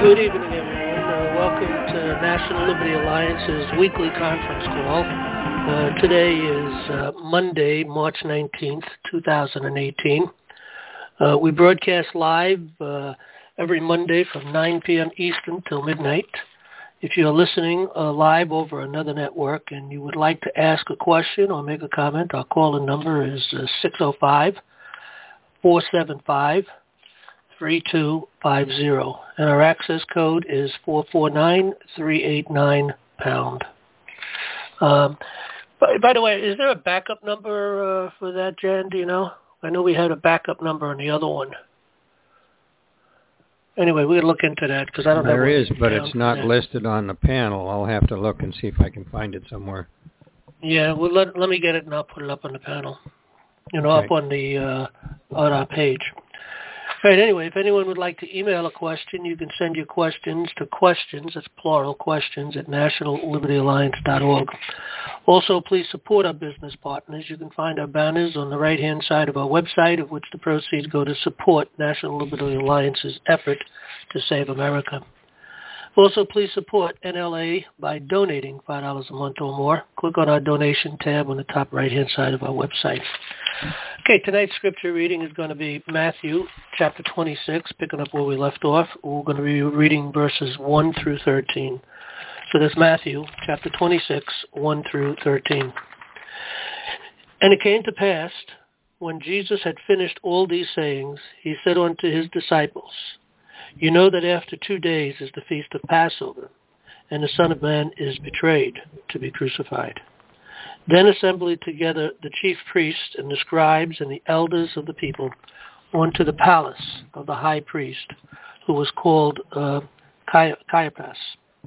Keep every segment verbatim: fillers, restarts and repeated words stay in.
Good evening, everyone. Uh, welcome to National Liberty Alliance's weekly conference call. Uh, today is uh, Monday, March nineteenth, twenty eighteen. Uh, we broadcast live uh, every Monday from nine p.m. Eastern till midnight. If you're listening uh, live over another network and you would like to ask a question or make a comment, our call-in number is uh, six oh five, four seven five, three two five zero, and our access code is four four nine, three eight nine, pound. Um, by, by the way, is there a backup number uh, for that, Jan? Do you know? I know we had a backup number on the other one. Anyway, we'll look into that because I don't know. There is, but it's not listed on the panel. I'll have to look and see if I can find it somewhere. Yeah, well, let, let me get it and I'll put it up on the panel. You know, Okay. up on the uh, on our page. All right, anyway, if anyone would like to email a question, you can send your questions to questions, that's plural, questions, at national liberty alliance dot org. Also, please support our business partners. You can find our banners on the right-hand side of our website, of which the proceeds go to support National Liberty Alliance's effort to save America. Also, please support N L A by donating five dollars a month or more. Click on our donation tab on the top right-hand side of our website. Okay, tonight's scripture reading is going to be Matthew chapter twenty-six, picking up where we left off. We're going to be reading verses one through thirteen. So that's Matthew chapter twenty-six, one through thirteen. And it came to pass, when Jesus had finished all these sayings, he said unto his disciples, You know that after two days is the feast of Passover, and the Son of Man is betrayed to be crucified. Then assembled together the chief priests and the scribes and the elders of the people unto the palace of the high priest, who was called uh, Caiaphas,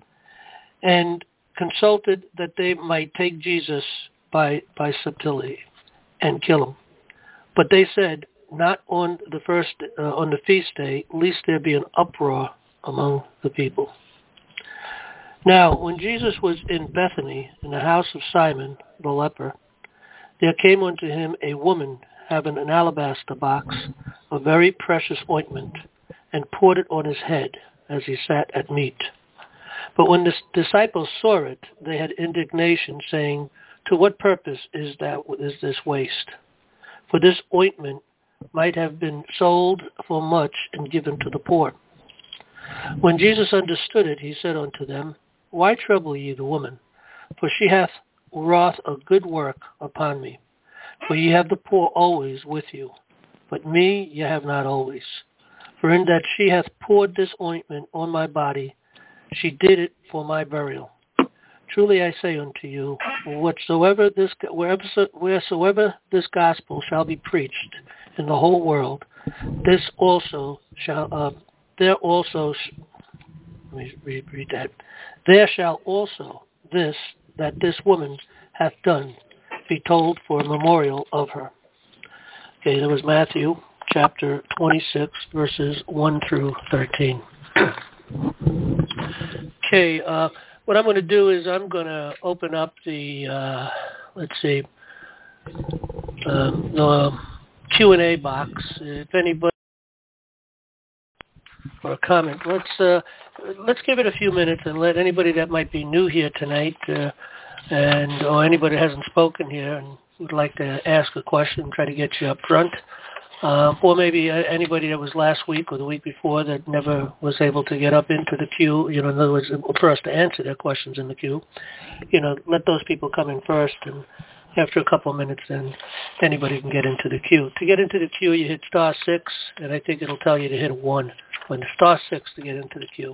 and consulted that they might take Jesus by, by subtlety and kill him. But they said, Not on the first uh, on the feast day, lest there be an uproar among the people. Now, when Jesus was in Bethany, in the house of Simon the leper, there came unto him a woman having an alabaster box of very precious ointment, and poured it on his head as he sat at meat. But when the disciples saw it, they had indignation, saying, To what purpose is that is this waste? For this ointment might have been sold for much and given to the poor. When Jesus understood it, he said unto them, Why trouble ye the woman? For she hath wrought a good work upon me. For ye have the poor always with you, but me ye have not always. For in that she hath poured this ointment on my body, she did it for my burial. Truly I say unto you, whatsoever this, wheresoever this gospel shall be preached in the whole world, this also shall, uh, there also, let me read, read that, there shall also this, that this woman hath done, be told for a memorial of her. Okay, that was Matthew chapter twenty-six, verses one through thirteen. Okay, uh, what I'm going to do is I'm going to open up the, uh, let's see, uh, the Q and A box. If anybody for a comment, let's uh, let's give it a few minutes and let anybody that might be new here tonight, uh, and or anybody that hasn't spoken here and would like to ask a question, try to get you up front. Uh, or maybe uh, anybody that was last week or the week before that never was able to get up into the queue, you know, in other words, for us to answer their questions in the queue, you know, let those people come in first, and after a couple of minutes, then anybody can get into the queue. To get into the queue, you hit star six, and I think it'll tell you to hit one. When star six to get into the queue.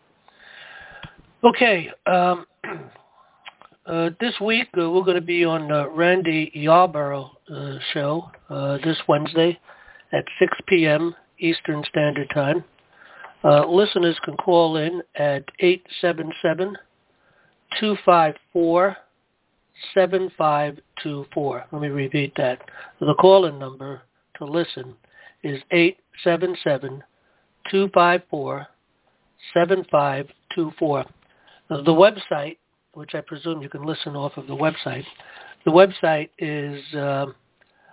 Okay, um, uh, this week uh, we're going to be on uh, Randy Yarborough uh, show uh, this Wednesday at six p.m. Eastern Standard Time. Uh, listeners can call in at eight seven seven, two five four, seven five two four. Let me repeat that. The call-in number to listen is eight seven seven, two five four, seven five two four. Uh, the website, which I presume you can listen off of the website, the website is uh,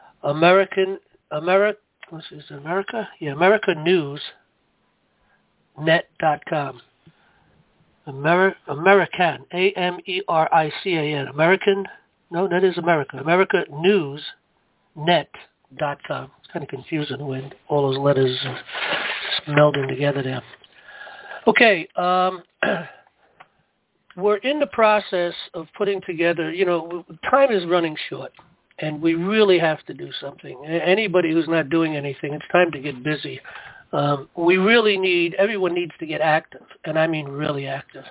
American, America, what's this, America? Yeah, America News net dot com. Ameri- American, A M E R I C A N, American, no, that is America, America News Net dot com. It's kind of confusing when all those letters are melding together there. Okay, um, we're in the process of putting together, you know, time is running short, and we really have to do something. Anybody who's not doing anything, it's time to get busy. Um, we really need, everyone needs to get active, and I mean really active.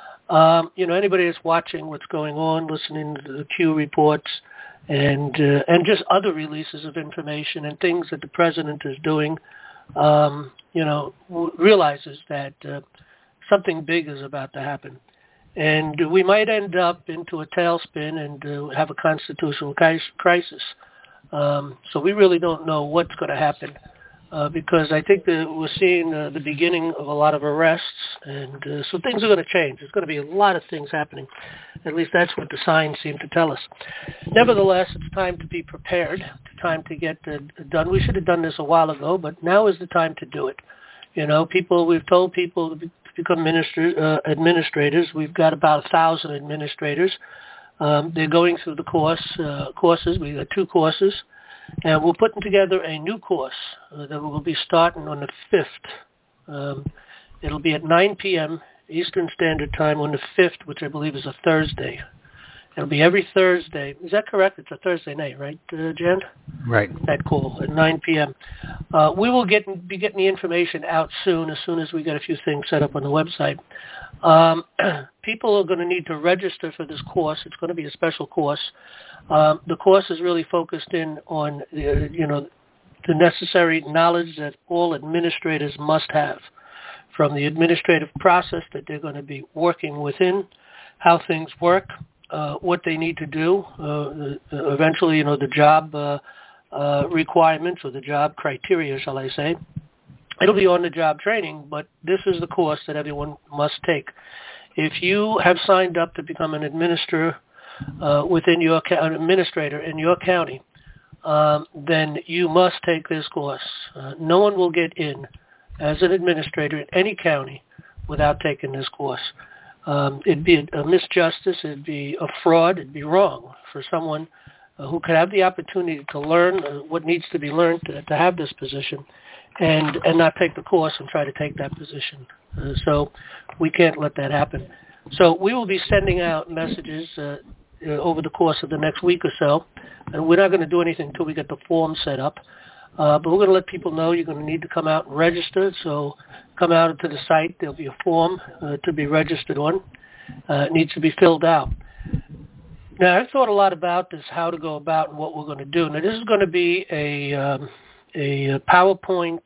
Um, you know, anybody that's watching what's going on, listening to the Q reports, and uh, and just other releases of information and things that the president is doing, um, you know, w- realizes that uh, something big is about to happen. And we might end up into a tailspin and uh, have a constitutional crisis. Um, so we really don't know what's going to happen. Uh, because I think that we're seeing uh, the beginning of a lot of arrests, and uh, so things are going to change. There's going to be a lot of things happening. At least that's what the signs seem to tell us. Nevertheless, it's time to be prepared, it's time to get uh, done. We should have done this a while ago, but now is the time to do it. You know, people, we've told people to, be, to become minister, uh, administrators. We've got about a thousand administrators. Um, they're going through the course uh, courses. We've got two courses. And we're putting together a new course uh, that will be starting on the fifth. Um, it'll be at nine p.m. Eastern Standard Time on the fifth, which I believe is a Thursday. It'll be every Thursday. Is that correct? It's a Thursday night, right, uh, Jan? Right. That call at nine p.m. Uh, we will get be getting the information out soon, as soon as we get a few things set up on the website. Um, people are going to need to register for this course. It's going to be a special course. Um, the course is really focused in on, the, you know, the necessary knowledge that all administrators must have, from the administrative process that they're going to be working within, how things work, uh, what they need to do, uh, the, eventually, you know, the job uh, uh, requirements or the job criteria, shall I say. It'll be on-the-job training, but this is the course that everyone must take. If you have signed up to become an administrator uh, within your an administrator in your county, um, then you must take this course. Uh, no one will get in as an administrator in any county without taking this course. Um, it'd be a, a misjustice. It'd be a fraud. It'd be wrong for someone uh, who could have the opportunity to learn uh, what needs to be learned to, to have this position, and and not take the course and try to take that position. Uh, so we can't let that happen. So we will be sending out messages uh, uh, over the course of the next week or so, and we're not going to do anything until we get the form set up. Uh, but we're going to let people know you're going to need to come out and register. So come out to the site. There'll be a form uh, to be registered on. Uh, it needs to be filled out. Now, I've thought a lot about this, how to go about and what we're going to do. Now, this is going to be a, um, a PowerPoint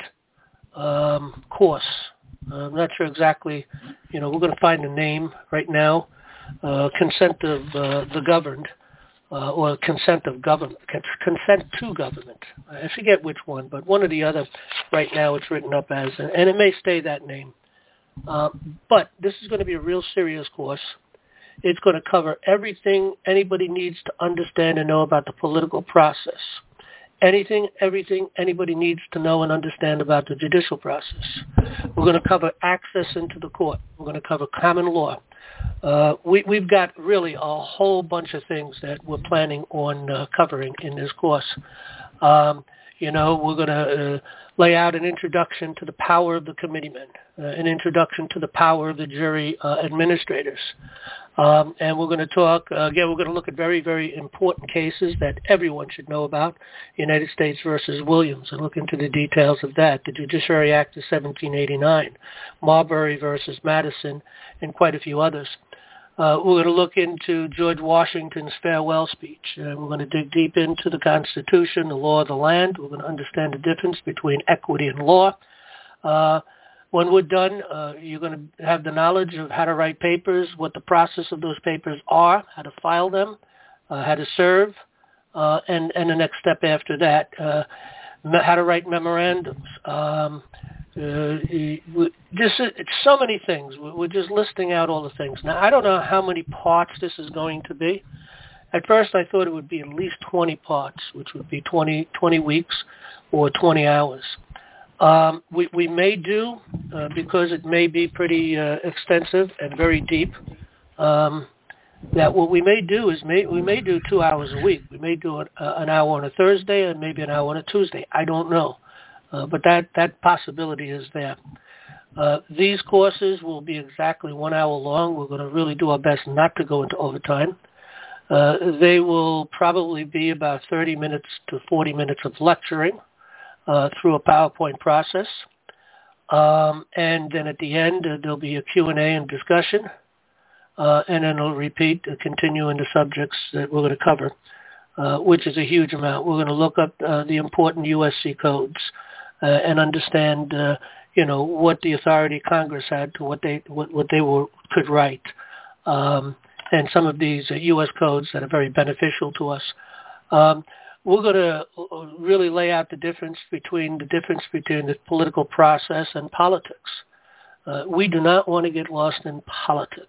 um, course. Uh, I'm not sure exactly, you know, we're going to find a name right now, uh, consent of uh, the governed. Uh, or consent of government, consent to government. I forget which one, but one or the other right now it's written up as, and it may stay that name. Uh, but this is going to be a real serious course. It's going to cover everything anybody needs to understand and know about the political process. Anything, everything anybody needs to know and understand about the judicial process. We're going to cover access into the court. We're going to cover common law. Uh, we, we've got really a whole bunch of things that we're planning on uh, covering in this course. Um, you know, we're going to uh, lay out an introduction to the power of the committeemen, uh, an introduction to the power of the jury uh, administrators. Um, and we're going to talk, uh, again, we're going to look at very, very important cases that everyone should know about, United States versus Williams, and look into the details of that, the Judiciary Act of seventeen eighty-nine, Marbury versus Madison, and quite a few others. Uh, we're going to look into George Washington's farewell speech. Uh, we're going to dig deep into the Constitution, the law of the land. We're going to understand the difference between equity and law. Uh, When we're done, uh, you're going to have the knowledge of how to write papers, what the process of those papers are, how to file them, uh, how to serve, uh, and, and the next step after that, uh, how to write memorandums. Um, uh, just it's so many things. We're just listing out all the things. Now, I don't know how many parts this is going to be. At first, I thought it would be at least twenty parts, which would be twenty, twenty weeks or twenty hours. Um, we, we may do uh, because it may be pretty uh, extensive and very deep, um, that what we may do is may, we may do two hours a week. We may do an, uh, an hour on a Thursday and maybe an hour on a Tuesday. I don't know. Uh, but that, that possibility is there. Uh, these courses will be exactly one hour long. We're going to really do our best not to go into overtime. Uh, they will probably be about thirty minutes to forty minutes of lecturing uh, through a PowerPoint process. Um, and then at the end, uh, there'll be a Q and A and discussion. Uh, and then it'll repeat, uh, continue into subjects that we're going to cover, uh, which is a huge amount. We're going to look up uh, the important U S C codes uh, and understand uh, you know, what the authority Congress had to what they what, what they were could write, um, and some of these uh, U S codes that are very beneficial to us. Um, we're going to really lay out the difference between the difference between the political process and politics. Uh, we do not want to get lost in politics.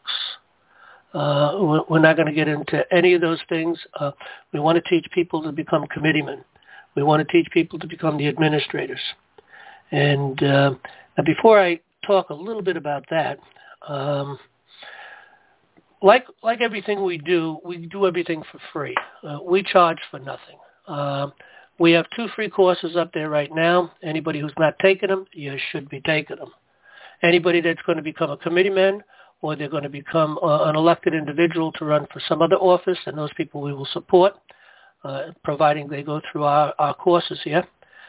Uh, we're not going to get into any of those things. Uh, we want to teach people to become committeemen. We want to teach people to become the administrators. And uh, now before I talk a little bit about that, um, like like everything we do, we do everything for free. Uh, we charge for nothing. Uh, we have two free courses up there right now. Anybody who's not taking them, you should be taking them. Anybody that's going to become a committeeman or they're going to become uh, an elected individual to run for some other office, and those people we will support, uh, providing they go through our, our courses here.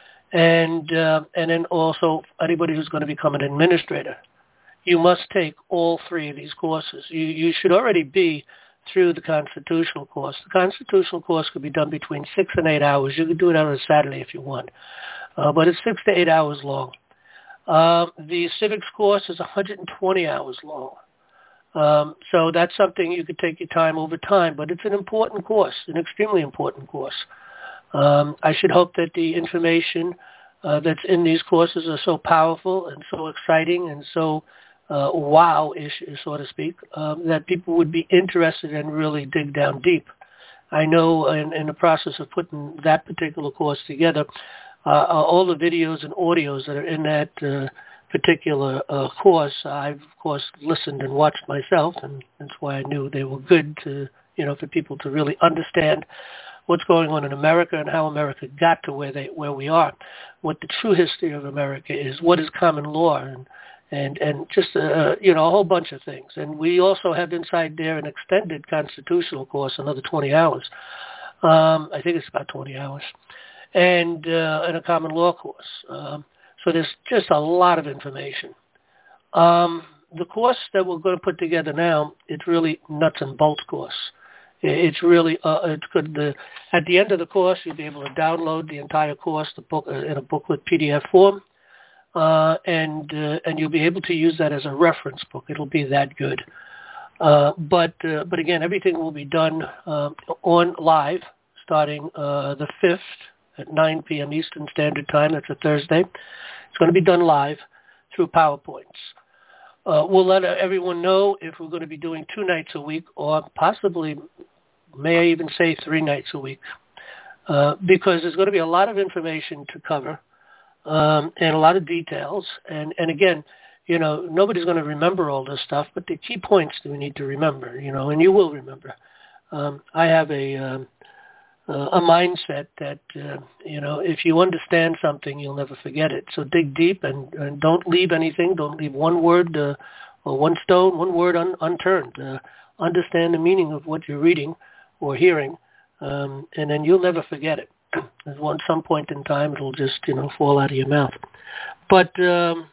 And uh, and then also anybody who's going to become an administrator. You must take all three of these courses. You, you should already be through the constitutional course. The constitutional course could be done between six and eight hours. You could do it on a Saturday if you want. Uh, but it's six to eight hours long. Um, the civics course is one hundred twenty hours long. Um, so that's something you could take your time over time, but it's an important course, an extremely important course. Um, I should hope that the information uh, that's in these courses are so powerful and so exciting and so uh, wow-ish, so to speak, um, that people would be interested and really dig down deep. I know in, in the process of putting that particular course together, uh, all the videos and audios that are in that uh, particular uh, course, I've, of course, listened and watched myself, and that's why I knew they were good to, you know, for people to really understand what's going on in America and how America got to where they where we are, what the true history of America is, what is common law, and and and just uh, you know a whole bunch of things. And we also have inside there an extended constitutional course, another twenty hours. Um, I think it's about twenty hours, and uh, and a common law course. Um, so there's just a lot of information. Um, the course that we're going to put together now, it's really nuts and bolts course. It's really, uh, it's good. The, at the end of the course, you'll be able to download the entire course the book, uh, in a booklet P D F form, uh, and uh, and you'll be able to use that as a reference book. It'll be that good. Uh, but uh, but again, everything will be done uh, on live starting uh, the fifth at nine p.m. Eastern Standard Time. That's a Thursday. It's going to be done live through PowerPoints. Uh, we'll let everyone know if we're going to be doing two nights a week or possibly, may I even say three nights a week, uh, because there's going to be a lot of information to cover um, and a lot of details. And, and again, you know, nobody's going to remember all this stuff, but the key points that we need to remember, you know, and you will remember. Um, I have a um, uh, a mindset that, uh, you know, if you understand something, you'll never forget it. So dig deep and, and don't leave anything. Don't leave one word uh, or one stone, one word un- unturned. Uh, understand the meaning of what you're reading or hearing, um, and then you'll never forget it. At one some point in time, it'll just, you know, fall out of your mouth. But um,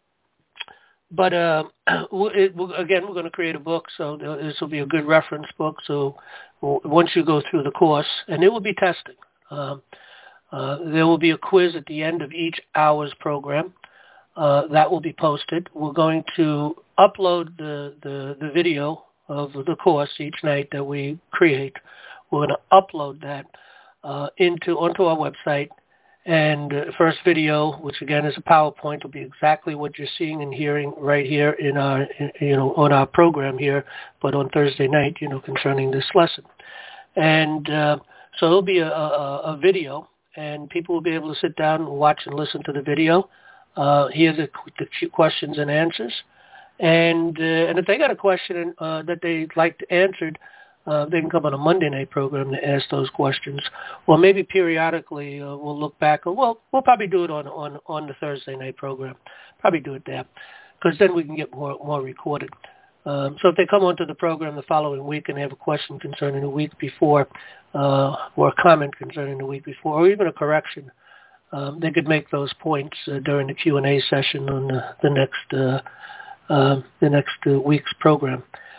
but uh, it, again, we're going to create a book, so this will be a good reference book. So once you go through the course, and it will be testing. Um, uh, there will be a quiz at the end of each hour's program. Uh, that will be posted. We're going to upload the, the, the video of the course each night that we create. We're going to upload that uh, into onto our website. And the first video, which again is a PowerPoint, will be exactly what you're seeing and hearing right here in our, you know, on our program here, but on Thursday night, you know, concerning this lesson. And uh, so it'll be a, a, a video, and people will be able to sit down and watch and listen to the video. uh, hear the, the questions and answers. And uh, and if they got a question uh, that they'd like answered, uh, they can come on a Monday night program to ask those questions. Or maybe periodically uh, we'll look back. Or, well, we'll probably do it on, on, on the Thursday night program. Probably do it there, because then we can get more more recorded. Um, so if they come onto the program the following week and they have a question concerning the week before, uh, or a comment concerning the week before, or even a correction, um, they could make those points uh, during the Q and A session on the, the next uh, uh, the next uh, week's program.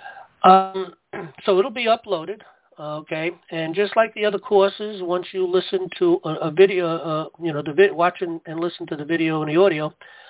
Um, so it'll be uploaded, okay? And just like the other courses, once you listen to a, a video, uh, you know, the vi- watch and, and listen to the video and the audio.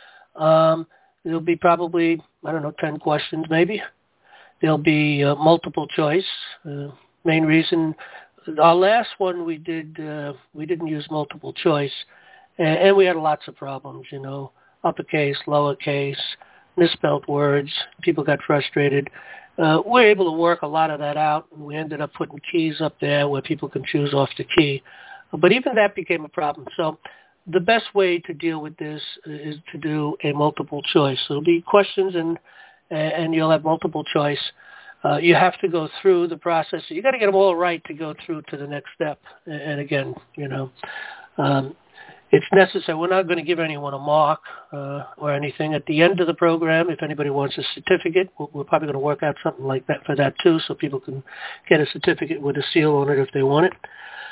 Um, There'll be probably, I don't know, ten questions maybe. There'll be uh, multiple choice. Uh, main reason, our last one we did, uh, we didn't use multiple choice. And, and we had lots of problems, you know, uppercase, lowercase, misspelled words. People got frustrated. Uh, we were able to work a lot of that out. And we ended up putting keys up there where people can choose off the key. But even that became a problem. So the best way to deal with this is to do a multiple choice. So it'll be questions, and and you'll have multiple choice. Uh, you have to go through the process. You got to get them all right to go through to the next step. And again, you know, um, it's necessary. We're not going to give anyone a mark uh, or anything. At the end of the program, if anybody wants a certificate, we're probably going to work out something like that for that too, so people can get a certificate with a seal on it if they want it.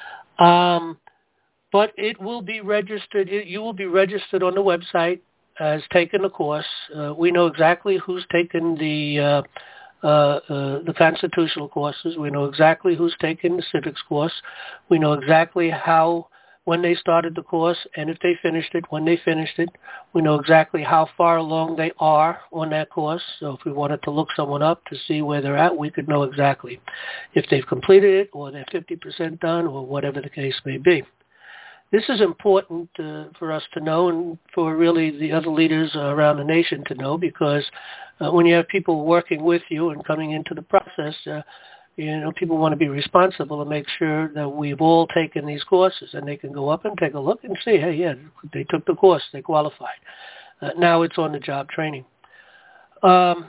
Um, But it will be registered. You will be registered on the website as taking the course. Uh, we know exactly who's taken the uh, uh, uh, the constitutional courses. We know exactly who's taken the civics course. We know exactly how, when they started the course, and if they finished it, when they finished it. We know exactly how far along they are on that course. So if we wanted to look someone up to see where they're at, we could know exactly if they've completed it or they're fifty percent done or whatever the case may be. This is important uh, for us to know, and for really the other leaders uh, around the nation to know, because uh, when you have people working with you and coming into the process, uh, you know, people want to be responsible and make sure that we've all taken these courses, and they can go up and take a look and see, hey, yeah, they took the course, they qualified. Uh, now it's on-the-job training. Um,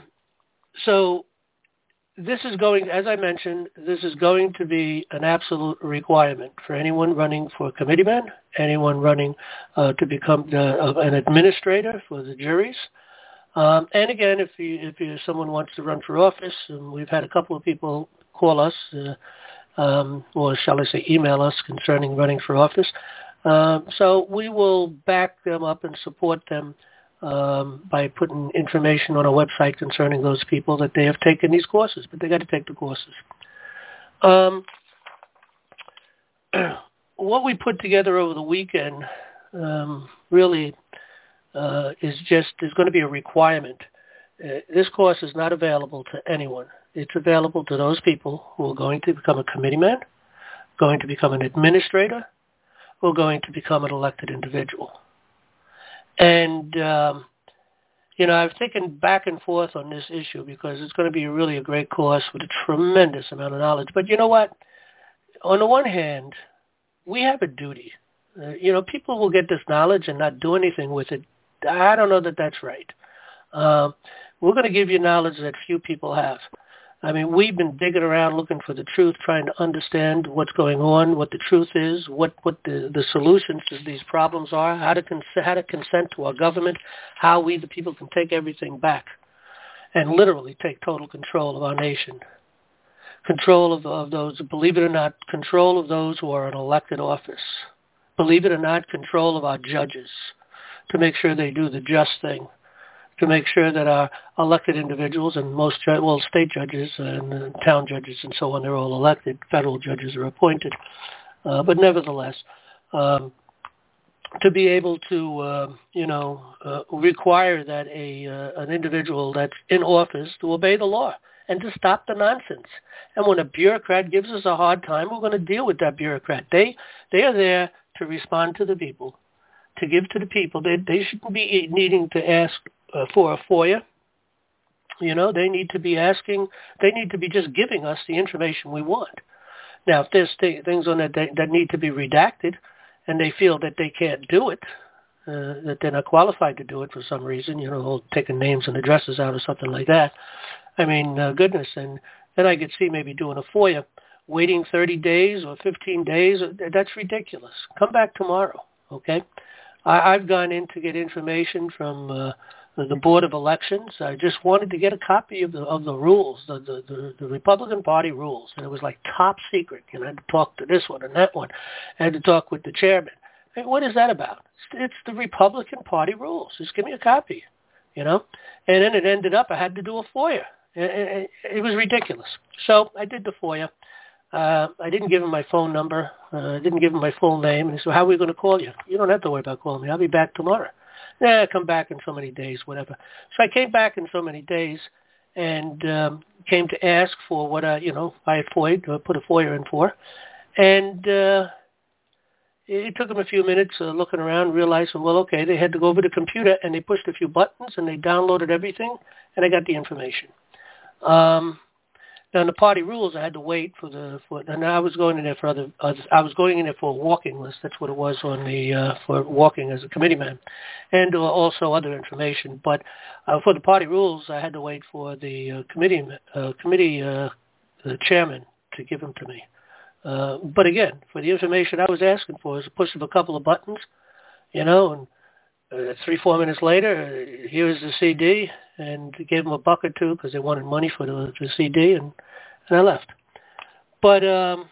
so this is going, as I mentioned, this is going to be an absolute requirement for anyone running for committeeman, anyone running uh, to become the, uh, an administrator for the juries. Um, and again, if you, if you, someone wants to run for office, and we've had a couple of people call us, uh, um, or shall I say email us concerning running for office. Um, so we will back them up and support them Um, by putting information on our website concerning those people that they have taken these courses, but they got to take the courses. Um, what we put together over the weekend um, really uh, is just, is going to be a requirement. Uh, this course is not available to anyone. It's available to those people who are going to become a committeeman, going to become an administrator, or going to become an elected individual. And, um, you know, I've taken back and forth on this issue because it's going to be really a great course with a tremendous amount of knowledge. But you know what? On the one hand, we have a duty. Uh, you know, people will get this knowledge and not do anything with it. I don't know that that's right. Uh, we're going to give you knowledge that few people have. I mean, we've been digging around looking for the truth, trying to understand what's going on, what the truth is, what, what the, the solutions to these problems are, how to, cons- how to consent to our government, how we, the people, can take everything back and literally take total control of our nation. Control of, of those, believe it or not, control of those who are in elected office. Believe it or not, control of our judges to make sure they do the just thing, to make sure that our elected individuals, and most, well, state judges and uh, town judges and so on, they're all elected. Federal judges are appointed. Uh, but nevertheless, um, to be able to, uh, you know, uh, require that a uh, an individual that's in office to obey the law and to stop the nonsense. And when a bureaucrat gives us a hard time, we're going to deal with that bureaucrat. They they are there to respond to the people, to give to the people. They they shouldn't be needing to ask uh, for a FOIA. You know, they need to be asking, they need to be just giving us the information we want. Now, if there's th- things on that they, that need to be redacted and they feel that they can't do it, uh, that they're not qualified to do it for some reason, you know, taking names and addresses out or something like that. I mean, uh, goodness. And then I could see maybe doing a FOIA, waiting thirty days or fifteen days. That's ridiculous. Come back tomorrow, okay? I, I've gone in to get information from uh, the Board of Elections. I just wanted to get a copy of the of the rules, the, the, the, the Republican Party rules. And it was like top secret. You know, I had to talk to this one and that one. I had to talk with the chairman. Hey, what is that about? It's, it's the Republican Party rules. Just give me a copy, you know? And then it ended up I had to do a FOIA. It, it, it was ridiculous. So I did the FOIA. Uh, I didn't give him my phone number. I uh, didn't give him my full name. And he said, how are we going to call you? You don't have to worry about calling me. I'll be back tomorrow. Yeah, come back in so many days, whatever. So I came back in so many days and um, came to ask for what, I, you know, I had FOIA, uh, put a FOIA in for. And uh, it took them a few minutes uh, looking around, realizing, well, okay, they had to go over the computer and they pushed a few buttons and they downloaded everything and I got the information. Um, now in the party rules, I had to wait for the, for, and I was going in there for other, uh, I was going in there for a walking list. That's what it was on the, uh, for walking as a committee man, and uh, also other information. But uh, for the party rules, I had to wait for the uh, committee, uh, committee uh, the chairman to give them to me. Uh, but again, for the information I was asking for, is a push of a couple of buttons, you know, and uh, three, four minutes later, uh, here's the C D, and gave them a buck or two because they wanted money for the, the C D, and, and I left. But um,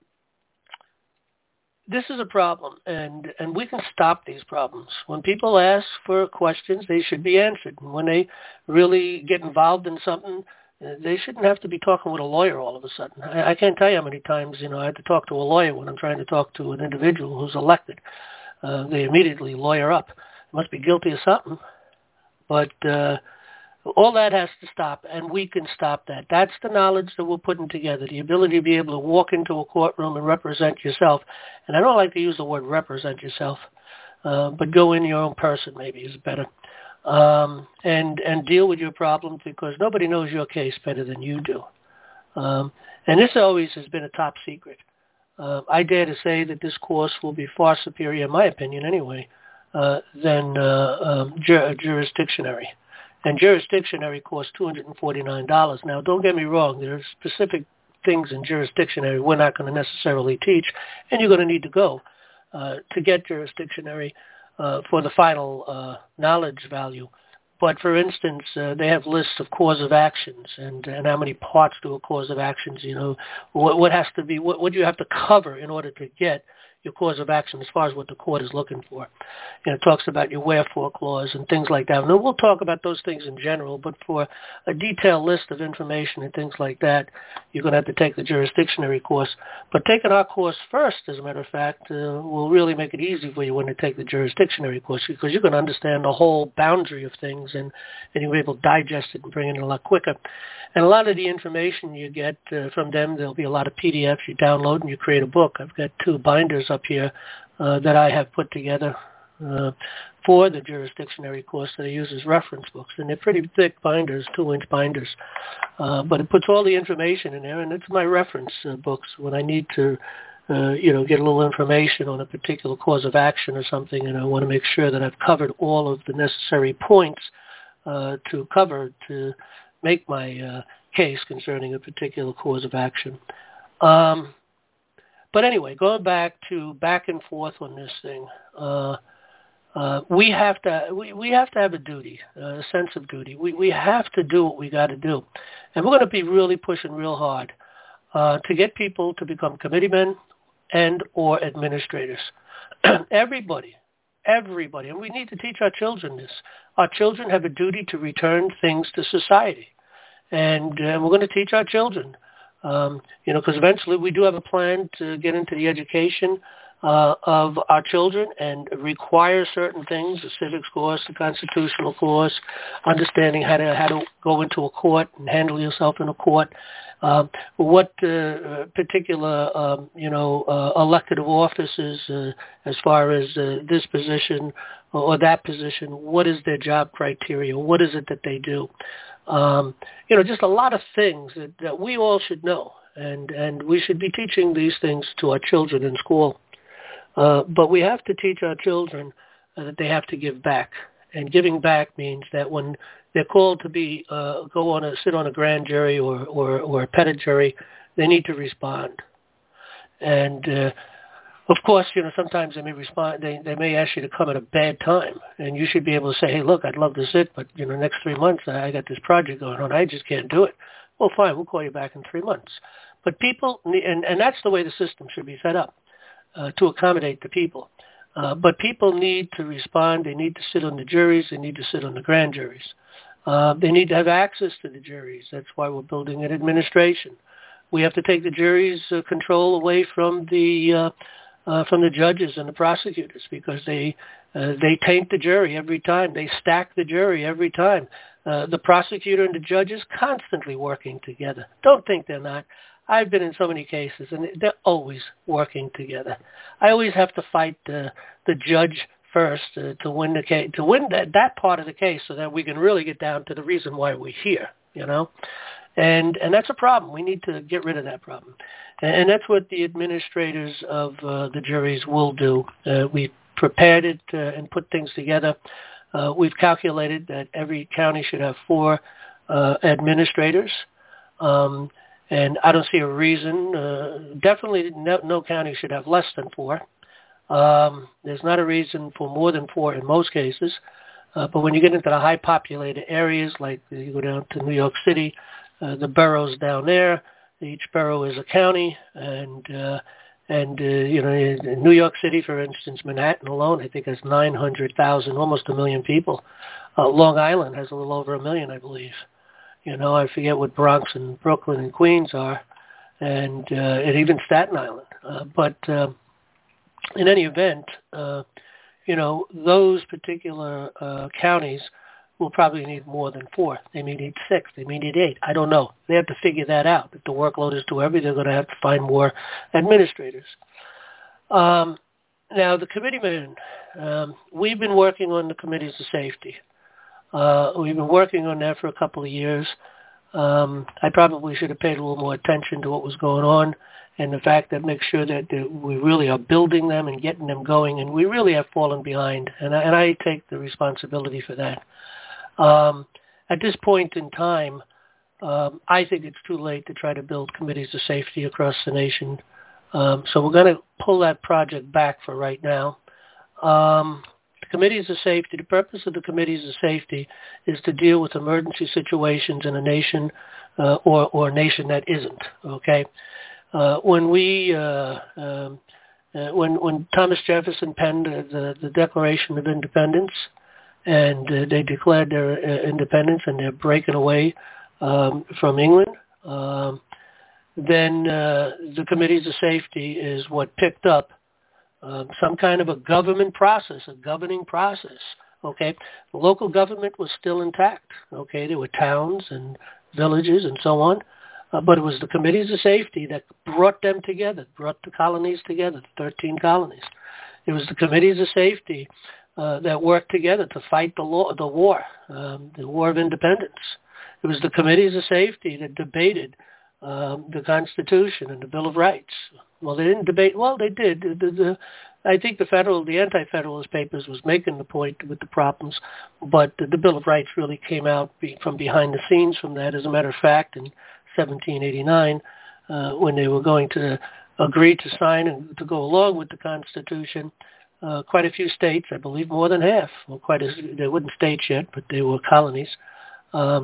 this is a problem, and, and we can stop these problems. When people ask for questions, they should be answered. And when they really get involved in something, they shouldn't have to be talking with a lawyer all of a sudden. I, I can't tell you how many times, you know, I had to talk to a lawyer when I'm trying to talk to an individual who's elected. Uh, they immediately lawyer up. Must be guilty of something. But uh, all that has to stop, and we can stop that. That's the knowledge that we're putting together, the ability to be able to walk into a courtroom and represent yourself. And I don't like to use the word represent yourself, uh, but go in your own person maybe is better. Um, and, and deal with your problems because nobody knows your case better than you do. Um, and this always has been a top secret. Uh, I dare to say that this course will be far superior, in my opinion anyway, uh, than uh, um, jur- jurisdictionary. And jurisdictionary costs two hundred forty-nine dollars. Now, don't get me wrong. There are specific things in jurisdictionary we're not going to necessarily teach, and you're going to need to go uh, to get jurisdictionary Uh, for the final uh, knowledge value. But for instance, uh, they have lists of cause of actions and, and how many parts to a cause of actions, you know, what, what has to be, what, what do you have to cover in order to get your cause of action as far as what the court is looking for. You know, it talks about your wherefore clause and things like that. And we'll talk about those things in general, but for a detailed list of information and things like that, you're going to have to take the jurisdictionary course. But taking our course first, as a matter of fact, uh, will really make it easy for you when you take the jurisdictionary course because you're going to understand the whole boundary of things and, and you'll be able to digest it and bring it in a lot quicker. And a lot of the information you get uh, from them, there'll be a lot of P D Fs you download and you create a book. I've got two binders up here uh, that I have put together uh, for the jurisdictionary course that I use as reference books. And they're pretty thick binders, two-inch binders. Uh, but it puts all the information in there, and it's my reference uh, books when I need to uh, you know, get a little information on a particular cause of action or something, and I want to make sure that I've covered all of the necessary points uh, to cover to make my uh, case concerning a particular cause of action. Um, but anyway, going back to back and forth on this thing, uh, uh, we have to we, we have to have a duty, uh, a sense of duty. We we have to do what we got to do, and we're going to be really pushing real hard uh, to get people to become committeemen and or administrators. Everybody. Everybody, and we need to teach our children this. Our children have a duty to return things to society, and uh, we're going to teach our children, um, you know, because eventually we do have a plan to get into the education uh, of our children and require certain things, the civics course, the constitutional course, understanding how to how to go into a court and handle yourself in a court, um, what uh, particular, um, you know, uh, elected offices uh, as far as uh, this position or that position, what is their job criteria, what is it that they do? Um, you know, just a lot of things that, that we all should know, and, and we should be teaching these things to our children in school. Uh, but we have to teach our children uh, that they have to give back. And giving back means that when they're called to be uh, go on a sit on a grand jury or or, or a petit jury, they need to respond. And uh, of course, you know, sometimes they may respond. They they may ask you to come at a bad time, and you should be able to say, "Hey, look, I'd love to sit, but you know, next three months I got this project going on. I just can't do it." Well, fine, we'll call you back in three months. But people, and and that's the way the system should be set up uh, to accommodate the people. Uh, but people need to respond. They need to sit on the juries. They need to sit on the grand juries. Uh, they need to have access to the juries. That's why we're building an administration. We have to take the jury's uh, control away from the uh, uh, from the judges and the prosecutors, because they uh, they taint the jury every time. They stack the jury every time. Uh, the prosecutor and the judge is constantly working together. Don't think they're not. I've been in so many cases, and they're always working together. I always have to fight the the judge first uh, to win the case, to win that that part of the case, so that we can really get down to the reason why we're here. You know. And and that's a problem. We need to get rid of that problem. And, and that's what the administrators of uh, the juries will do. Uh, we prepared it uh, and put things together. Uh, we've calculated that every county should have four uh, administrators. Um, and I don't see a reason. Uh, definitely no, no county should have less than four. Um, there's not a reason for more than four in most cases. Uh, but when you get into the high populated areas, like you go down to New York City, Uh, the boroughs down there, each borough is a county, and uh, and uh, you know, in New York City, for instance, Manhattan alone, I think has nine hundred thousand, almost a million people. Uh, Long Island has a little over a million, I believe. You know, I forget what Bronx and Brooklyn and Queens are, and uh, and even Staten Island. Uh, but uh, in any event, uh, you know, those particular uh, counties will probably need more than four. They may need six. They may need eight. I don't know. They have to figure that out. If the workload is too heavy, they're going to have to find more administrators. Um, now, the committeemen, um, we've been working on the committees of safety. Uh, we've been working on that for a couple of years. Um, I probably should have paid a little more attention to what was going on, and the fact that make sure that, that we really are building them and getting them going, and we really have fallen behind, and I, and I take the responsibility for that. Um, at this point in time, um, I think it's too late to try to build committees of safety across the nation. Um, so we're going to pull that project back for right now. Um, the committees of safety, the purpose of the committees of safety is to deal with emergency situations in a nation uh, or, or a nation that isn't, okay? Uh, when we, uh, um, uh, when, when Thomas Jefferson penned uh, the, the Declaration of Independence, and uh, they declared their uh, independence and they're breaking away um, from England, um, then uh, the committees of safety is what picked up um, some kind of a government process, a governing process, okay? The local government was still intact, okay? There were towns and villages and so on, uh, but it was the committees of safety that brought them together, brought the colonies together, the thirteen colonies. It was the committees of safety Uh, that worked together to fight the law, the war, um, the War of Independence. It was the committees of safety that debated um, the Constitution and the Bill of Rights. Well, they didn't debate. Well, they did. The, the, the, I think the federal, the anti-federalist papers was making the point with the problems, but the, the Bill of Rights really came out be, from behind the scenes from that. As a matter of fact, in seventeen eighty-nine, uh, when they were going to agree to sign and to go along with the Constitution, Uh, quite a few states, I believe more than half, well, quite as, they weren't states yet, but they were colonies, um,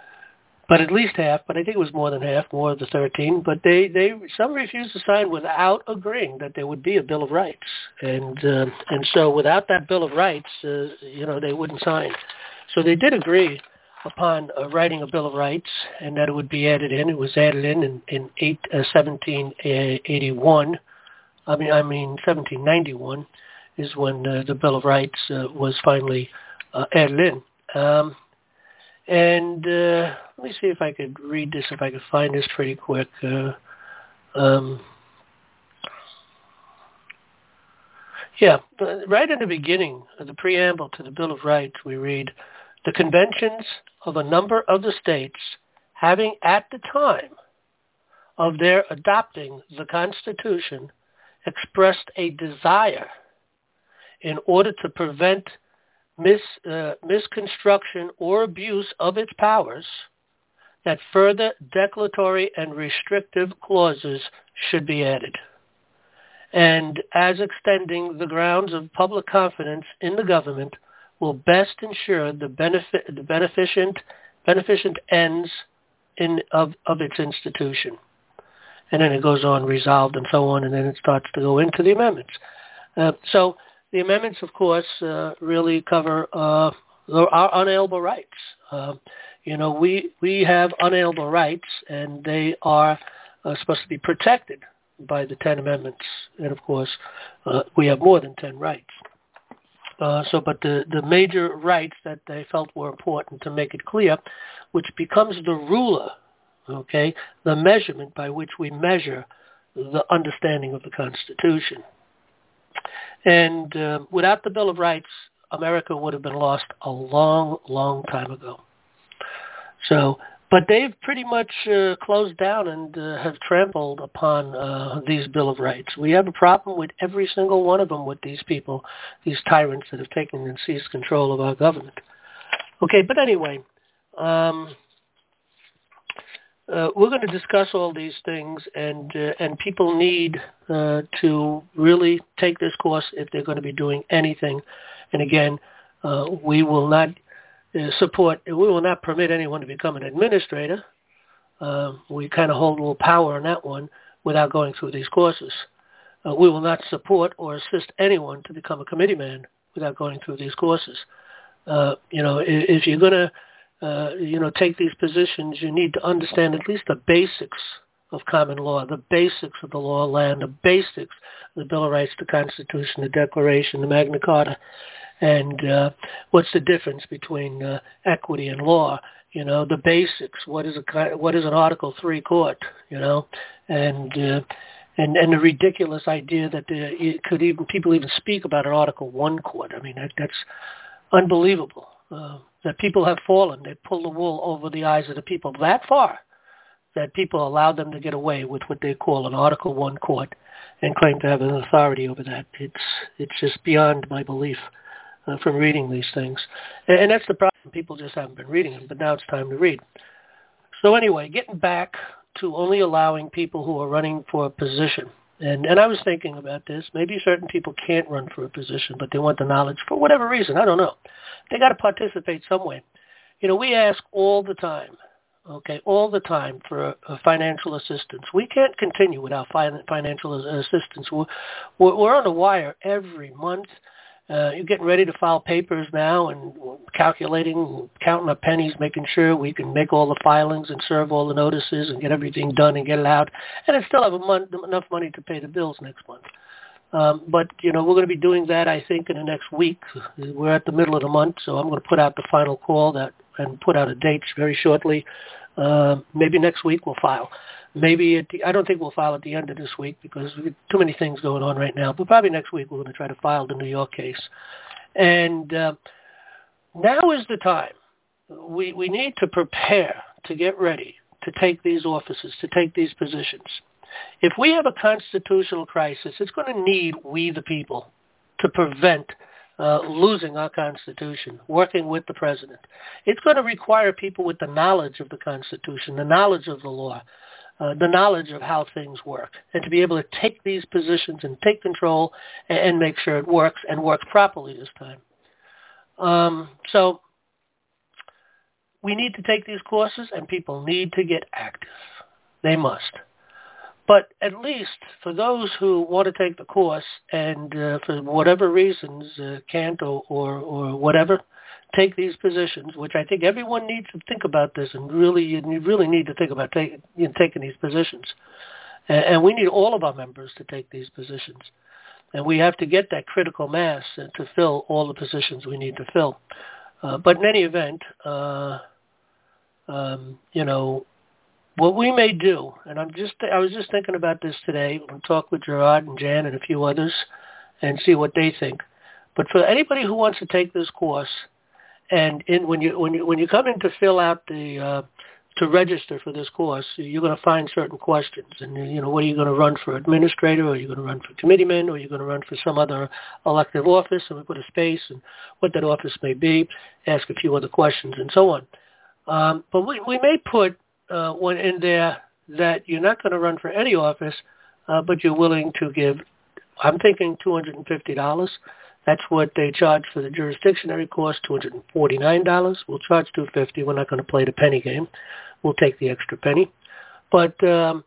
but at least half, but I think it was more than half, more of the thirteen, but they, they some refused to sign without agreeing that there would be a Bill of Rights. And uh, and so without that Bill of Rights, uh, you know, they wouldn't sign. So they did agree upon uh, writing a Bill of Rights and that it would be added in. It was added in in, in eight, uh, seventeen eighty-one. I mean, I mean seventeen ninety-one. Is when uh, the Bill of Rights uh, was finally uh, added in. Um, and uh, let me see if I could read this, if I could find this pretty quick. Uh, um, yeah, right in the beginning of the preamble to the Bill of Rights, we read, the conventions of a number of the states having at the time of their adopting the Constitution expressed a desire in order to prevent mis, uh, misconstruction or abuse of its powers, that further declaratory and restrictive clauses should be added. And as extending the grounds of public confidence in the government will best ensure the benefit, the beneficent, beneficent ends in of, of its institution. And then it goes on, resolved and so on, and then it starts to go into the amendments. Uh, so the amendments, of course, uh, really cover uh, our unalienable rights. Uh, you know, we we have unalienable rights, and they are uh, supposed to be protected by the ten amendments. And, of course, uh, we have more than ten rights. Uh, so, but the, the major rights that they felt were important to make it clear, which becomes the ruler, okay, the measurement by which we measure the understanding of the Constitution. And uh, without the Bill of Rights, America would have been lost a long, long time ago. So, but they've pretty much uh, closed down and uh, have trampled upon uh, these Bill of Rights. We have a problem with every single one of them with these people, these tyrants that have taken and seized control of our government. Okay, but anyway, um, uh, we're going to discuss all these things, and uh, and people need uh, to really take this course if they're going to be doing anything. And again, uh, we will not uh, support, we will not permit anyone to become an administrator. Uh, we kind of hold a little power on that one without going through these courses. Uh, we will not support or assist anyone to become a committeeman without going through these courses. Uh, you know, if, if you're going to, uh, you know, take these positions, you need to understand at least the basics of common law, the basics of the law of land, the basics of the Bill of Rights, the Constitution, the Declaration, the Magna Carta, and uh, what's the difference between uh, equity and law? You know, the basics. What is a what is an Article Three court? You know, and uh, and and the ridiculous idea that uh, it could even people even speak about an Article One court. I mean, that, that's unbelievable. Uh, that people have fallen. They pulled the wool over the eyes of the people that far that people allowed them to get away with what they call an Article One court and claim to have an authority over that. It's it's just beyond my belief uh, from reading these things. And, and that's the problem. People just haven't been reading them, but now it's time to read. So anyway, getting back to only allowing people who are running for a position. And, and I was thinking about this. Maybe certain people can't run for a position, but they want the knowledge for whatever reason. I don't know. They got to participate some way. You know, we ask all the time, okay, all the time for uh, financial assistance. We can't continue without fin- financial assistance. We're, we're on the wire every month. Uh, you're getting ready to file papers now and calculating, counting our pennies, making sure we can make all the filings and serve all the notices and get everything done and get it out. And I still have a month, enough money to pay the bills next month. Um, but, you know, we're going to be doing that, I think, in the next week. We're at the middle of the month, so I'm going to put out the final call that and put out a date very shortly. Uh, maybe next week we'll file. Maybe at the, I don't think we'll file at the end of this week because we've got too many things going on right now. But probably next week we're going to try to file the New York case. And uh, now is the time. We we need to prepare to get ready to take these offices, to take these positions. If we have a constitutional crisis, it's going to need we the people to prevent uh, losing our Constitution, working with the president. It's going to require people with the knowledge of the Constitution, the knowledge of the law, Uh, the knowledge of how things work, and to be able to take these positions and take control and, and make sure it works and works properly this time. Um, so we need to take these courses, and people need to get active. They must. But at least for those who want to take the course and uh, for whatever reasons uh, can't or, or, or whatever, take these positions, which I think everyone needs to think about this, and really, you really need to think about take, you know, taking these positions. And, and we need all of our members to take these positions. And we have to get that critical mass to fill all the positions we need to fill. Uh, but in any event, uh, um, you know, what we may do, and I'm just, I was just thinking about this today. We'll talk with Gerard and Jan and a few others and see what they think. But for anybody who wants to take this course, and in, when you when you when you come in to fill out the uh, to register for this course, you're going to find certain questions. And, you know, what are you going to run for administrator, or are you going to run for committeeman, or are you going to run for some other elective office? And we put a space and what that office may be, ask a few other questions, and so on. Um, but we, we may put uh, one in there that you're not going to run for any office, uh, but you're willing to give, I'm thinking two hundred fifty dollars. That's what they charge for the jurisdictionary course, two hundred forty-nine dollars. We'll charge two hundred fifty dollars. We're not going to play the penny game. We'll take the extra penny. But um,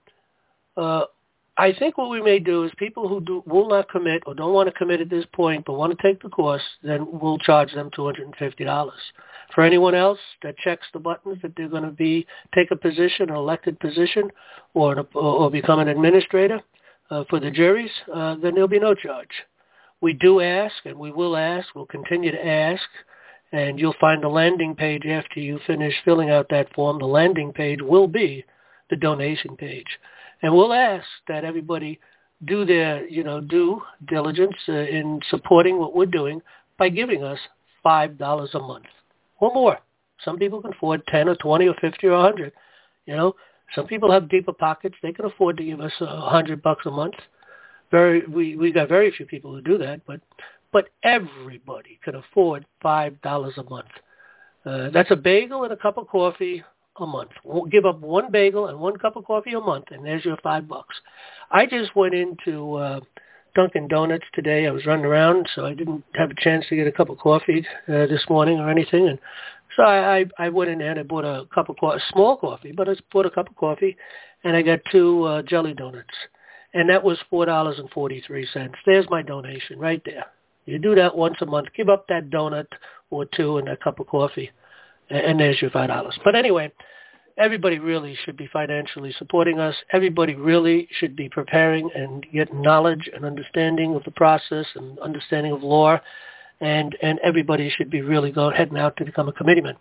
uh, I think what we may do is people who do, will not commit or don't want to commit at this point but want to take the course, then we'll charge them two hundred fifty dollars. For anyone else that checks the buttons that they're going to be take a position, an elected position, or, or become an administrator uh, for the juries, uh, then there'll be no charge. We do ask, and we will ask, we'll continue to ask, and you'll find the landing page after you finish filling out that form. The landing page will be the donation page. And we'll ask that everybody do their, you know, due diligence uh, in supporting what we're doing by giving us five dollars a month or more. Some people can afford ten or twenty or fifty or one hundred. You know, some people have deeper pockets. They can afford to give us a hundred bucks a month. Very, we, we got very few people who do that, but but everybody can afford five dollars a month. Uh, that's a bagel and a cup of coffee a month. We'll give up one bagel and one cup of coffee a month, and there's your five bucks. I just went into uh, Dunkin' Donuts today. I was running around, so I didn't have a chance to get a cup of coffee uh, this morning or anything, and so I, I, I went in there and I bought a cup of coffee, a small coffee, but I bought a cup of coffee, and I got two uh, jelly donuts. And that was four dollars and forty-three cents. There's my donation right there. You do that once a month. Give up that donut or two and a cup of coffee, and there's your five dollars. But anyway, everybody really should be financially supporting us. Everybody really should be preparing and getting knowledge and understanding of the process and understanding of law, and, and everybody should be really going heading out to become a committeeman.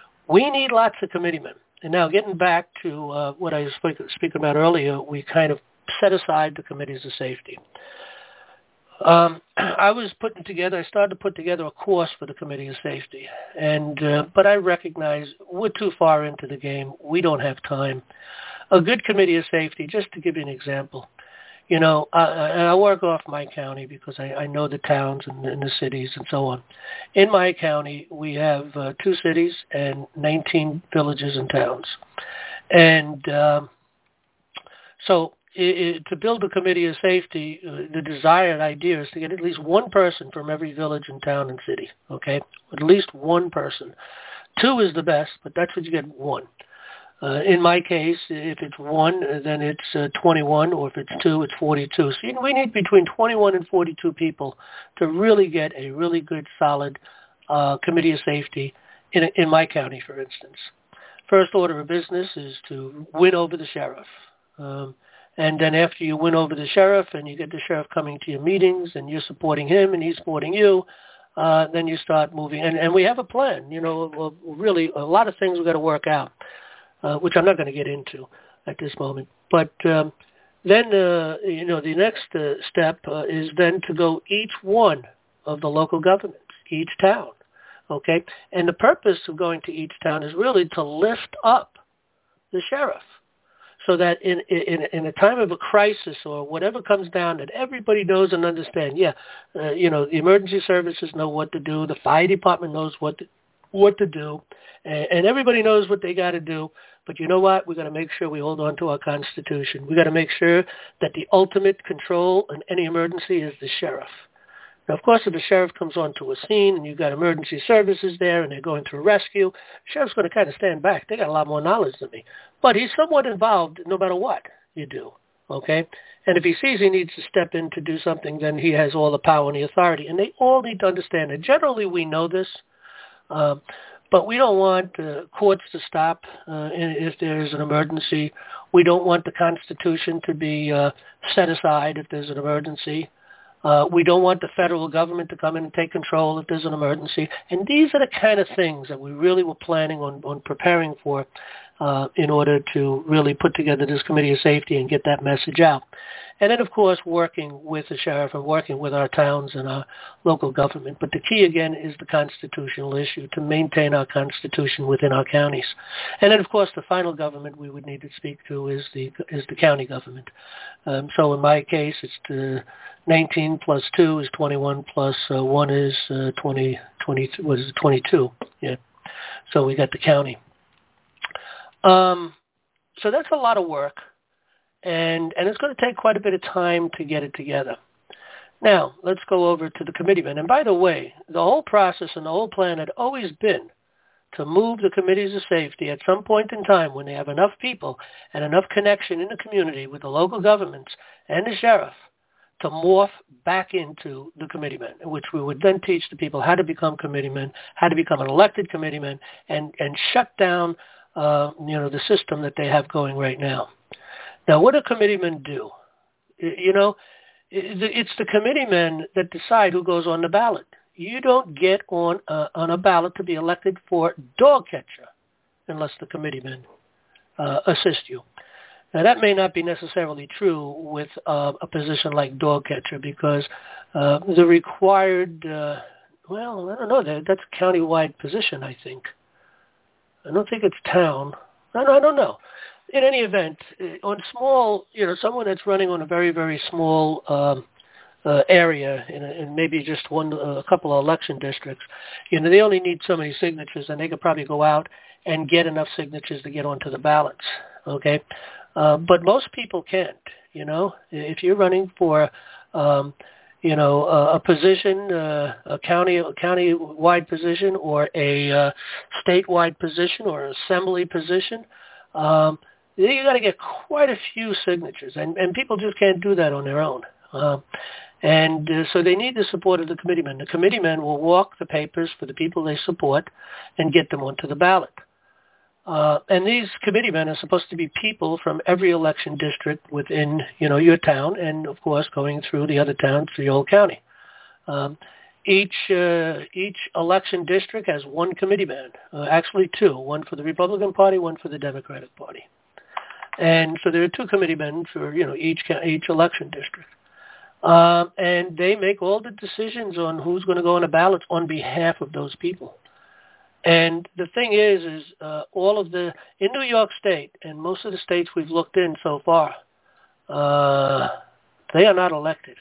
We need lots of committeemen. And now getting back to uh, what I was speak, speaking about earlier, we kind of set aside the committees of safety. Um, I was putting together, I started to put together a course for the Committee of Safety, and uh, but I recognize we're too far into the game. We don't have time. A good Committee of Safety, just to give you an example, you know, uh, and I work off my county because I, I know the towns and, and the cities and so on. In my county, we have uh, two cities and nineteen villages and towns. And um, so It, it, to build a committee of safety, uh, the desired idea is to get at least one person from every village and town and city, okay? At least one person. Two is the best, but that's what you get, one. Uh, in my case, if it's one, then it's uh, twenty-one, or if it's two, it's forty-two. So you know, we need between twenty-one and forty-two people to really get a really good, solid uh, committee of safety in, in my county, for instance. First order of business is to win over the sheriff. Um, And then after you win over the sheriff and you get the sheriff coming to your meetings and you're supporting him and he's supporting you, uh, then you start moving. And, and we have a plan. You know, well, really a lot of things we've got to work out, uh, which I'm not going to get into at this moment. But um, then, uh, you know, the next uh, step uh, is then to go each one of the local governments, each town, okay? And the purpose of going to each town is really to lift up the sheriff, so that in, in in a time of a crisis or whatever comes down, that everybody knows and understands. Yeah, uh, you know, the emergency services know what to do. The fire department knows what to, what to do, and, and everybody knows what they got to do. But you know what? We've got to make sure we hold on to our Constitution. We've got to make sure that the ultimate control in any emergency is the sheriff. Now, of course, if the sheriff comes onto a scene and you've got emergency services there and they're going through rescue, the sheriff's going to kind of stand back. They got a lot more knowledge than me. But he's somewhat involved no matter what you do, okay? And if he sees he needs to step in to do something, then he has all the power and the authority. And they all need to understand it. Generally, we know this, um, but we don't want uh, courts to stop uh, if there's an emergency. We don't want the Constitution to be uh, set aside if there's an emergency. Uh, we don't want the federal government to come in and take control if there's an emergency. And these are the kind of things that we really were planning on, on preparing for uh, in order to really put together this committee of safety and get that message out. And then, of course, working with the sheriff and working with our towns and our local government. But the key, again, is the constitutional issue, to maintain our constitution within our counties. And then, of course, the final government we would need to speak to is the is the county government. Um, so in my case, it's the nineteen plus two is twenty-one, plus uh, one is uh, twenty, twenty, what is it, twenty-two. Yeah. So we got the county. Um, so that's a lot of work. And and it's going to take quite a bit of time to get it together. Now, let's go over to the committeemen. And by the way, the whole process and the whole plan had always been to move the committees of safety at some point in time when they have enough people and enough connection in the community with the local governments and the sheriff to morph back into the committeemen, which we would then teach the people how to become committeemen, how to become an elected committeeman, and, and shut down uh, you know, the system that they have going right now. Now, what do committeemen do? You know, it's the committeemen that decide who goes on the ballot. You don't get on a, on a ballot to be elected for dog catcher unless the committeemen uh, assist you. Now, that may not be necessarily true with uh, a position like dog catcher because uh, the required, uh, well, I don't know, that, that's a county-wide position, I think. I don't think it's town. I don't, I don't know. In any event, on small, you know, someone that's running on a very, very small um, uh, area in, a, in maybe just one, a couple of election districts, you know, they only need so many signatures, and they could probably go out and get enough signatures to get onto the ballots. Okay, uh, but most people can't. You know, if you're running for, um, you know, a, a position, uh, a county, a county-wide position, or a uh, statewide position, or an assembly position. Um, you got to get quite a few signatures, and, and people just can't do that on their own. Um, and uh, so they need the support of the committeemen. The committeemen will walk the papers for the people they support and get them onto the ballot. Uh, and these committeemen are supposed to be people from every election district within, you know, your town, and of course going through the other towns to your whole county. Um, each uh, each election district has one committeeman, uh, actually two, one for the Republican Party, one for the Democratic Party. And so there are two committeemen for, you know, each each election district. Um, and they make all the decisions on who's going to go on the ballots on behalf of those people. And the thing is, is uh, all of the, in New York State, and most of the states we've looked in so far, uh, they are not elected.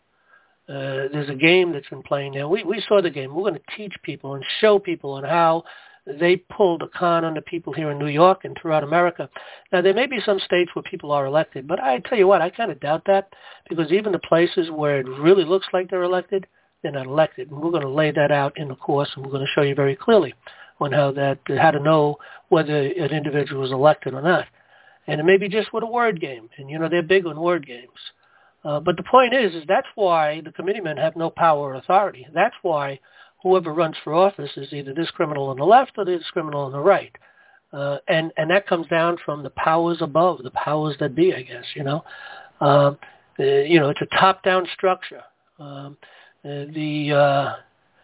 Uh, there's a game that's been playing there. We, we saw the game. We're going to teach people and show people on how they pulled a con on the people here in New York and throughout America. Now, there may be some states where people are elected, but I tell you what, I kind of doubt that, because even the places where it really looks like they're elected, they're not elected. And we're going to lay that out in the course, and we're going to show you very clearly on how that, how to know whether an individual is elected or not. And it may be just with a word game, and, you know, they're big on word games. Uh, but the point is, is that's why the committeemen have no power or authority. That's why whoever runs for office is either this criminal on the left or this criminal on the right. Uh, and, and that comes down from the powers above, the powers that be, I guess, you know. Um, uh, you know, it's a top-down structure. Um, uh, the uh,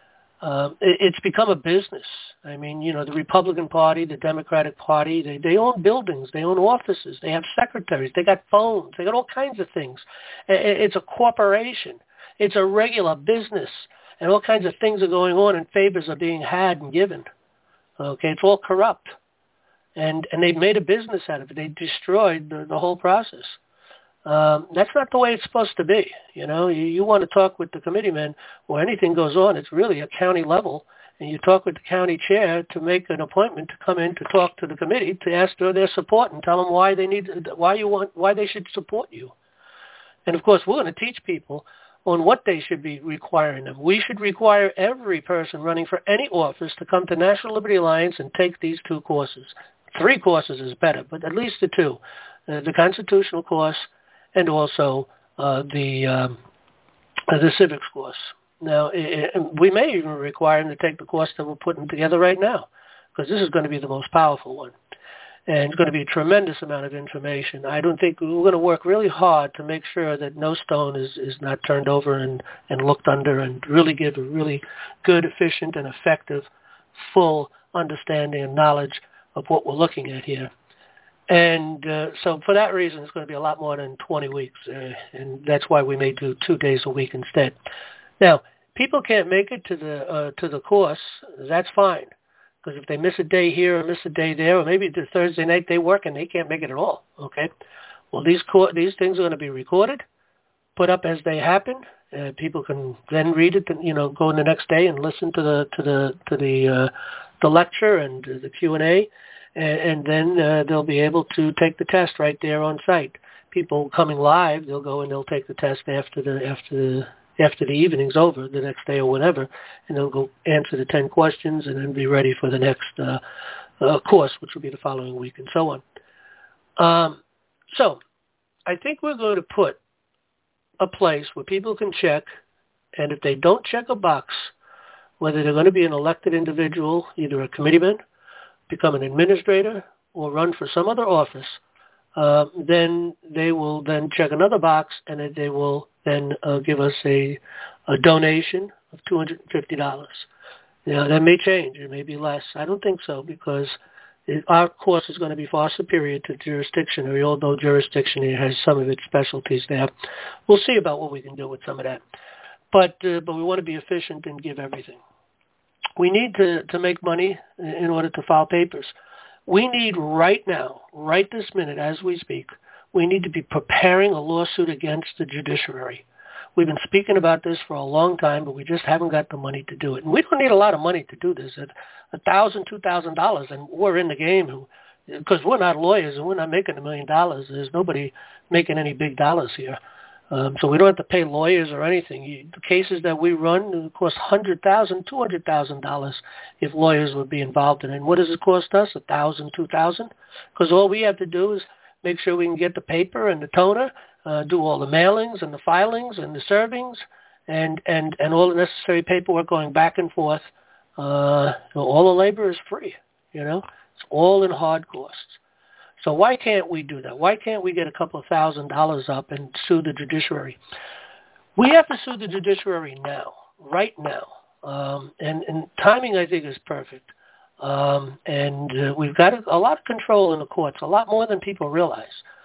uh, it, it's become a business. I mean, you know, the Republican Party, the Democratic Party, they, they own buildings, they own offices, they have secretaries, they got phones, they got all kinds of things. It, it's a corporation. It's a regular business. And all kinds of things are going on, and favors are being had and given. Okay, it's all corrupt. And and they've made a business out of it. They destroyed the, the whole process. Um, that's not the way it's supposed to be. You know, you, you want to talk with the committeemen or anything goes on, it's really a county level, and you talk with the county chair to make an appointment to come in to talk to the committee to ask for their support and tell them why they need, why you want, why they should support you. And of course, we're going to teach people on what they should be requiring them. We should require every person running for any office to come to National Liberty Alliance and take these two courses. Three courses is better, but at least the two, uh, the constitutional course and also uh, the um, uh, the civics course. Now, it, it, we may even require them to take the course that we're putting together right now, because this is going to be the most powerful one. And it's going to be a tremendous amount of information. I don't think we're going to work really hard to make sure that no stone is, is not turned over and, and looked under, and really give a really good, efficient, and effective, full understanding and knowledge of what we're looking at here. And uh, so for that reason, it's going to be a lot more than twenty weeks, uh, and that's why we may do two days a week instead. Now, people can't make it to the uh, to the course. That's fine, because if they miss a day here or miss a day there, or maybe the Thursday night they work and they can't make it at all. Okay, well these co- these things are going to be recorded, put up as they happen. Uh, people can then read it, and, you know, go in the next day and listen to the to the to the uh, the lecture and uh, the Q and A. And then uh, they'll be able to take the test right there on site. People coming live, they'll go and they'll take the test after the after the after the evening's over, the next day or whatever, and they'll go answer the ten questions and then be ready for the next uh, uh, course, which will be the following week, and so on. Um, so, I think we're going to put a place where people can check, and if they don't check a box, whether they're going to be an elected individual, either a committeeman, become an administrator, or run for some other office, uh, then they will then check another box, and then they will then uh, give us a, a donation of two hundred fifty dollars. Now, that may change. It may be less. I don't think so, because it, our course is going to be far superior to jurisdictionary, although jurisdictionary has some of its specialties there. We'll see about what we can do with some of that. But, uh, but we want to be efficient and give everything. We need to, to make money in order to file papers. We need right now, right this minute as we speak, we need to be preparing a lawsuit against the judiciary. We've been speaking about this for a long time, but we just haven't got the money to do it. And we don't need a lot of money to do this. At one thousand dollars, two thousand dollars, and we're in the game, because we're not lawyers and we're not making a million dollars. There's nobody making any big dollars here. Um, so we don't have to pay lawyers or anything. You, the cases that we run cost one hundred thousand dollars, two hundred thousand dollars if lawyers would be involved in it. And what does it cost us? one thousand dollars, two thousand dollars? Because all we have to do is make sure we can get the paper and the toner, uh, do all the mailings and the filings and the servings, and, and, and all the necessary paperwork going back and forth. Uh, all the labor is free, you know. It's all in hard costs. So why can't we do that? Why can't we get a couple of thousand dollars up and sue the judiciary? We have to sue the judiciary now, right now. Um, and, and timing, I think, is perfect. Um, and uh, we've got a, a lot of control in the courts, a lot more than people realize.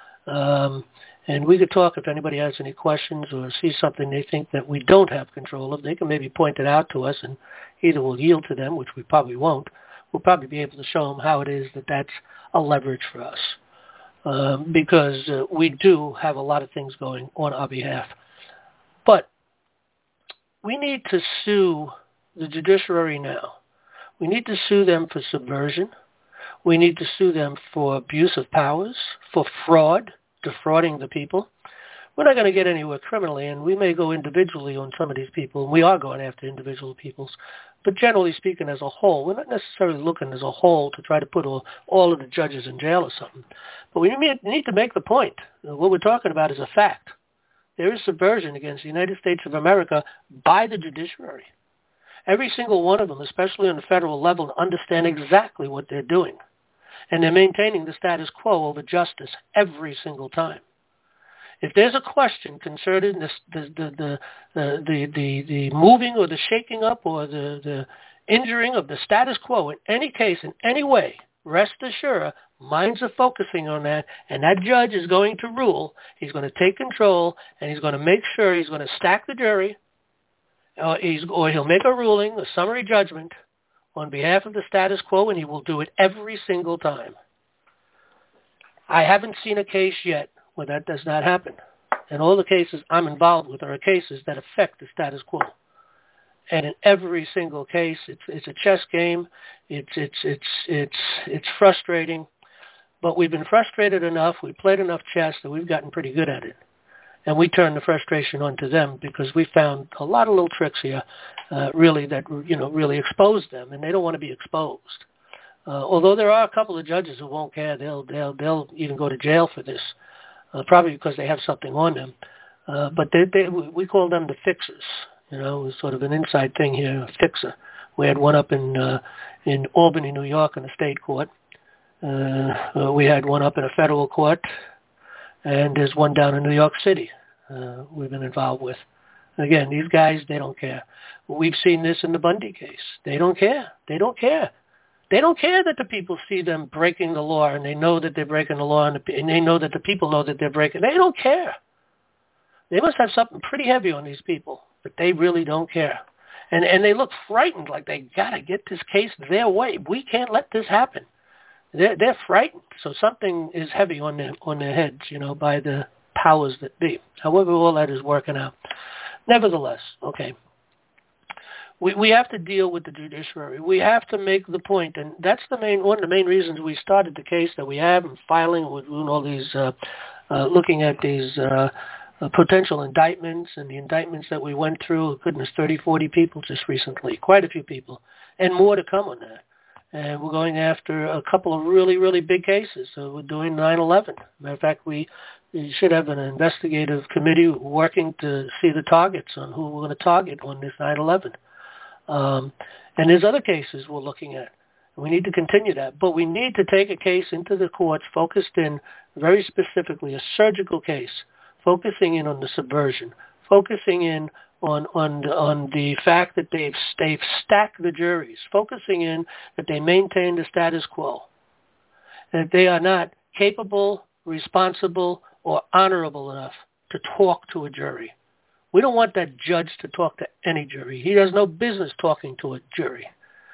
Um, and we could talk if anybody has any questions or sees something they think that we don't have control of. They can maybe point it out to us, and either we'll yield to them, which we probably won't. We'll probably be able to show them how it is that that's a leverage for us, um, because uh, we do have a lot of things going on our behalf. But we need to sue the judiciary now. We need to sue them for subversion. We need to sue them for abuse of powers, for fraud, defrauding the people. We're not going to get anywhere criminally, and we may go individually on some of these people, and we are going after individual peoples. But generally speaking, as a whole, we're not necessarily looking as a whole to try to put all, all of the judges in jail or something. But we need to make the point. What we're talking about is a fact. There is subversion against the United States of America by the judiciary. Every single one of them, especially on the federal level, understand exactly what they're doing. And they're maintaining the status quo over justice every single time. If there's a question concerning the the the the the, the, the moving or the shaking up or the, the injuring of the status quo in any case, in any way, rest assured, minds are focusing on that, and that judge is going to rule. He's going to take control, and he's going to make sure he's going to stack the jury, or, he's, or he'll make a ruling, a summary judgment, on behalf of the status quo, and he will do it every single time. I haven't seen a case yet where that does not happen. And all the cases I'm involved with are cases that affect the status quo. And in every single case, it's it's a chess game. It's it's it's it's it's frustrating, but we've been frustrated enough. We played enough chess that we've gotten pretty good at it. And we turn the frustration onto them because we found a lot of little tricks here, uh, really that you know really expose them, and they don't want to be exposed. Uh, although there are a couple of judges who won't care, they'll they'll they'll even go to jail for this. Uh, probably because they have something on them. Uh, but they, they, we call them the fixers. You know, it's sort of an inside thing here, a fixer. We had one up in uh, in Albany, New York, in the state court. Uh, uh, we had one up in a federal court, and there's one down in New York City uh, we've been involved with. Again, these guys, they don't care. We've seen this in the Bundy case. They don't care. They don't care. They don't care that the people see them breaking the law, and they know that they're breaking the law, and, the, and they know that the people know that they're breaking. They don't care. They must have something pretty heavy on these people, but they really don't care. And and they look frightened, like they got to get this case their way. We can't let this happen. They're, they're frightened, so something is heavy on their, on their heads, you know, by the powers that be. However, all that is working out. Nevertheless, okay, we we have to deal with the judiciary. We have to make the point, and that's the main one of the main reasons we started the case that we have, and filing, we're doing all these, uh, uh, looking at these uh, uh, potential indictments, and the indictments that we went through, goodness, thirty, forty people just recently, quite a few people, and more to come on that. And we're going after a couple of really, really big cases. So we're doing nine eleven. Matter of fact, we, we should have an investigative committee working to see the targets on who we're going to target on this nine eleven. Um, and there's other cases we're looking at. We need to continue that. But we need to take a case into the courts focused in very specifically, a surgical case, focusing in on the subversion, focusing in on on on the fact that they've they've stacked the juries, focusing in that they maintain the status quo, that they are not capable, responsible, or honorable enough to talk to a jury. We don't want that judge to talk to any jury. He has no business talking to a jury.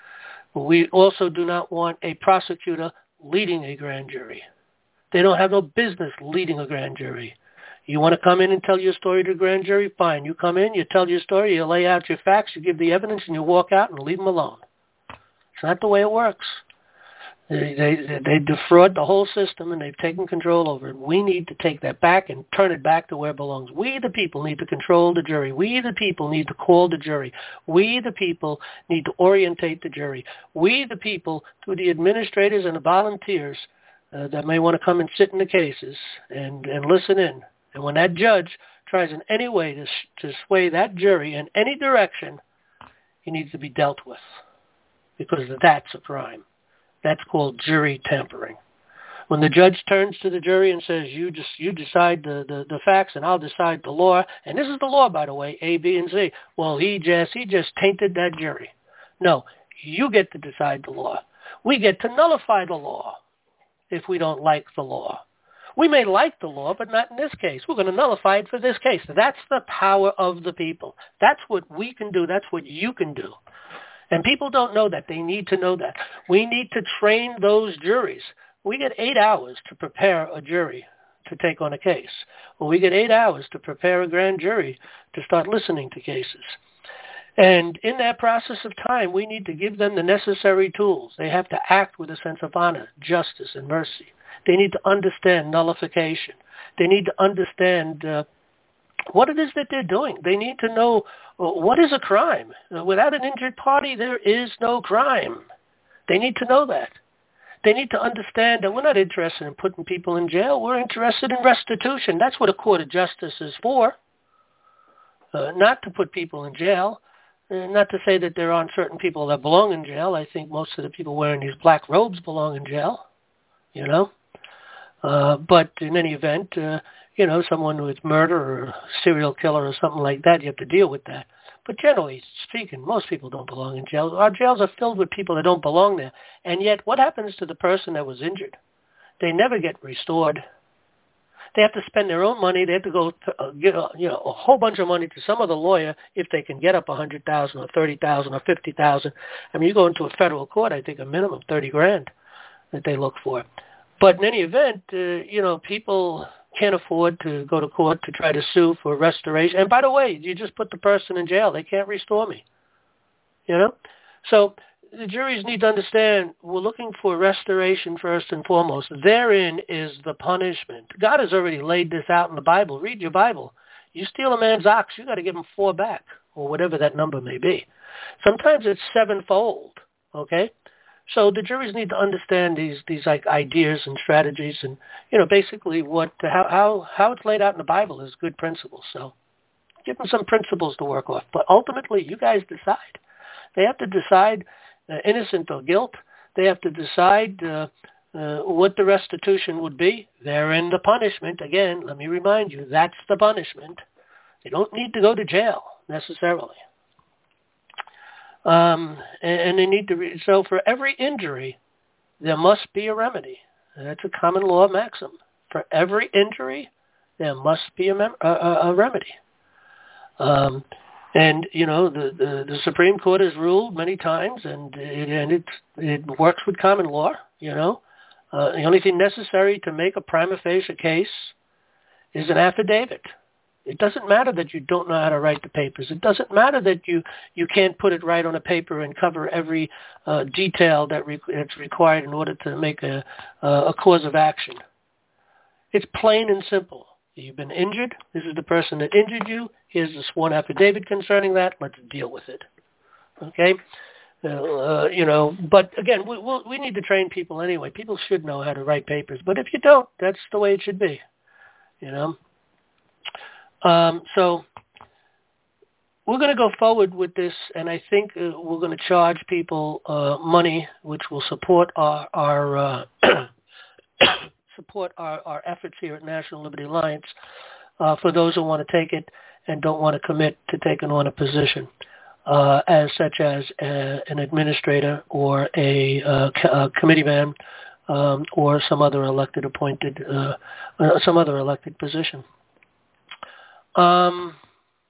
We also do not want a prosecutor leading a grand jury. They don't have no business leading a grand jury. You want to come in and tell your story to the grand jury? Fine. You come in, you tell your story, you lay out your facts, you give the evidence, and you walk out and leave them alone. It's not the way it works. They, they, they defraud the whole system, and they've taken control over it. We need to take that back and turn it back to where it belongs. We, the people, need to control the jury. We, the people, need to call the jury. We, the people, need to orientate the jury. We, the people, through the administrators and the volunteers uh, that may want to come and sit in the cases and, and listen in. And when that judge tries in any way to, to sway that jury in any direction, he needs to be dealt with, because that's a crime. That's called jury tampering. When the judge turns to the jury and says, you just you decide the, the, the facts and I'll decide the law, and this is the law, by the way, A, B, and C. Well, he just he just tainted that jury. No, you get to decide the law. We get to nullify the law if we don't like the law. We may like the law, but not in this case. We're going to nullify it for this case. That's the power of the people. That's what we can do. That's what you can do. And people don't know that. They need to know that. We need to train those juries. We get eight hours to prepare a jury to take on a case. Well, we get eight hours to prepare a grand jury to start listening to cases. And in that process of time, we need to give them the necessary tools. They have to act with a sense of honor, justice, and mercy. They need to understand nullification. They need to understand uh, what it is that they're doing. They need to know uh, what is a crime. Uh, without an injured party, there is no crime. They need to know that. They need to understand that we're not interested in putting people in jail. We're interested in restitution. That's what a court of justice is for, uh, not to put people in jail. Uh, not to say that there aren't certain people that belong in jail. I think most of the people wearing these black robes belong in jail, you know. Uh, but in any event, uh, you know, someone with murder or a serial killer or something like that, you have to deal with that. But generally speaking, most people don't belong in jail. Our jails are filled with people that don't belong there. And yet, what happens to the person that was injured? They never get restored. They have to spend their own money. They have to go to, uh, get a, you know, a whole bunch of money to some other lawyer if they can get up one hundred thousand dollars or thirty thousand dollars or fifty thousand dollars. I mean, you go into a federal court, I think a minimum thirty grand that they look for. But in any event, uh, you know, people can't afford to go to court to try to sue for restoration. And by the way, you just put the person in jail. They can't restore me, you know? So the juries need to understand we're looking for restoration first and foremost. Therein is the punishment. God has already laid this out in the Bible. Read your Bible. You steal a man's ox, you got to give him four back, or whatever that number may be. Sometimes it's sevenfold, okay? So the juries need to understand these these like ideas and strategies, and you know basically what how how how it's laid out in the Bible is good principles. So give them some principles to work off. But ultimately, you guys decide. They have to decide uh, innocent or guilt. They have to decide uh, uh, what the restitution would be. Therein the punishment. Again, let me remind you, that's the punishment. They don't need to go to jail necessarily. Um, and, and they need to. Re- so for every injury, there must be a remedy. That's a common law maxim. For every injury, there must be a, mem- a, a, a remedy. Um, and you know the, the, the Supreme Court has ruled many times, and it and it it works with common law. You know, uh, the only thing necessary to make a prima facie case is an affidavit. It doesn't matter that you don't know how to write the papers. It doesn't matter that you, you can't put it right on a paper and cover every uh, detail that re- that's required in order to make a, uh, a cause of action. It's plain and simple. You've been injured. This is the person that injured you. Here's the sworn affidavit concerning that. Let's deal with it. Okay? Uh, you know, but again, we, we'll, we need to train people anyway. People should know how to write papers. But if you don't, that's the way it should be. You know? Um, so we're going to go forward with this, and I think uh, we're going to charge people uh, money, which will support our our uh, support our, our efforts here at National Liberty Alliance uh, for those who want to take it and don't want to commit to taking on a position, uh, as such as a, an administrator or a, uh, a committee man um, or some other elected appointed uh, uh, some other elected position. Um,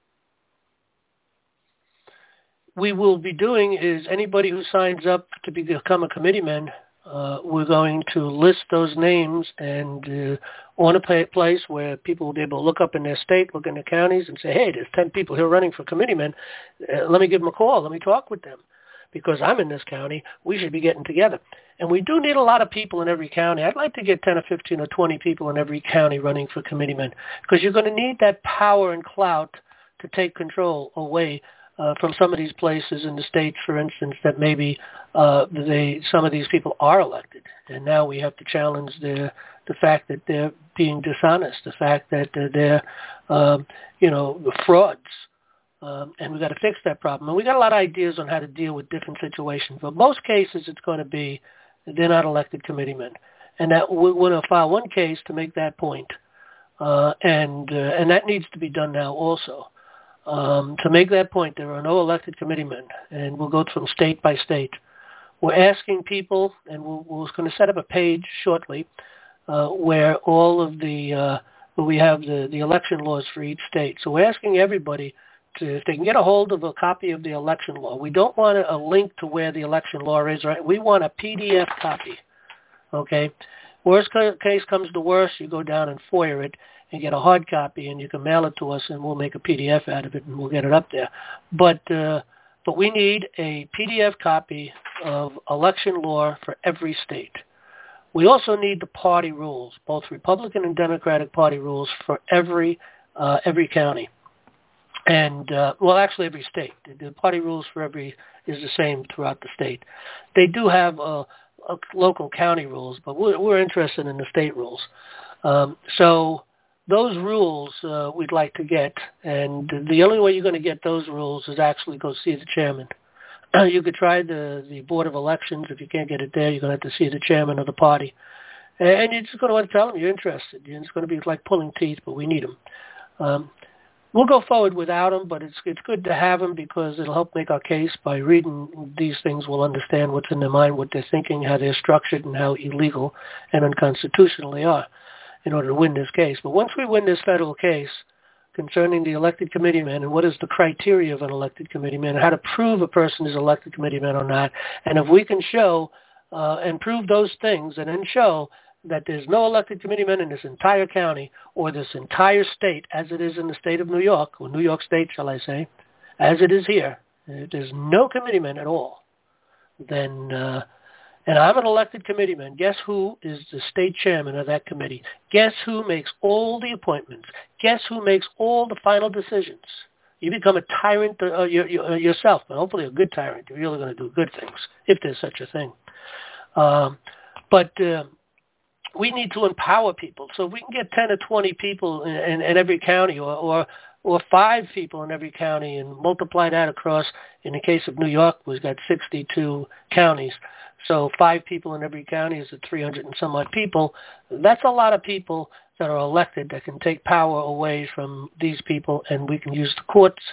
we will be doing is anybody who signs up to become a committeeman, uh, we're going to list those names and uh, on a place where people will be able to look up in their state, look in their counties and say, hey, there's ten people here running for committeemen. Uh, let me give them a call. Let me talk with them. Because I'm in this county, we should be getting together. And we do need a lot of people in every county. I'd like to get ten or fifteen or twenty people in every county running for committeemen, because you're going to need that power and clout to take control away uh, from some of these places in the states, for instance, that maybe uh, they some of these people are elected. And now we have to challenge the, the fact that they're being dishonest, the fact that uh, they're, um, you know, frauds. Um, and we've got to fix that problem. And we've got a lot of ideas on how to deal with different situations. But most cases, it's going to be they're not elected committeemen. And that we're going to file one case to make that point. Uh, and uh, and that needs to be done now also. Um, to make that point, there are no elected committeemen. And we'll go from state by state. We're asking people, and we'll, we're going to set up a page shortly uh, where all of the, uh, where we have the, the election laws for each state. So we're asking everybody to, if they can get a hold of a copy of the election law. We don't want a, a link to where the election law is, right? We want a P D F copy, okay? Worst case comes to worst, you go down and FOIA it and get a hard copy, and you can mail it to us, and we'll make a P D F out of it, and we'll get it up there. But uh, but we need a P D F copy of election law for every state. We also need the party rules, both Republican and Democratic party rules for every uh, every county. And, uh, well, actually every state. The party rules for every is the same throughout the state. They do have uh, uh, local county rules, but we're, we're interested in the state rules. Um, so those rules uh, we'd like to get, and the only way you're going to get those rules is actually go see the chairman. You could try the, the Board of Elections. If you can't get it there, you're going to have to see the chairman of the party. And you're just going to want to tell them you're interested. It's going to be like pulling teeth, but we need them. Um, We'll go forward without them, but it's it's good to have them because it'll help make our case. By reading these things, we'll understand what's in their mind, what they're thinking, how they're structured, and how illegal and unconstitutional they are in order to win this case. But once we win this federal case concerning the elected committeeman and what is the criteria of an elected committeeman and how to prove a person is elected committeeman or not, and if we can show uh, and prove those things and then show that there's no elected committeeman in this entire county or this entire state, as it is in the state of New York, or New York State, shall I say, as it is here, if there's no committeeman at all, then, uh, and I'm an elected committeeman, guess who is the state chairman of that committee? Guess who makes all the appointments? Guess who makes all the final decisions? You become a tyrant uh, your, your, yourself, but hopefully a good tyrant. You're really going to do good things, if there's such a thing. Um, but... Uh, we need to empower people. So if we can get ten or twenty people in, in, in every county or, or or five people in every county and multiply that across, in the case of New York, we've got sixty-two counties. So five people in every county is at three hundred and some odd people. That's a lot of people that are elected that can take power away from these people, and we can use the courts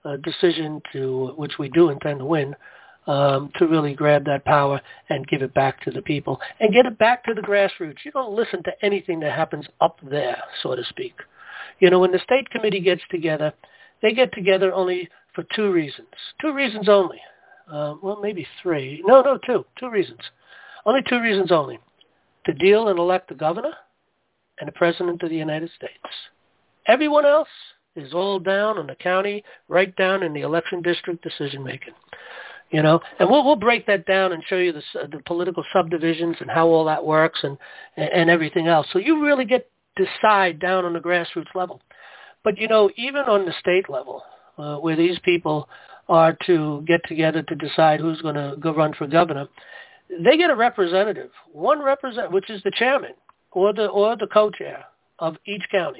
uh, decision to, which we do intend to win, um, to really grab that power and give it back to the people and get it back to the grassroots. You don't listen to anything that happens up there, so to speak. You know, when the state committee gets together, they get together only for two reasons. Two reasons only. Uh, well, maybe three. No, no, two. Two reasons. Only two reasons only. To deal and elect the governor and the president of the United States. Everyone else is all down on the county, right down in the election district decision making. You know, and we'll we'll break that down and show you the the political subdivisions and how all that works and and everything else. So you really get to decide down on the grassroots level. But you know, even on the state level, uh, where these people are to get together to decide who's going to go run for governor, they get a representative, one representative, which is the chairman or the or the co-chair of each county.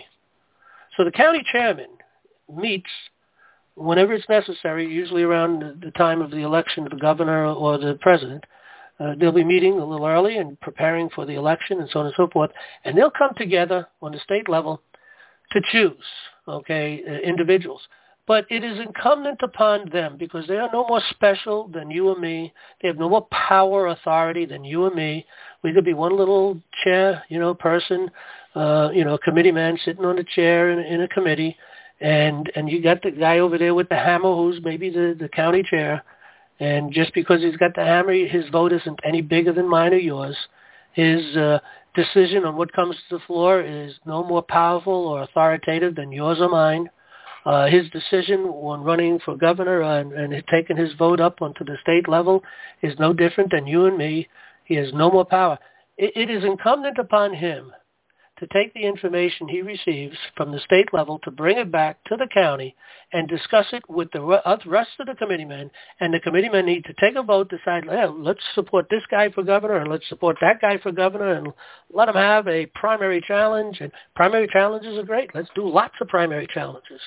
So the county chairman meets whenever it's necessary, usually around the time of the election of the governor or the president. Uh, they'll be meeting a little early and preparing for the election and so on and so forth. And they'll come together on the state level to choose, okay, uh, individuals. But it is incumbent upon them, because they are no more special than you or me. They have no more power or authority than you or me. We could be one little chair, you know, person, uh, you know, a committee man sitting on a chair in, in a committee. And and you got the guy over there with the hammer who's maybe the, the county chair. And just because he's got the hammer, his vote isn't any bigger than mine or yours. His uh, decision on what comes to the floor is no more powerful or authoritative than yours or mine. Uh, his decision when running for governor and, and taking his vote up onto the state level is no different than you and me. He has no more power. It, it is incumbent upon him to take the information he receives from the state level to bring it back to the county and discuss it with the rest of the committeemen. And the committeemen need to take a vote, decide, hey, let's support this guy for governor and let's support that guy for governor and let them have a primary challenge. And primary challenges are great. Let's do lots of primary challenges,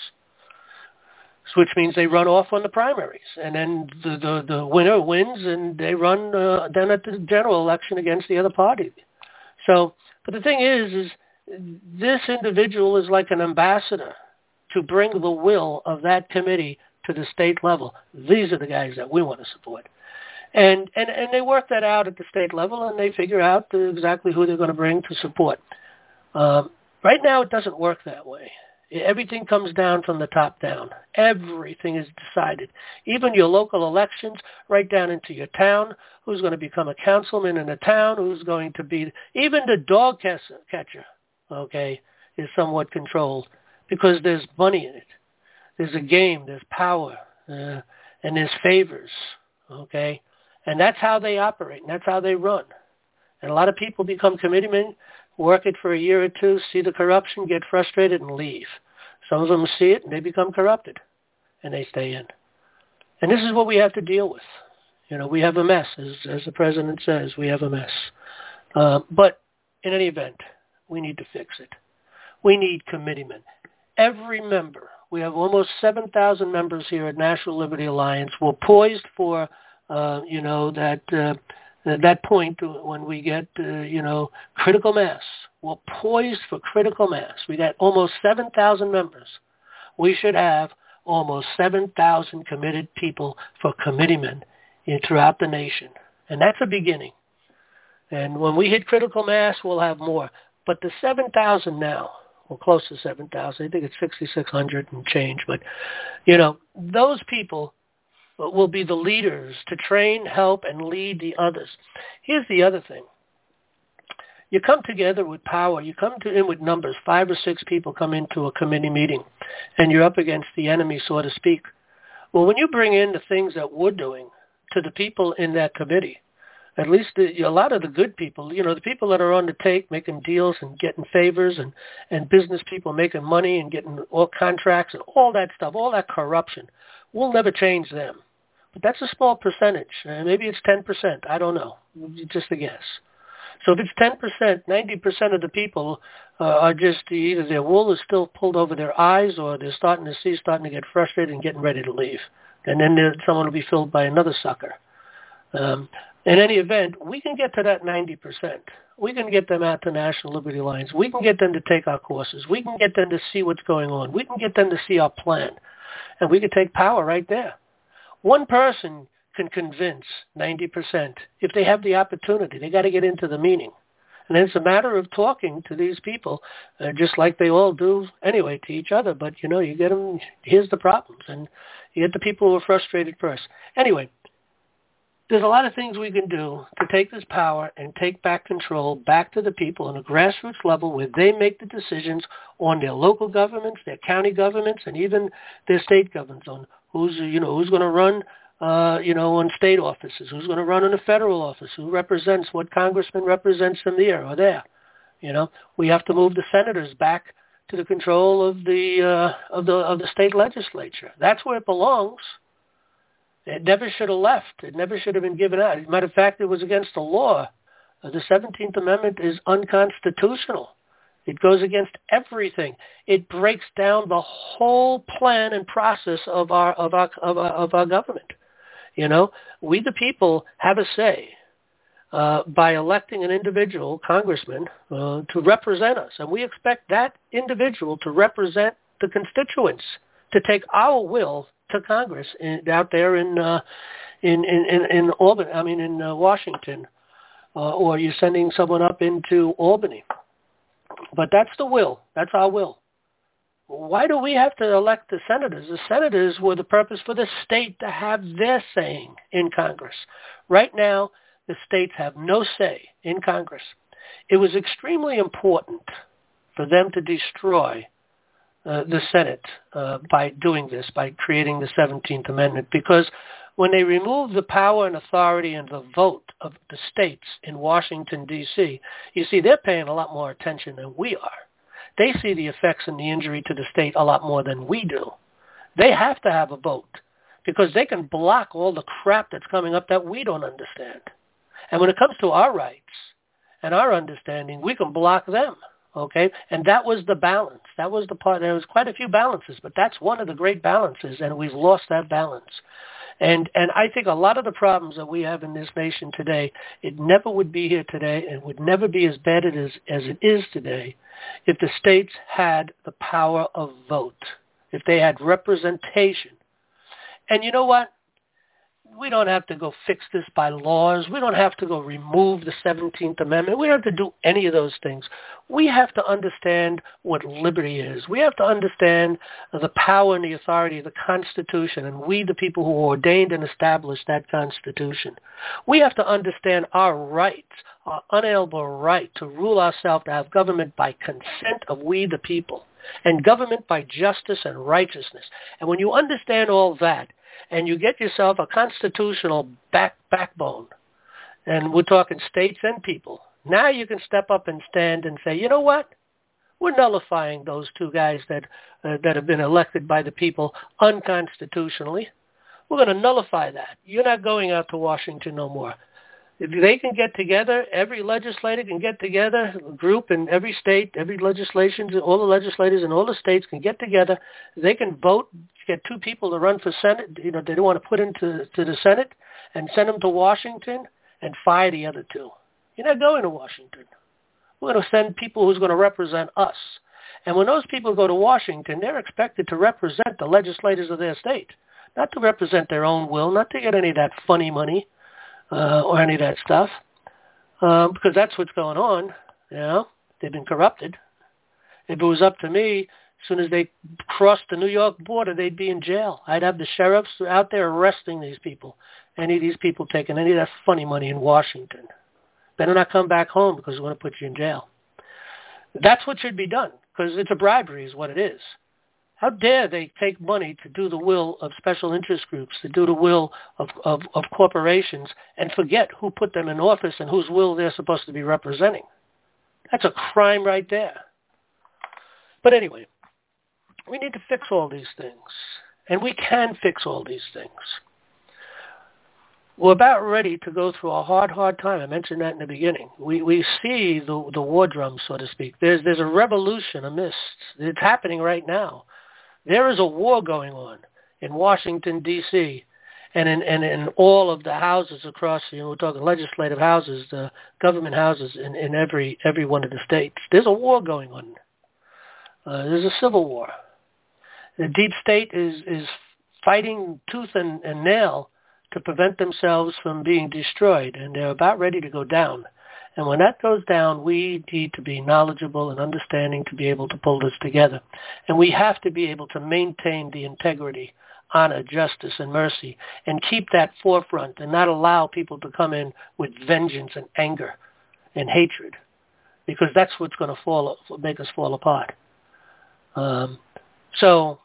which means they run off on the primaries. And then the, the, the winner wins and they run uh, then at the general election against the other party. So, but the thing is, is this individual is like an ambassador to bring the will of that committee to the state level. These are the guys that we want to support. And, and, and they work that out at the state level, and they figure out exactly who they're going to bring to support. Um, right now, it doesn't work that way. Everything comes down from the top down. Everything is decided. Even your local elections, right down into your town, who's going to become a councilman in a town, who's going to be, even the dog catcher, okay, is somewhat controlled because there's money in it. There's a game, there's power, uh, and there's favors, okay? And that's how they operate, and that's how they run. And a lot of people become committeemen, work it for a year or two, see the corruption, get frustrated, and leave. Some of them see it, and they become corrupted, and they stay in. And this is what we have to deal with. You know, we have a mess, as, as the president says, we have a mess. Uh, but in any event, we need to fix it. We need committeemen. Every member, we have almost seven thousand members here at National Liberty Alliance. We're poised for, uh, you know, that... Uh, At that point, when we get, uh, you know, critical mass, we're poised for critical mass. We got almost seven thousand members. We should have almost seven thousand committed people for committeemen in, throughout the nation. And that's a beginning. And when we hit critical mass, we'll have more. But the seven thousand now, well, close to seven thousand, I think it's six thousand six hundred and change. But, you know, those people will be the leaders to train, help, and lead the others. Here's the other thing. You come together with power. You come to, in with numbers. Five or six people come into a committee meeting, and you're up against the enemy, so to speak. Well, when you bring in the things that we're doing to the people in that committee, at least the, a lot of the good people, you know, the people that are on the take, making deals and getting favors, and, and business people making money and getting all contracts and all that stuff, all that corruption, we'll never change them. But that's a small percentage. Uh, maybe it's ten percent. I don't know. Just a guess. So if it's ten percent, ninety percent of the people uh, are just either their wool is still pulled over their eyes, or they're starting to see, starting to get frustrated and getting ready to leave. And then someone will be filled by another sucker. Um, in any event, we can get to that ninety percent. We can get them out to National Liberty Alliance. We can get them to take our courses. We can get them to see what's going on. We can get them to see our plan. and we could take power right there. One person can convince ninety percent if they have the opportunity. They got to get into the meaning. And it's a matter of talking to these people, uh, just like they all do anyway to each other. But, you know, you get them, here's the problems, and you get the people who are frustrated first. Anyway, there's a lot of things we can do to take this power and take back control back to the people on a grassroots level where they make the decisions on their local governments, their county governments, and even their state governments on who's, you know, who's going to run Uh, you know, on state offices, who's going to run in a federal office, who represents, what congressman represents them there or there. You know, we have to move the senators back to the control of the uh, of the of the state legislature. That's where it belongs. It never should have left. It never should have been given out. As a matter of fact, it was against the law. Uh, the seventeenth Amendment is unconstitutional. It goes against everything. It breaks down the whole plan and process of our of our of our, of our government. You know, we the people have a say uh, by electing an individual congressman uh, to represent us. And we expect that individual to represent the constituents, to take our will to Congress in, out there in, uh, in, in, in, in Albany, I mean, in uh, Washington, uh, or you're sending someone up into Albany. But that's the will. That's our will. Why do we have to elect the senators? The senators were the purpose for the state to have their saying in Congress. Right now, the states have no say in Congress. It was extremely important for them to destroy uh, the Senate uh, by doing this, by creating the seventeenth Amendment, because when they remove the power and authority and the vote of the states in Washington, D C, you see, they're paying a lot more attention than we are. They see the effects and the injury to the state a lot more than we do. They have to have a vote because they can block all the crap that's coming up that we don't understand. And when it comes to our rights and our understanding, we can block them, okay? And that was the balance. That was the part. There was quite a few balances, but that's one of the great balances, and we've lost that balance. And and I think a lot of the problems that we have in this nation today, it never would be here today and would never be as bad as, as it is today if the states had the power of vote, if they had representation. And you know what? We don't have to go fix this by laws. We don't have to go remove the seventeenth Amendment. We don't have to do any of those things. We have to understand what liberty is. We have to understand the power and the authority of the Constitution, and we, the people who ordained and established that Constitution. We have to understand our rights, our unalienable right to rule ourselves, to have government by consent of we, the people, and government by justice and righteousness. And when you understand all that, and you get yourself a constitutional back backbone, and we're talking states and people, now you can step up and stand and say, you know what? We're nullifying those two guys that uh, that have been elected by the people unconstitutionally. We're going to nullify that. You're not going out to Washington no more. If they can get together, every legislator can get together, a group in every state, every legislation, all the legislators in all the states can get together. They can vote, get two people to run for Senate, you know, they don't want to put into to the Senate, and send them to Washington and fire the other two. You're not going to Washington. We're going to send people who's going to represent us. And when those people go to Washington, they're expected to represent the legislators of their state, not to represent their own will, not to get any of that funny money. Uh, or any of that stuff, um, because that's what's going on. You know, they've been corrupted. If it was up to me, as soon as they crossed the New York border, they'd be in jail. I'd have the sheriffs out there arresting these people. Any of these people taking any of that funny money in Washington. Better not come back home because we're going to put you in jail. That's what should be done, because it's a bribery is what it is. How dare they take money to do the will of special interest groups, to do the will of, of, of corporations, and forget who put them in office and whose will they're supposed to be representing. That's a crime right there. But anyway, we need to fix all these things, and we can fix all these things. We're about ready to go through a hard, hard time. I mentioned that in the beginning. We we see the the war drum, so to speak. There's there's a revolution amidst. It's happening right now. There is a war going on in Washington, D C, and in, and in all of the houses across, you know, we're talking legislative houses, the government houses in, in every every one of the states. There's a war going on. Uh, there's a civil war. The deep state is, is fighting tooth and, and nail to prevent themselves from being destroyed, and they're about ready to go down. And when that goes down, we need to be knowledgeable and understanding to be able to pull this together. And we have to be able to maintain the integrity, honor, justice, and mercy, and keep that forefront and not allow people to come in with vengeance and anger and hatred, because that's what's going to fall, make us fall apart. Um, so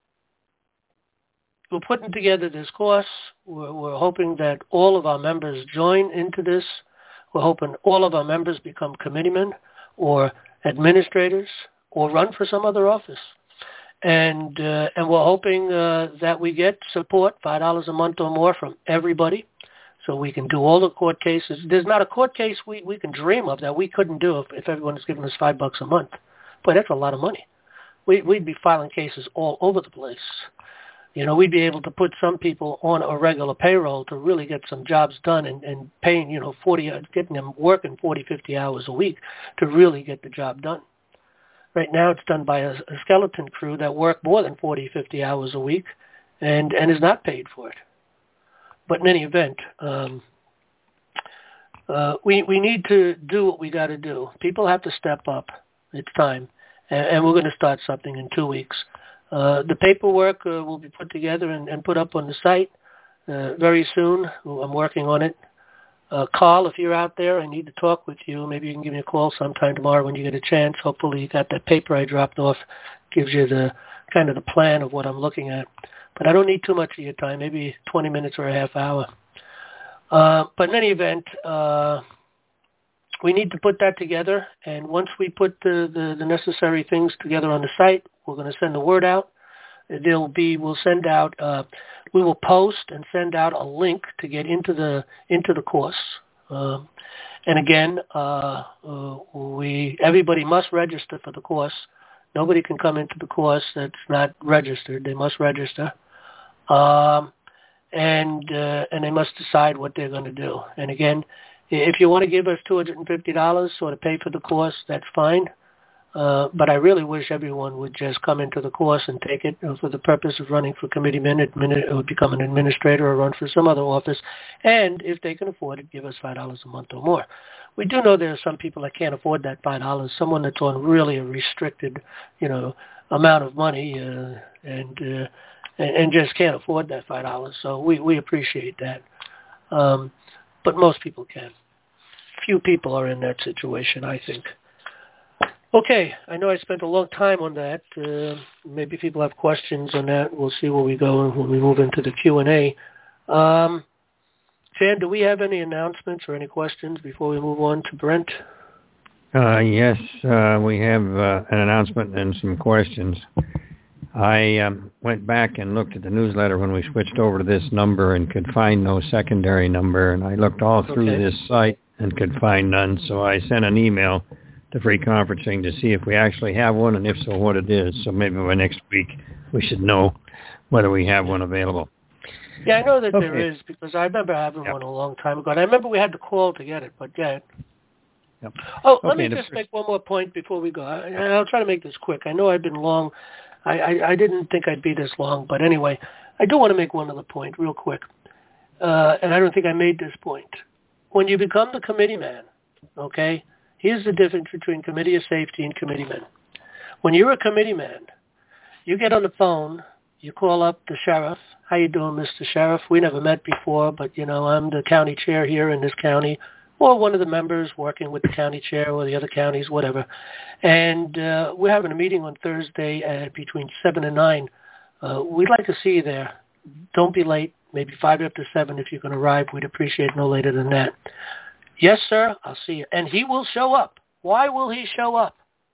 we're putting together this course. We're, we're hoping that all of our members join into this. We're hoping all of our members become committeemen or administrators or run for some other office. And uh, and we're hoping uh, that we get support, five dollars a month or more, from everybody, so we can do all the court cases. There's not a court case we, we can dream of that we couldn't do if, if everyone was giving us five bucks a month. Boy, that's a lot of money. We, we'd be filing cases all over the place. You know, we'd be able to put some people on a regular payroll to really get some jobs done, and, and paying, you know, forty, getting them working forty, fifty hours a week to really get the job done. Right now it's done by a, a skeleton crew that work more than forty, fifty hours a week and, and is not paid for it. But in any event, um, uh, we, we need to do what we got to do. People have to step up. It's time. And, and we're going to start something in two weeks. Uh, the paperwork uh, will be put together and, and put up on the site uh, very soon. I'm working on it. Uh, Carl, if you're out there, I need to talk with you. Maybe you can give me a call sometime tomorrow when you get a chance. Hopefully you got that paper I dropped off. Gives you the kind of the plan of what I'm looking at. But I don't need too much of your time, maybe twenty minutes or a half hour. Uh, but in any event, uh, we need to put that together. And once we put the, the, the necessary things together on the site, we're going to send the word out. There'll be, we'll send out, uh, we will post and send out a link to get into the into the course. Um, and again, uh, uh, we everybody must register for the course. Nobody can come into the course that's not registered. They must register, um, and uh, and they must decide what they're going to do. And again, if you want to give us two hundred fifty dollars or to pay for the course, that's fine. Uh, but I really wish everyone would just come into the course and take it for the purpose of running for committeeman, admin, or become an administrator, or run for some other office. And if they can afford it, give us five dollars a month or more. We do know there are some people that can't afford that five dollars. Someone that's on really a restricted, you know, amount of money uh, and, uh, and and just can't afford that five dollars. So we, we appreciate that. Um, but most people can. Few people are in that situation, I think. Okay, I know I spent a long time on that. Uh, maybe people have questions on that. We'll see where we go when we move into the Q and A. Um, Jan, do we have any announcements or any questions before we move on to Brent? Uh, yes, uh, we have uh, an announcement and some questions. I um, went back and looked at the newsletter when we switched over to this number and could find no secondary number, and I looked all through okay. this site and could find none, so I sent an email to Free Conferencing to see if we actually have one, and if so, what it is. So maybe by next week we should know whether we have one available. Yeah, I know that okay. there is, because I remember having yep. one a long time ago. And I remember we had to call to get it, but yeah. Yep. Oh, let okay, me just first... make one more point before we go. I, I'll try to make this quick. I know I've been long. I, I, I didn't think I'd be this long, but anyway, I do want to make one other point real quick. Uh, and I don't think I made this point. When you become the committee man, okay, here's the difference between committee of safety and committeeman. When you're a committee man, you get on the phone, you call up the sheriff. How you doing, Mister Sheriff? We never met before, but, you know, I'm the county chair here in this county, or one of the members working with the county chair or the other counties, whatever. And uh, we're having a meeting on Thursday at between seven and nine. Uh, we'd like to see you there. Don't be late, maybe five after seven if you can arrive. We'd appreciate no later than that. Yes, sir, I'll see you. And he will show up. Why will he show up?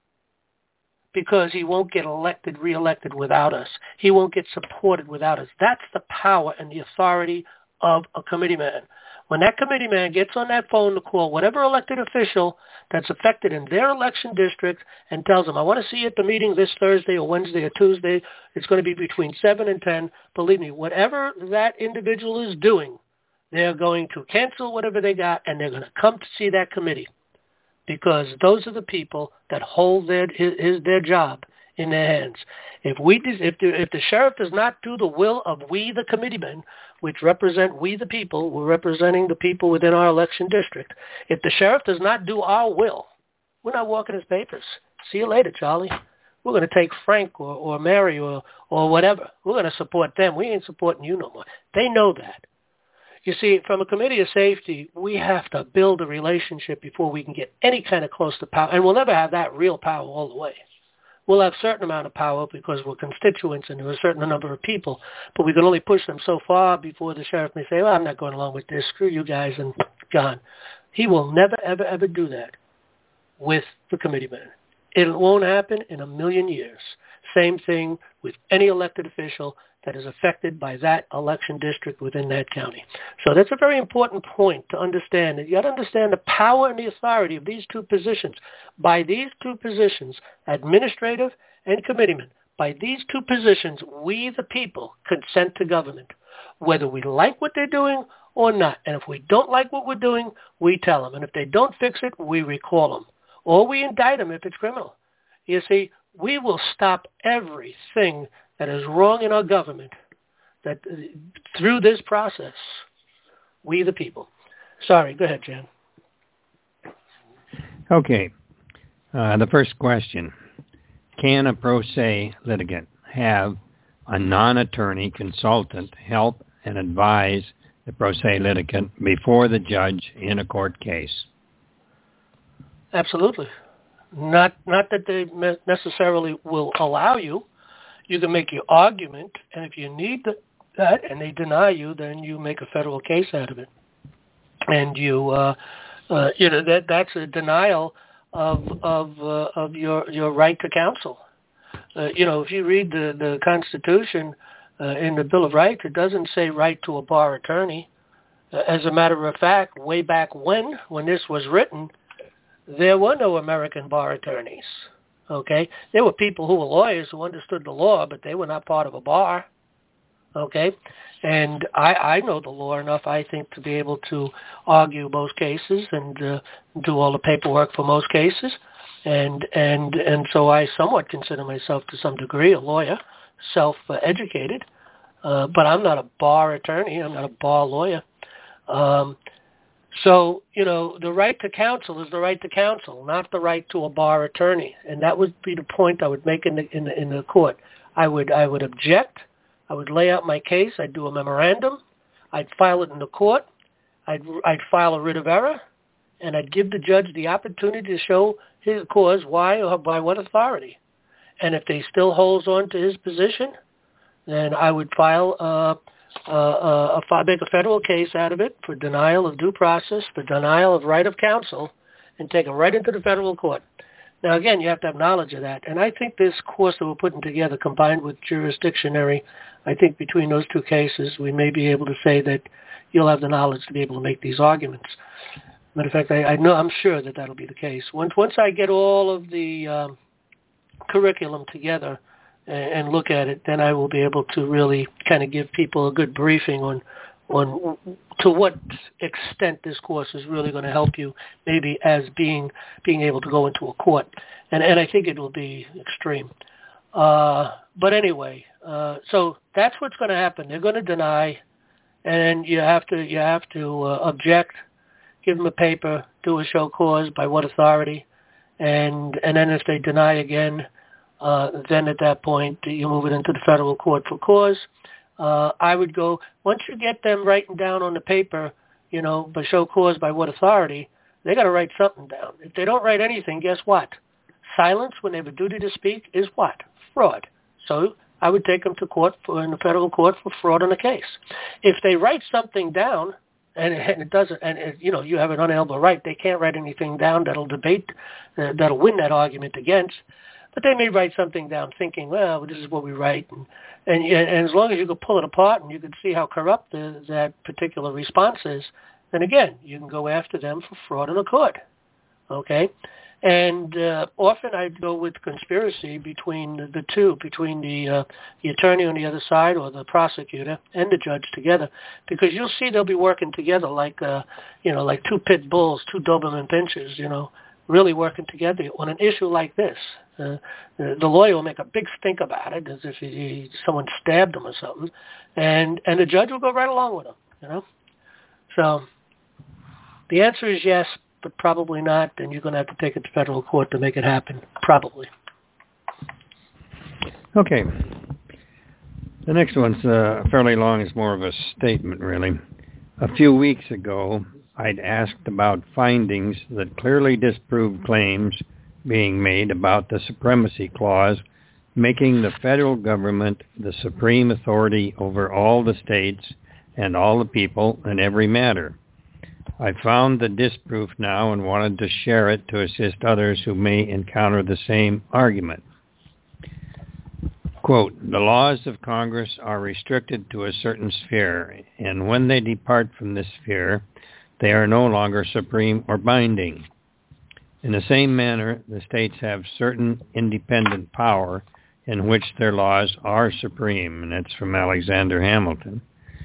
Because he won't get elected, reelected without us. He won't get supported without us. That's the power and the authority of a committee man. When that committee man gets on that phone to call whatever elected official that's affected in their election district and tells them, I want to see you at the meeting this Thursday or Wednesday or Tuesday, it's going to be between seven and ten. Believe me, whatever that individual is doing, they're going to cancel whatever they got, and they're going to come to see that committee, because those are the people that hold their his, their job in their hands. If we, if the, if the sheriff does not do the will of we, the committeemen, which represent we, the people, we're representing the people within our election district. If the sheriff does not do our will, we're not walking his papers. See you later, Charlie. We're going to take Frank or, or Mary or, or whatever. We're going to support them. We ain't supporting you no more. They know that. You see, from a committee of safety, we have to build a relationship before we can get any kind of close to power. And we'll never have that real power all the way. We'll have a certain amount of power because we're constituents and there are a certain number of people. But we can only push them so far before the sheriff may say, well, I'm not going along with this. Screw you guys and gone. He will never, ever, ever do that with the committeemen. It won't happen in a million years. Same thing with any elected official that is affected by that election district within that county. So that's a very important point to understand. You got to understand the power and the authority of these two positions. By these two positions, administrative and committeemen, by these two positions, we the people consent to government, whether we like what they're doing or not. And if we don't like what we're doing, we tell them. And if they don't fix it, we recall them. Or we indict them if it's criminal. You see, we will stop everything that is wrong in our government that through this process, we the people. Sorry, go ahead, Jan. Okay. Uh, the first question, can a pro se litigant have a non-attorney consultant help and advise the pro se litigant before the judge in a court case? Absolutely. Not not that they necessarily will allow you. You can make your argument, and if you need that and they deny you, then you make a federal case out of it. And you, uh, uh, you know, that that's a denial of of uh, of your your right to counsel. Uh, you know, if you read the the Constitution uh, in the Bill of Rights, it doesn't say right to a bar attorney. Uh, as a matter of fact, way back when when this was written, there were no American bar attorneys, okay? There were people who were lawyers who understood the law, but they were not part of a bar, okay? And I, I know the law enough, I think, to be able to argue most cases and uh, do all the paperwork for most cases. And, and, and so I somewhat consider myself, to some degree, a lawyer, self-educated. Uh, but I'm not a bar attorney. I'm not a bar lawyer. Um So, you know, the right to counsel is the right to counsel, not the right to a bar attorney. And that would be the point I would make in the, in the, in the court. I would I would object. I would lay out my case. I'd do a memorandum. I'd file it in the court. I'd, I'd file a writ of error. And I'd give the judge the opportunity to show his cause, why or by what authority. And if he still holds on to his position, then I would file uh Uh, uh, make a federal case out of it for denial of due process, for denial of right of counsel, and take it right into the federal court. Now, again, you have to have knowledge of that. And I think this course that we're putting together, combined with jurisdictionary, I think between those two cases, we may be able to say that you'll have the knowledge to be able to make these arguments. Matter of fact, I, I know, I'm sure that that'll be the case. Once, once I get all of the um, curriculum together and look at it, then I will be able to really kind of give people a good briefing on on to what extent this course is really going to help you, maybe as being being able to go into a court. And and I think it will be extreme. Uh, but anyway, uh, so that's what's going to happen. They're going to deny, and you have to you have to uh, object, give them a paper, do a show cause, by what authority, and and then if they deny again, Uh, then at that point, you move it into the federal court for cause. Uh, I would go, once you get them writing down on the paper, you know, by show cause by what authority, they got to write something down. If they don't write anything, guess what? Silence when they have a duty to speak is what? Fraud. So I would take them to court for, in the federal court for fraud on the case. If they write something down, and it, and it doesn't, and it, you know, you have an unalienable right, they can't write anything down that'll debate, uh, that'll win that argument against. But they may write something down thinking, well, this is what we write. And, and, and as long as you could pull it apart and you could see how corrupt the, that particular response is, then again, you can go after them for fraud in the court. Okay? And uh, often I'd go with conspiracy between the, the two, between the uh, the attorney on the other side or the prosecutor and the judge together, because you'll see they'll be working together like, uh, you know, like two pit bulls, two Doberman pinschers, you know, really working together on an issue like this. Uh, the, the lawyer will make a big stink about it, as if he, he, someone stabbed him or something, and and the judge will go right along with him. You know, so the answer is yes, but probably not, and you're going to have to take it to federal court to make it happen. Probably. Okay. The next one's uh, fairly long. It's more of a statement, really. A few weeks ago, I'd asked about findings that clearly disproved claims being made about the Supremacy Clause, making the federal government the supreme authority over all the states and all the people in every matter. I found the disproof now and wanted to share it to assist others who may encounter the same argument. Quote, the laws of Congress are restricted to a certain sphere, and when they depart from this sphere, they are no longer supreme or binding. In the same manner, the states have certain independent power in which their laws are supreme, and that's from Alexander Hamilton.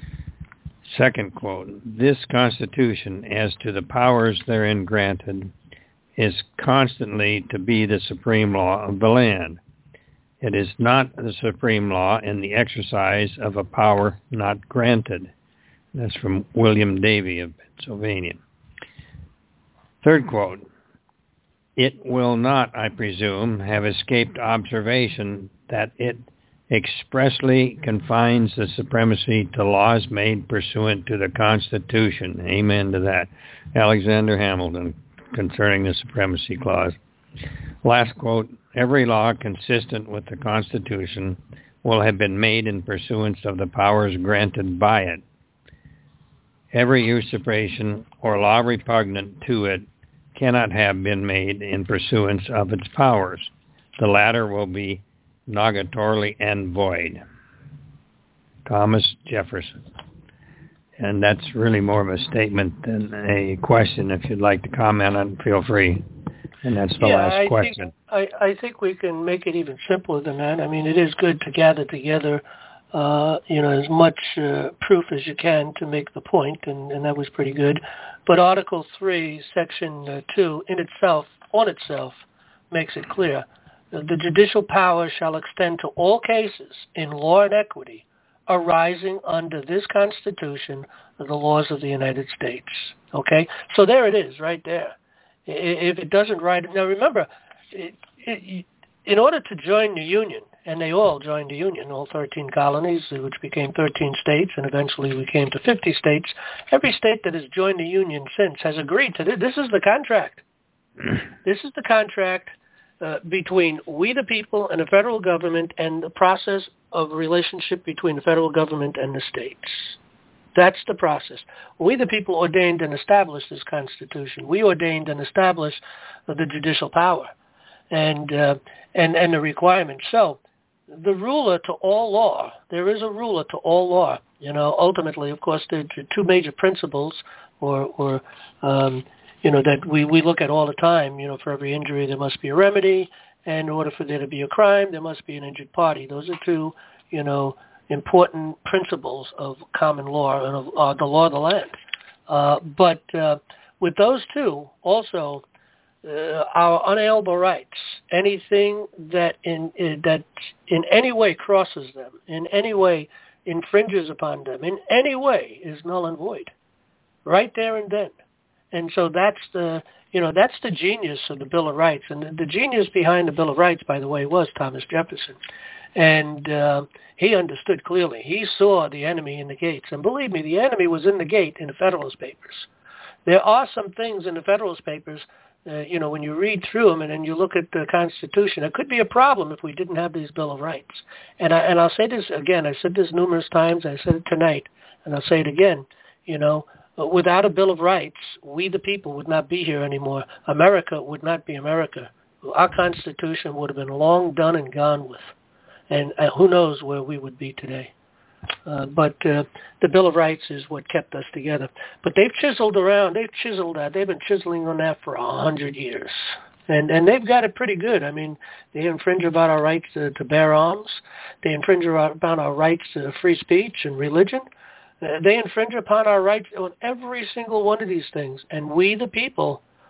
Second quote, this Constitution, as to the powers therein granted, is constantly to be the supreme law of the land. It is not the supreme law in the exercise of a power not granted. That's from William Davey of Pennsylvania. Third quote, it will not, I presume, have escaped observation that it expressly confines the supremacy to laws made pursuant to the Constitution. Amen to that. Alexander Hamilton concerning the Supremacy Clause. Last quote, every law consistent with the Constitution will have been made in pursuance of the powers granted by it. Every usurpation or law repugnant to it cannot have been made in pursuance of its powers. The latter will be nugatory and void. Thomas Jefferson. And that's really more of a statement than a question. If you'd like to comment on it, feel free. And that's the yeah, last I question. Think, I, I think we can make it even simpler than that. I mean, it is good to gather together, uh, you know, as much uh, proof as you can to make the point, and, and that was pretty good. But Article three, Section uh, two, in itself, on itself, makes it clear. The judicial power shall extend to all cases in law and equity arising under this Constitution of the laws of the United States. Okay? So there it is, right there. If it doesn't write... Now remember, it, it, in order to join the Union, and they all joined the Union, all thirteen colonies, which became thirteen states, and eventually we came to fifty states, every state that has joined the Union since has agreed to this. This is the contract. This is the contract uh, between we the people and the federal government, and the process of relationship between the federal government and the states. That's the process. We the people ordained and established this Constitution. We ordained and established uh, the judicial power and, uh, and, and the requirements. So the ruler to all law, there is a ruler to all law. You know, ultimately, of course, there are two major principles or, or um, you know, that we, we look at all the time. You know, for every injury, there must be a remedy. And in order for there to be a crime, there must be an injured party. Those are two, you know, important principles of common law and of uh, the law of the land. Uh, but uh, with those two, also, uh, our unalienable rights, anything that in, in that in any way crosses them, in any way infringes upon them, in any way is null and void, right there and then. And so that's the, you know, that's the genius of the Bill of Rights. And the, the genius behind the Bill of Rights, by the way, was Thomas Jefferson. And uh, he understood clearly. He saw the enemy in the gates. And believe me, the enemy was in the gate in the Federalist Papers. There are some things in the Federalist Papers, uh, you know, when you read through them and then you look at the Constitution, it could be a problem if we didn't have these Bill of Rights. And, I, and I'll say this again. I said this numerous times. I said it tonight, and I'll say it again. You know, without a Bill of Rights, we the people would not be here anymore. America would not be America. Our Constitution would have been long done and gone with. And uh, who knows where we would be today. Uh, but uh, the Bill of Rights is what kept us together. But they've chiseled around. They've chiseled that. They've been chiseling on that for a hundred years. And and they've got it pretty good. I mean, they infringe about our rights to, to bear arms. They infringe about our rights to free speech and religion. Uh, they infringe upon our rights on every single one of these things. And we, the people,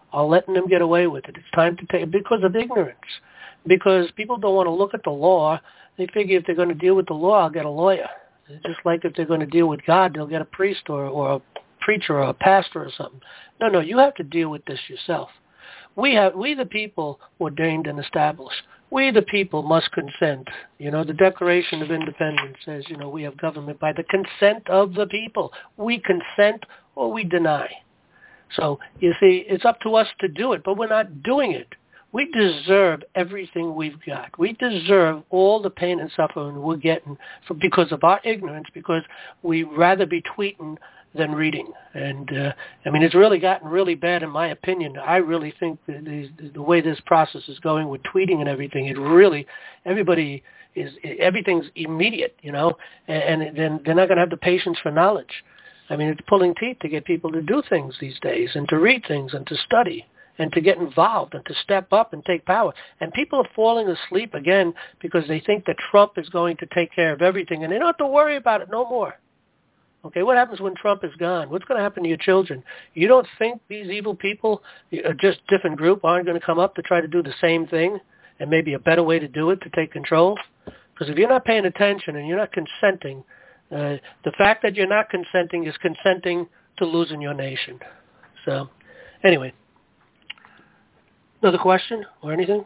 are letting them get away with it. It's time to take, because of ignorance, because people don't want to look at the law. They figure if they're going to deal with the law, I'll get a lawyer. Just like if they're going to deal with God, they'll get a priest or, or a preacher or a pastor or something. No, no, you have to deal with this yourself. We have, we the people ordained and established. We the people must consent. You know, the Declaration of Independence says, you know, we have government by the consent of the people. We consent or we deny. So, you see, it's up to us to do it, but we're not doing it. We deserve everything we've got. We deserve all the pain and suffering we're getting for, because of our ignorance, because we'd rather be tweeting than reading. And, uh, I mean, it's really gotten really bad, in my opinion. I really think that the, the way this process is going with tweeting and everything, it really, everybody is, everything's immediate, you know, and, and then they're not going to have the patience for knowledge. I mean, it's pulling teeth to get people to do things these days and to read things and to study and to get involved and to step up and take power. And people are falling asleep again because they think that Trump is going to take care of everything, and they don't have to worry about it no more. Okay, what happens when Trump is gone? What's going to happen to your children? You don't think these evil people, just different group, aren't going to come up to try to do the same thing and maybe a better way to do it to take control? Because if you're not paying attention and you're not consenting, uh, the fact that you're not consenting is consenting to losing your nation. So, anyway. Another question or anything?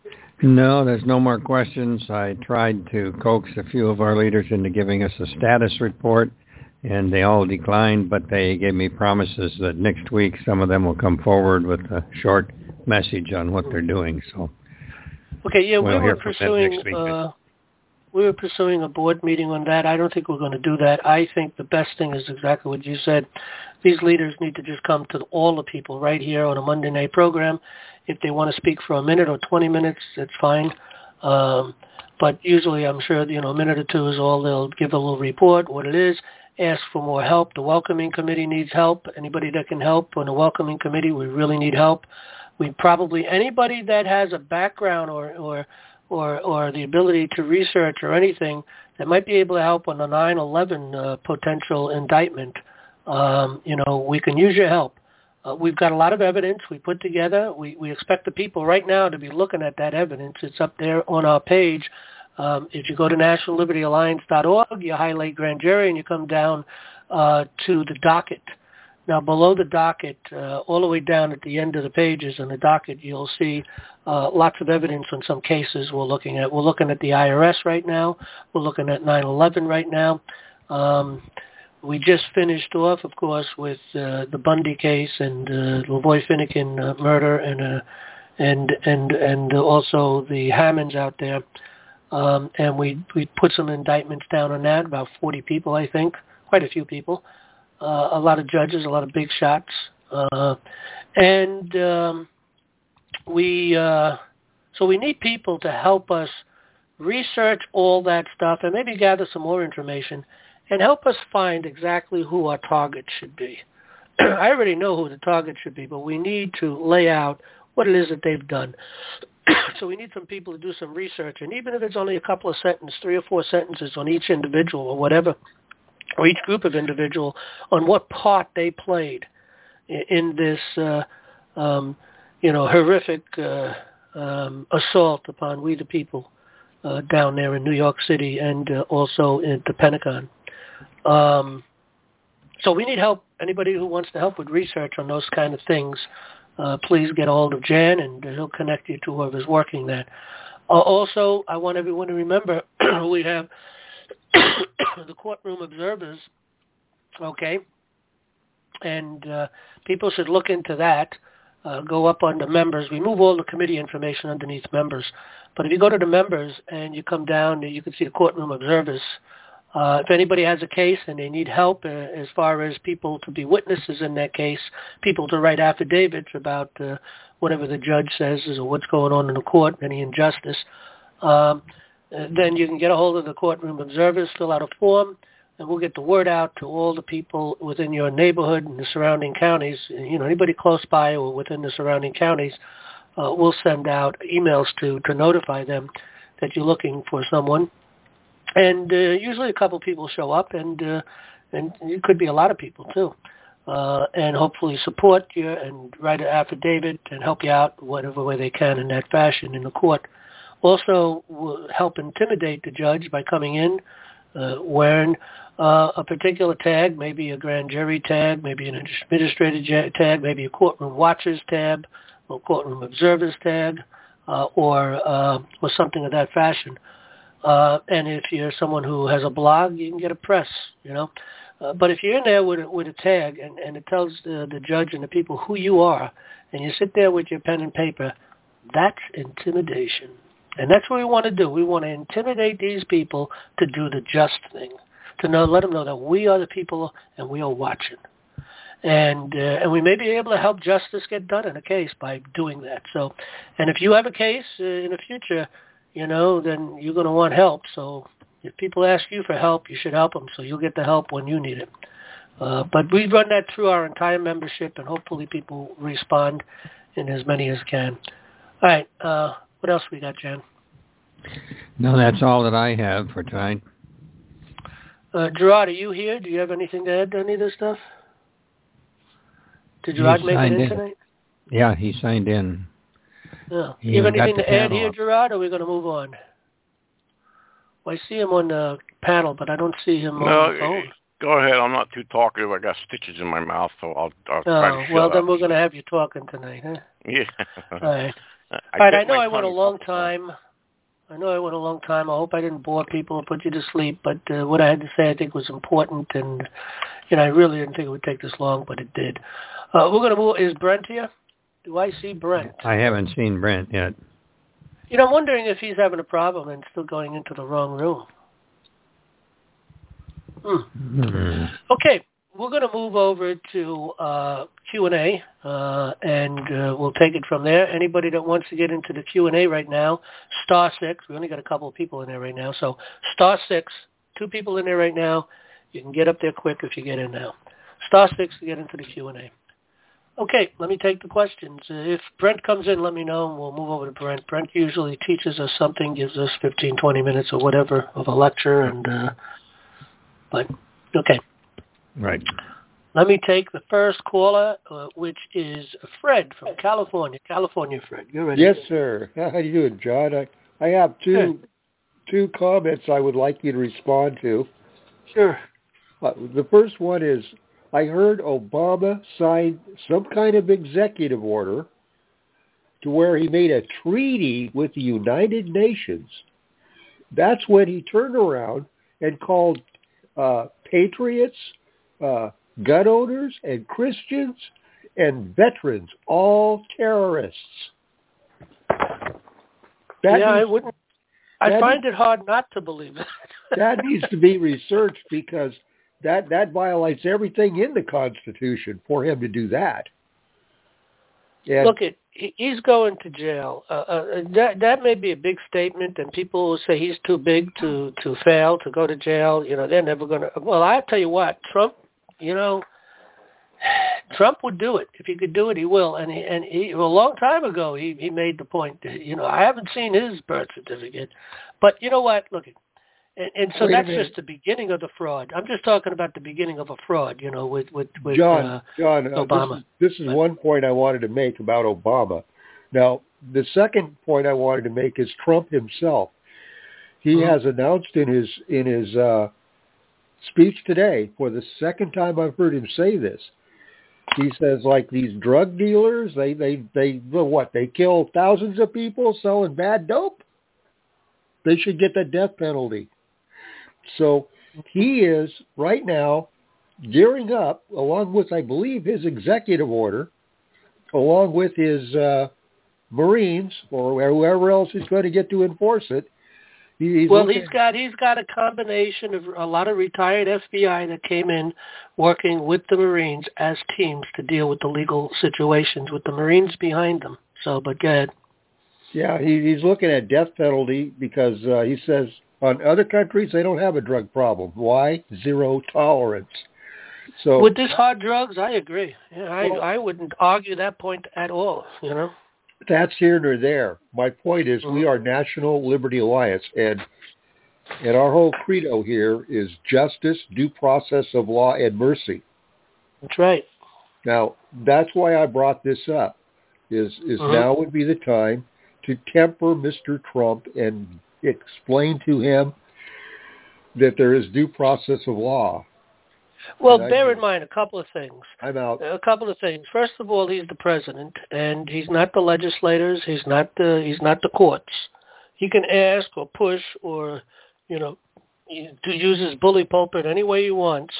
No, there's no more questions. I tried to coax a few of our leaders into giving us a status report, and they all declined, but they gave me promises that next week some of them will come forward with a short message on what they're doing. So, okay, yeah, we'll we were pursuing uh, we were pursuing a board meeting on that. I don't think we're going to do that. I think the best thing is exactly what you said. These leaders need to just come to all the people right here on a Monday night program. If they want to speak for a minute or twenty minutes, that's fine. Um, but usually I'm sure, you know, a minute or two is all. They'll give a little report, what it is, ask for more help. The welcoming committee needs help. Anybody that can help on the welcoming committee, we really need help. We probably, anybody that has a background or, or, or, or the ability to research or anything that might be able to help on the nine eleven uh, potential indictment, um, you know, we can use your help. Uh, we've got a lot of evidence we put together. We, we expect the people right now to be looking at that evidence. It's up there on our page. Um, if you go to national liberty alliance dot org, you highlight grand jury, and you come down uh, to the docket. Now, below the docket, uh, all the way down at the end of the pages on the docket, you'll see uh, lots of evidence on some cases we're looking at. We're looking at the I R S right now. We're looking at nine eleven right now. Um, We just finished off, of course, with uh, the Bundy case and uh, Lavoy Finnegan uh, murder, and uh, and and and also the Hammonds out there, um, and we we put some indictments down on that, about forty people, I think, quite a few people, uh, a lot of judges, a lot of big shots, uh, and um, we uh, so we need people to help us research all that stuff and maybe gather some more information. And help us find exactly who our target should be. I already know who the target should be, but we need to lay out what it is that they've done. So we need some people to do some research, and even if it's only a couple of sentences, three or four sentences on each individual or whatever, or each group of individual, on what part they played in this, uh, um, you know, horrific uh, um, assault upon we the people uh, down there in New York City and uh, also in the Pentagon. Um, so we need help. Anybody who wants to help with research on those kind of things, uh, please get a hold of Jan, and he'll connect you to whoever's working that. Uh, also, I want everyone to remember we have the courtroom observers, okay? And uh, people should look into that. Uh, go up under members. We move all the committee information underneath members. But if you go to the members and you come down, you can see the courtroom observers. Uh, if anybody has a case and they need help uh, as far as people to be witnesses in that case, people to write affidavits about uh, whatever the judge says or what's going on in the court, any injustice, um, then you can get a hold of the courtroom observers, fill out a form, and we'll get the word out to all the people within your neighborhood and the surrounding counties. You know, anybody close by or within the surrounding counties, uh, we'll send out emails to, to notify them that you're looking for someone. And uh, usually a couple people show up, and uh, and it could be a lot of people too. uh, and hopefully support you and write an affidavit and help you out whatever way they can in that fashion in the court. Also, will help intimidate the judge by coming in, uh, wearing uh, a particular tag, maybe a grand jury tag, maybe an administrative tag, maybe a courtroom watchers tab, or courtroom observers tag, uh, or uh, or something of that fashion. Uh, and if you're someone who has a blog, you can get a press, you know. Uh, but if you're in there with a, with a tag and, and it tells the, the judge and the people who you are, and you sit there with your pen and paper, that's intimidation. And that's what we want to do. We want to intimidate these people to do the just thing, to know, let them know that we are the people and we are watching. And uh, and we may be able to help justice get done in a case by doing that. So, and if you have a case uh, in the future, you know, then you're going to want help. So if people ask you for help, you should help them so you'll get the help when you need it. Uh, but we run that through our entire membership, and hopefully people respond in as many as can. All right. Uh, what else we got, Jan? No, that's all that I have for tonight. Uh, Gerard, are you here? Do you have anything to add to any of this stuff? Did Gerard make it in, in tonight? Yeah, he signed in. Yeah. Do you have anything to add here, Gerard, or are we going to move on? Well, I see him on the panel, but I don't see him no, on the phone. Go ahead. I'm not too talkative. I got stitches in my mouth, so I'll, I'll oh, try to shut well, up. then we're going to have you talking tonight, huh? Yeah. All right. I All right, I know I went a long time. I know I went a long time. I hope I didn't bore people or put you to sleep, but uh, what I had to say I think was important, and you know I really didn't think it would take this long, but it did. Uh, we're going to move. Is Brent here? Do I see Brent? I haven't seen Brent yet. You know, I'm wondering if he's having a problem and still going into the wrong room. Hmm. Mm-hmm. Okay, we're going to move over to uh, Q and A, uh, and uh, we'll take it from there. Anybody that wants to get into the Q and A right now, star six. We only got a couple of people in there right now, so star six. Two people in there right now. You can get up there quick if you get in now. Star six to get into the Q and A. Okay, let me take the questions. Uh, if Brent comes in, let me know, and we'll move over to Brent. Brent usually teaches us something, gives us fifteen, twenty minutes or whatever of a lecture, and uh, but okay. Right. Let me take the first caller, uh, which is Fred from California. California, Fred. You're ready. Yes, sir. How are you doing, John? I, I have two sure. two comments I would like you to respond to. Sure. Uh, the first one is, I heard Obama signed some kind of executive order to where he made a treaty with the United Nations. That's when he turned around and called uh, patriots, uh, gun owners, and Christians, and veterans all terrorists. That yeah, needs, I wouldn't. I find needs, it hard not to believe it. That needs to be researched because That that violates everything in the Constitution for him to do that. And Look, it, he's going to jail. Uh, uh, that that may be a big statement, and people will say he's too big to, to fail, to go to jail. You know, they're never going to. Well, I tell you what, Trump. You know, Trump would do it if he could do it. He will, and he, and he, well, a long time ago he he made the point. That, you know, I haven't seen his birth certificate, but you know what? Look. And, and so Wait that's just the beginning of the fraud. I'm just talking about the beginning of a fraud, you know, with, with, with John, uh, John, uh, Obama. This is, this is one point I wanted to make about Obama. Now, the second point I wanted to make is Trump himself. He mm-hmm. has announced in his in his uh, speech today, for the second time I've heard him say this, he says, like, these drug dealers, they, they, they what, they kill thousands of people selling bad dope? They should get the death penalty. So he is right now gearing up, along with, I believe, his executive order, along with his uh, Marines or whoever else is going to get to enforce it. He's well, looking... he's got he's got a combination of a lot of retired F B I that came in working with the Marines as teams to deal with the legal situations with the Marines behind them. So, but go ahead. Yeah, he, he's looking at death penalty because uh, he says on other countries they don't have a drug problem. Why? Zero tolerance. So with this hard drugs, I agree. Yeah, I well, I wouldn't argue that point at all. You know, that's here nor there. My point is, mm-hmm. we are National Liberty Alliance, and and our whole credo here is justice, due process of law, and mercy. That's right. Now, that's why I brought this up, is, is uh-huh. now would be the time to temper Mister Trump and explain to him that there is due process of law. Well, and bear I, in mind a couple of things. I'm out. A couple of things. First of all, he's the president, and he's not the legislators. He's not the he's not the courts. He can ask or push or, you know, to use his bully pulpit any way he wants.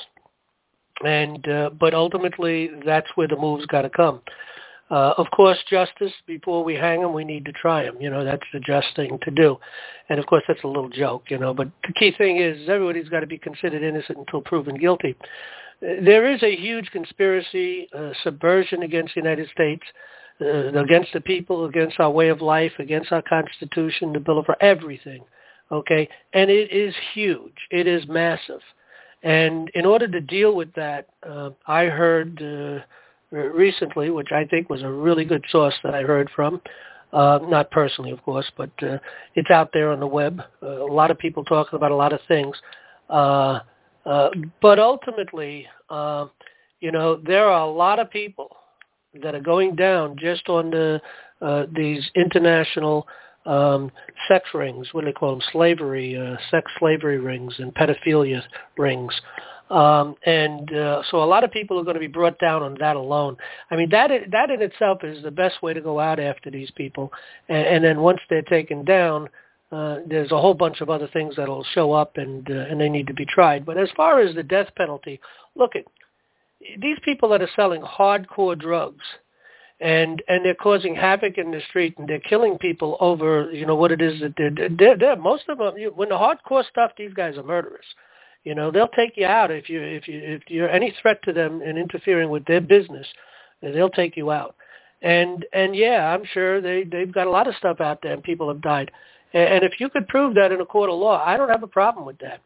And uh, but ultimately, that's where the move's got to come. Uh, of course, justice, before we hang him, we need to try him. You know, that's the just thing to do. And, of course, that's a little joke, you know. But the key thing is everybody's got to be considered innocent until proven guilty. Uh, there is a huge conspiracy, uh, subversion against the United States, uh, against the people, against our way of life, against our Constitution, the Bill of Rights, everything, okay? And it is huge. It is massive. And in order to deal with that, uh, I heard... Uh, recently, which I think was a really good source that I heard from, uh, not personally, of course, but uh, it's out there on the web. Uh, a lot of people talking about a lot of things. Uh, uh, but ultimately, uh, you know, there are a lot of people that are going down just on the uh, these international um, sex rings, what do they call them, slavery, uh, sex slavery rings and pedophilia rings. Um, and uh, so a lot of people are going to be brought down on that alone. I mean, that that in itself is the best way to go out after these people. And, and then once they're taken down, uh, there's a whole bunch of other things that will show up, and uh, and they need to be tried. But as far as the death penalty, look at these people that are selling hardcore drugs, and and they're causing havoc in the street, and they're killing people over, you know, what it is that they're, they're, they're most of them, you, when the hardcore stuff, these guys are murderers. You know, they'll take you out if you if you if you're any threat to them and interfering with their business, they'll take you out. And and yeah, I'm sure they they've got a lot of stuff out there, and people have died. And, and if you could prove that in a court of law, I don't have a problem with that.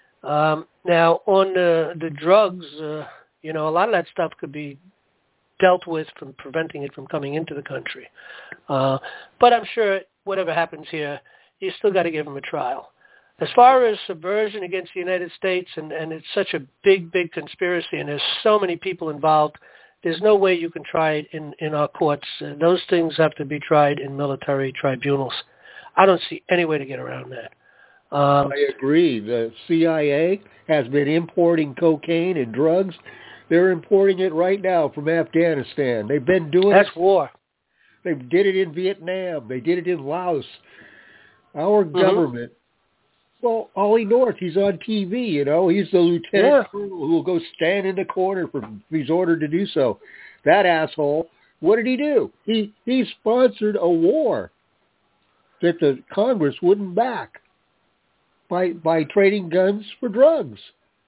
Um, now on the the drugs, uh, you know, a lot of that stuff could be dealt with from preventing it from coming into the country. Uh, but I'm sure whatever happens here, you still got to give them a trial. As far as subversion against the United States, and, and it's such a big, big conspiracy, and there's so many people involved, there's no way you can try it in, in our courts. Uh, those things have to be tried in military tribunals. I don't see any way to get around that. Um, I agree. The C I A has been importing cocaine and drugs. They're importing it right now from Afghanistan. They've been doing that's it. That's war. They did it in Vietnam. They did it in Laos. Our mm-hmm. government... Well, Ollie North, he's on T V, you know. He's the lieutenant yeah. colonel who will go stand in the corner for, if he's ordered to do so. That asshole, what did he do? He he sponsored a war that the Congress wouldn't back by by trading guns for drugs.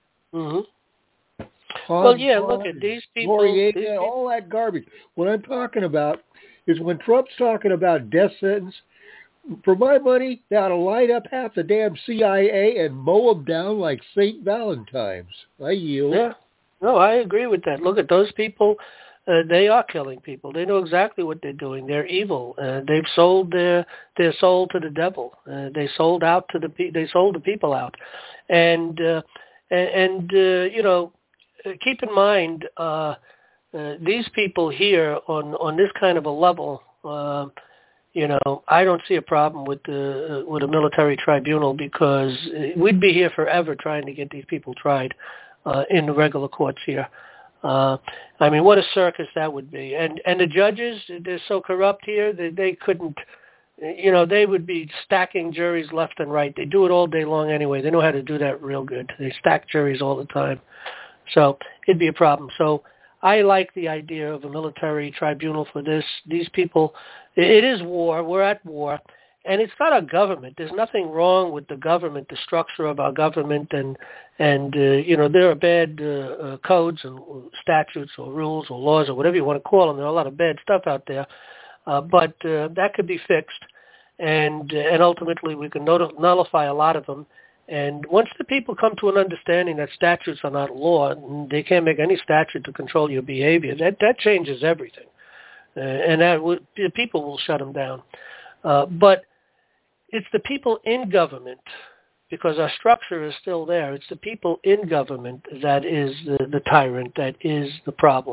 Mm-hmm. Well, yeah, look at these people, Noriega, these people. All that garbage. What I'm talking about is when Trump's talking about death sentence, for my money, they ought to light up half the damn C I A and mow them down like Saint Valentine's. I yield. Yeah. No, I agree with that. Look at those people. Uh, they are killing people. They know exactly what they're doing. They're evil. Uh, they've sold their their soul to the devil. Uh, they sold out to the pe- they sold the people out, and uh, and uh, you know, keep in mind uh, uh, these people here on on this kind of a level. Uh, You know, I don't see a problem with the with a military tribunal, because we'd be here forever trying to get these people tried uh, in the regular courts here. Uh, I mean, what a circus that would be. And and the judges, they're so corrupt here that they couldn't, you know, they would be stacking juries left and right. They do it all day long anyway. They know how to do that real good. They stack juries all the time. So it'd be a problem. So I like the idea of a military tribunal for this. These people, it is war. We're at war. And it's not our government. There's nothing wrong with the government, the structure of our government. And, and uh, you know, there are bad uh, uh, codes and statutes or rules or laws or whatever you want to call them. There are a lot of bad stuff out there. Uh, but uh, that could be fixed. And, uh, and ultimately we can not- nullify a lot of them. And once the people come to an understanding that statutes are not law, and they can't make any statute to control your behavior, that, that changes everything. Uh, and that would, the people will shut them down. Uh, but it's the people in government, because our structure is still there. It's the people in government that is the, the tyrant, that is the problem.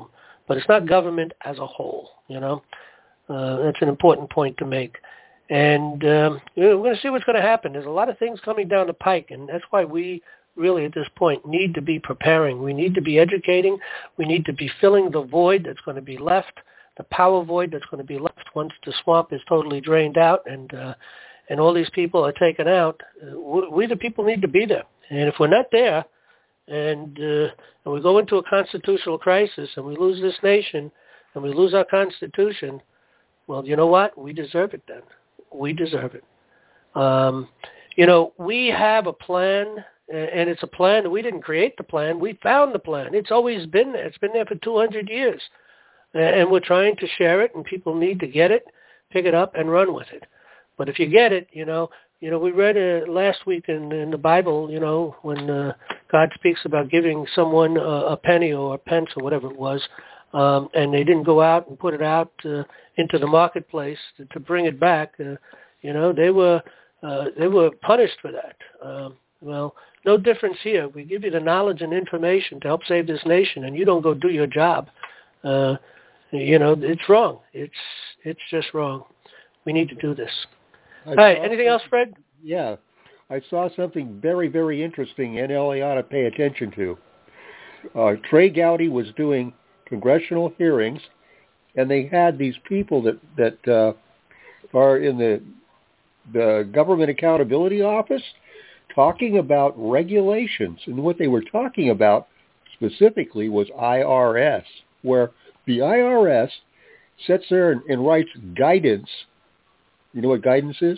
but it's not government as a whole, you know. Uh, that's an important point to make. And um, you know, we're going to see what's going to happen. There's a lot of things coming down the pike, and that's why we really at this point need to be preparing. We need to be educating. We need to be filling the void that's going to be left, the power void that's going to be left once the swamp is totally drained out and uh, and all these people are taken out. Uh, we the people need to be there. And if we're not there, and, uh, and we go into a constitutional crisis and we lose this nation and we lose our Constitution, well, you know what? We deserve it then. We deserve it. Um, you know, we have a plan, and it's a plan. We didn't create the plan. We found the plan. It's always been there. It's been there for two hundred years. And we're trying to share it, and people need to get it, pick it up, and run with it. But if you get it, you know, you know, we read uh, last week in, in the Bible, you know, when uh, God speaks about giving someone a, a penny or a pence or whatever it was, um, and they didn't go out and put it out uh, into the marketplace to, to bring it back. Uh, you know, they were uh, they were punished for that. Um, well, no difference here. We give you the knowledge and information to help save this nation, and you don't go do your job. Uh, you know, it's wrong. It's it's just wrong. We need to do this. I All right. Anything else, Fred? Yeah. I saw something very, very interesting N L A ought to pay attention to. Uh, Trey Gowdy was doing congressional hearings, and they had these people that, that uh, are in the the Government Accountability Office talking about regulations. And what they were talking about specifically was I R S, where the I R S sits there and, and writes guidance. You know what guidance is?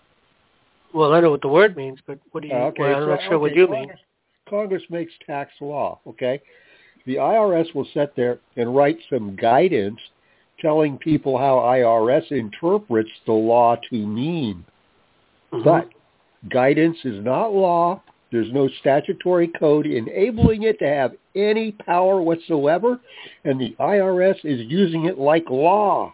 Well, I know what the word means, but what do you? Okay, well, I'm so, not sure okay, what you Congress, mean. Congress makes tax law, okay? The I R S will sit there and write some guidance telling people how I R S interprets the law to mean. Mm-hmm. But guidance is not law. There's no statutory code enabling it to have any power whatsoever, and the I R S is using it like law.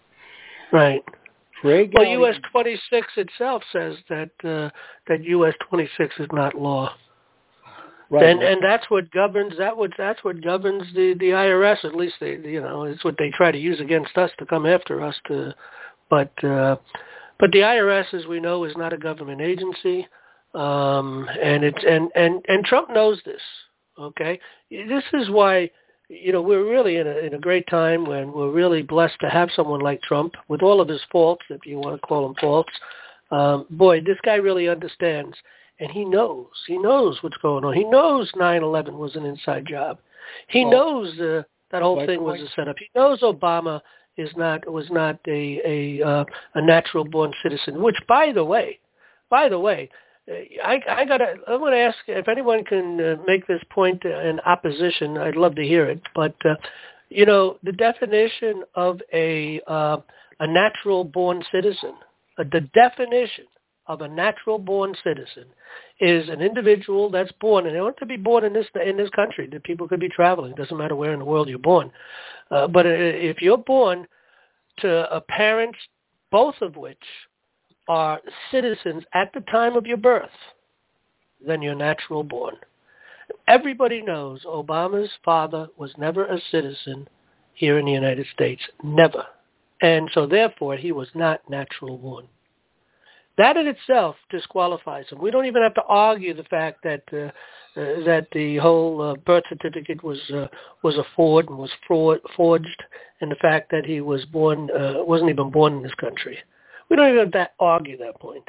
Right. Trey well, U S twenty-six itself says that uh, that U S twenty-six is not law. Right. And and that's what governs that what that's what governs the, the I R S. At least they you know it's what they try to use against us to come after us. To, but uh, but the I R S, as we know, is not a government agency, um, and it's and, and, and Trump knows this. Okay, this is why. You know, we're really in a, in a great time when we're really blessed to have someone like Trump, with all of his faults, if you want to call them faults. Um, boy, this guy really understands, and he knows. He knows what's going on. He knows nine eleven was an inside job. He well, knows uh, that whole thing was a setup. He knows Obama is not was not a a, uh, a natural-born citizen. Which, by the way, by the way. I, I gotta. I want to ask if anyone can uh, make this point in opposition. I'd love to hear it. But uh, you know, the definition of a uh, a natural-born citizen, uh, the definition of a natural-born citizen is an individual that's born, and they don't have to be born in this in this country. The people could be traveling. It doesn't matter where in the world you're born. Uh, but if you're born to a parents, both of which are citizens at the time of your birth, then you're natural born. Everybody knows Obama's father was never a citizen here in the United States. Never. And so therefore he was not natural born. That in itself disqualifies him. We don't even have to argue the fact that uh, uh, that the whole uh, birth certificate was uh, was a fraud and was fraud, forged, and the fact that he was born uh, wasn't even born in this country. We don't even have to argue that point.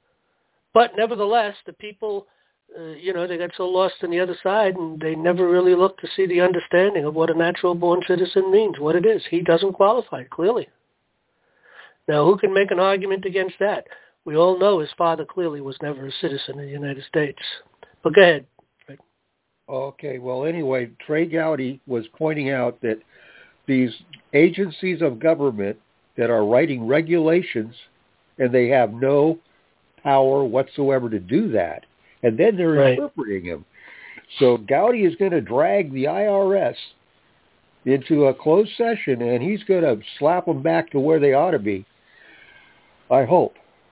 But nevertheless, the people, uh, you know, they got so lost on the other side, and they never really look to see the understanding of what a natural-born citizen means, what it is. He doesn't qualify, clearly. Now, who can make an argument against that? We all know his father clearly was never a citizen of the United States. But go ahead. Right. Okay, well, anyway, Trey Gowdy was pointing out that these agencies of government that are writing regulations, and they have no power whatsoever to do that. And then they're right. interpreting them. So Gowdy is going to drag the I R S into a closed session, and he's going to slap them back to where they ought to be. I hope.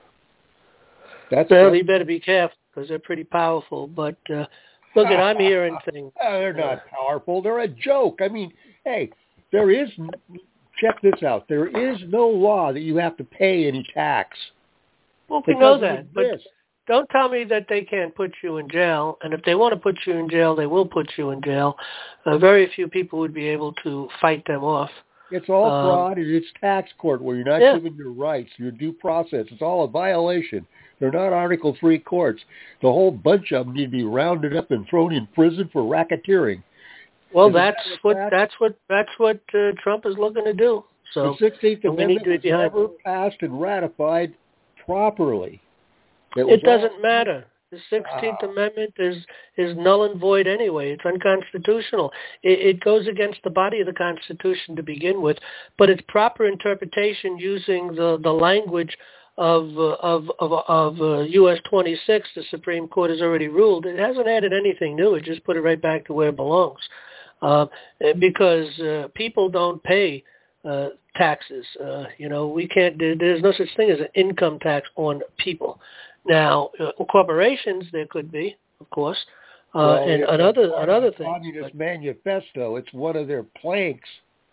That's well, you better be careful, because they're pretty powerful. But uh, look, at I'm hearing things. They're not powerful. They're a joke. I mean, hey, there is, check this out, there is no law that you have to pay any tax. Well, we know that, but don't tell me that they can't put you in jail. And if they want to put you in jail, they will put you in jail. Uh, very few people would be able to fight them off. It's all um, fraud, and it's tax court where you're not yeah. given your rights, your due process. It's all a violation. They're not Article three courts. The whole bunch of them need to be rounded up and thrown in prison for racketeering. Well, that's what, that's what that's what uh, Trump is looking to do. So the sixteenth Amendment was never passed and ratified properly. It, it doesn't all... matter. The sixteenth ah. Amendment is is null and void anyway. It's unconstitutional. It, it goes against the body of the Constitution to begin with, but its proper interpretation using the, the language of uh, of of, of uh, U S twenty-six, the Supreme Court has already ruled. It hasn't added anything new. It just put it right back to where it belongs, uh, because uh, people don't pay uh, taxes. Uh, you know, we can't. There's no such thing as an income tax on people. Now, uh, corporations, there could be, of course, uh, well, and another another thing. Communist but, Manifesto. It's one of their planks.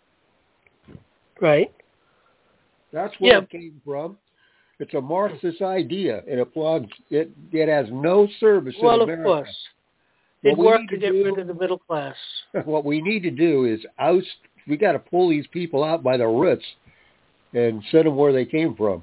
Right. That's where yeah. it came from. It's a Marxist idea. It applies. It it has no service well, in America. Well, of course. It worked to, to get do, rid of the middle class. What we need to do is oust. We got to pull these people out by the roots and send them where they came from.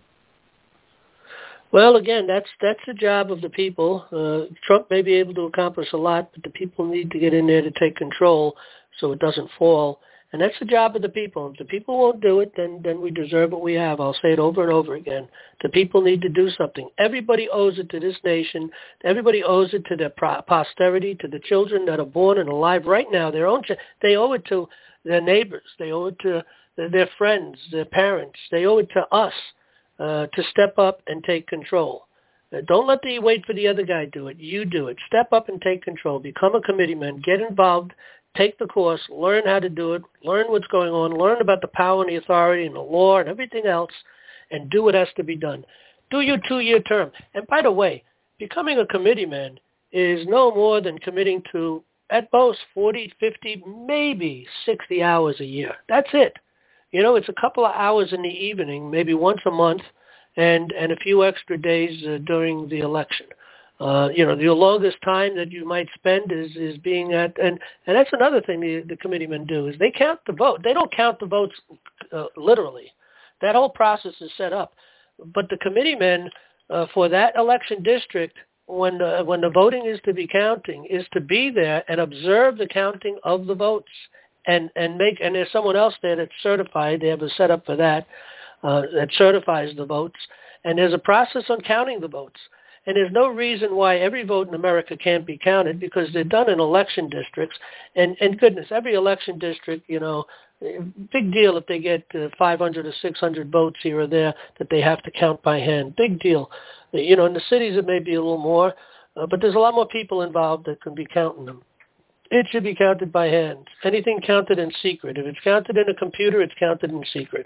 Well, again, that's that's the job of the people. Uh, Trump may be able to accomplish a lot, but the people need to get in there to take control so it doesn't fall. And that's the job of the people. If the people won't do it, then, then we deserve what we have. I'll say it over and over again. The people need to do something. Everybody owes it to this nation. Everybody owes it to their posterity, to the children that are born and alive right now. Their own. Ch- they owe it to their neighbors. They owe it to their friends, their parents. They owe it to us. Uh, to step up and take control. Uh, don't let the wait for the other guy do it. You do it. Step up and take control. Become a committeeman. Get involved. Take the course. Learn how to do it. Learn what's going on. Learn about the power and the authority and the law and everything else, and do what has to be done. Do your two-year term. And by the way, becoming a committeeman is no more than committing to, at most, forty, fifty, maybe sixty hours a year. That's it. You know, it's a couple of hours in the evening, maybe once a month, and, and a few extra days uh, during the election. Uh, you know, the longest time that you might spend is, is being at, and, and that's another thing the, the committeemen do, is they count the vote. They don't count the votes uh, literally. That whole process is set up. But the committeemen uh, for that election district, when the, when the voting is to be counting, is to be there and observe the counting of the votes. And and make and there's someone else there that's certified. They have a setup for that uh, that certifies the votes. And there's a process on counting the votes. And there's no reason why every vote in America can't be counted, because they're done in election districts. And and goodness, every election district, you know, big deal if they get uh, five hundred or six hundred votes here or there that they have to count by hand. Big deal. You know, in the cities it may be a little more, uh, but there's a lot more people involved that can be counting them. It should be counted by hand. Anything counted in secret. If it's counted in a computer, it's counted in secret.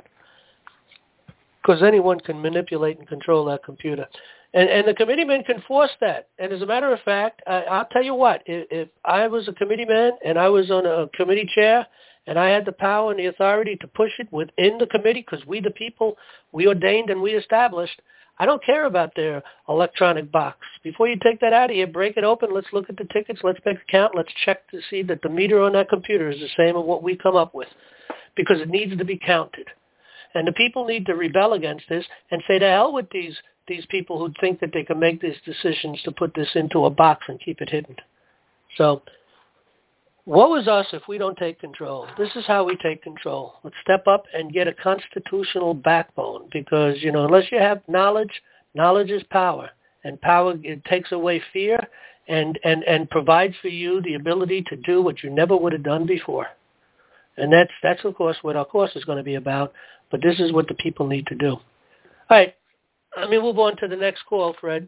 Because anyone can manipulate and control that computer. And, and the committeeman can force that. And as a matter of fact, I, I'll tell you what, if, if I was a committeeman and I was on a committee chair and I had the power and the authority to push it within the committee, because we the people, we ordained and we established, I don't care about their electronic box. Before you take that out of here, break it open. Let's look at the tickets. Let's make a count. Let's check to see that the meter on that computer is the same as what we come up with, because it needs to be counted. And the people need to rebel against this and say to hell with these, these people who think that they can make these decisions to put this into a box and keep it hidden. So woe is us if we don't take control. This is how we take control. Let's step up and get a constitutional backbone, because, you know, unless you have knowledge, knowledge is power. And power, it takes away fear and, and, and provides for you the ability to do what you never would have done before. And that's, that's of course, what our course is going to be about. But this is what the people need to do. All right. Let me move on to the next call, Fred.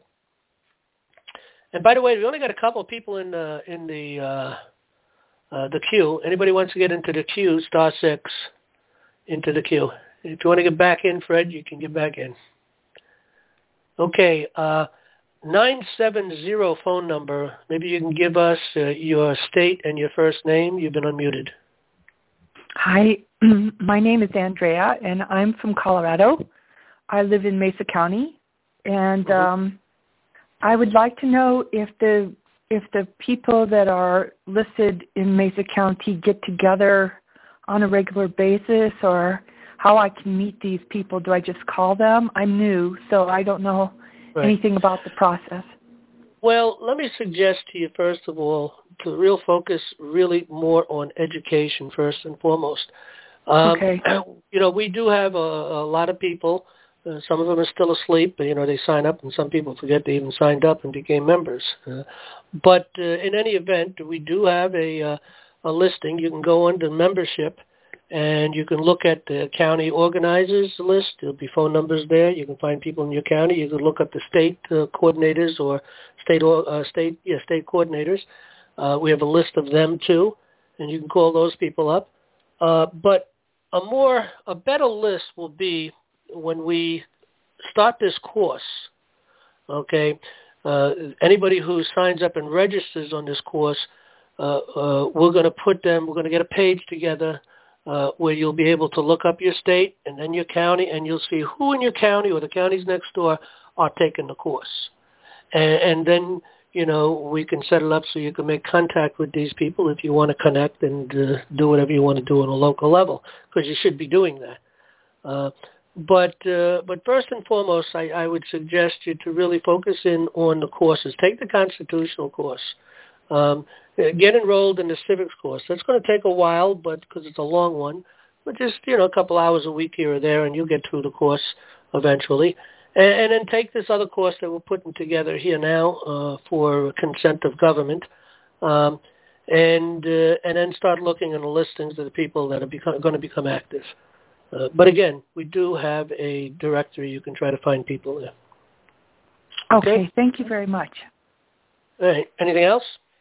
And by the way, we only got a couple of people in the, in the, uh, Uh, the queue. Anybody wants to get into the queue, star six, into the queue. If you want to get back in, Fred, you can get back in. Okay, uh, nine seven zero phone number. Maybe you can give us uh, your state and your first name. You've been unmuted. Hi, my name is Andrea, and I'm from Colorado. I live in Mesa County, and um, I would like to know if the if the people that are listed in Mesa County get together on a regular basis, or how I can meet these people. Do I just call them? I'm new, so I don't know right. anything about the process. Well, let me suggest to you, first of all, to real focus really more on education first and foremost. Um, okay. You know, we do have a, a lot of people. Uh, some of them are still asleep, but, you know, they sign up, and some people forget they even signed up and became members. Uh, but uh, in any event, we do have a, uh, a listing. You can go under membership, and you can look at the county organizers list. There'll be phone numbers there. You can find people in your county. You can look up the state uh, coordinators or state uh, state yeah state coordinators. Uh, we have a list of them too, and you can call those people up. Uh, but a more a better list will be when we start this course. Okay, uh, anybody who signs up and registers on this course, uh, uh, we're going to put them. We're going to get a page together. Uh, where you'll be able to look up your state and then your county, and you'll see who in your county or the counties next door are taking the course. And, and then, you know, we can set it up so you can make contact with these people if you want to connect and uh, do whatever you want to do on a local level, because you should be doing that. Uh, but uh, but first and foremost, I, I would suggest you to really focus in on the courses. Take the constitutional course. Um, get enrolled in the civics course. That's going to take a while, but because it's a long one, but just, you know, a couple hours a week here or there, and you'll get through the course eventually. And, and then take this other course that we're putting together here now uh, for consent of government, um, and uh, and then start looking at the listings of the people that are become, going to become active. Uh, but again, we do have a directory. You can try to find people there. Okay, okay, thank you very much. All right. Anything else?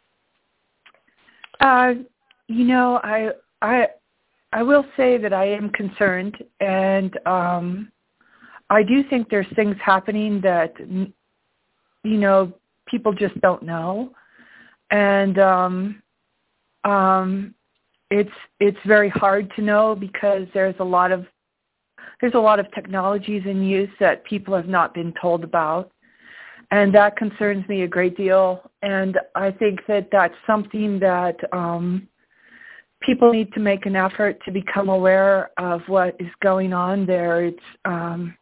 Uh, you know, I I I will say that I am concerned, and um, I do think there's things happening that, you know, people just don't know, and um, um, it's it's very hard to know because there's a lot of there's a lot of technologies in use that people have not been told about. And that concerns me a great deal. And I think that that's something that um, people need to make an effort to become aware of what is going on there. It's um,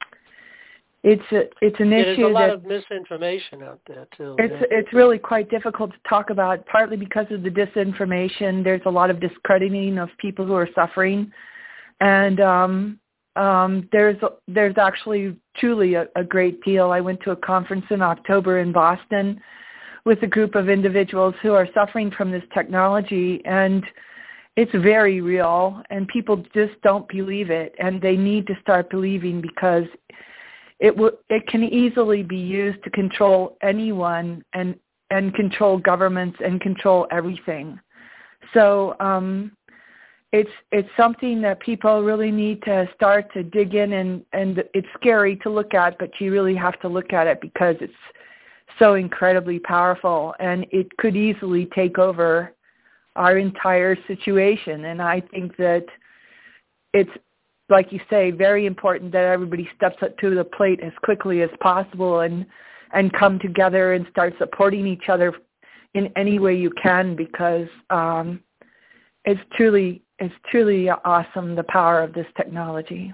it's a, it's an yeah, issue. There's a lot that, of misinformation out there too. It's yeah. it's really quite difficult to talk about, partly because of the disinformation. There's a lot of discrediting of people who are suffering, and um, Um, there's there's actually truly a, a great deal. I went to a conference in October in Boston with a group of individuals who are suffering from this technology, and it's very real, and people just don't believe it, and they need to start believing, because it w- it can easily be used to control anyone and and control governments and control everything. So um, It's it's something that people really need to start to dig in, and, and it's scary to look at, but you really have to look at it because it's so incredibly powerful, and it could easily take over our entire situation. And I think that it's, like you say, very important that everybody steps up to the plate as quickly as possible and, and come together and start supporting each other in any way you can, because um, it's truly... It's truly awesome, the power of this technology.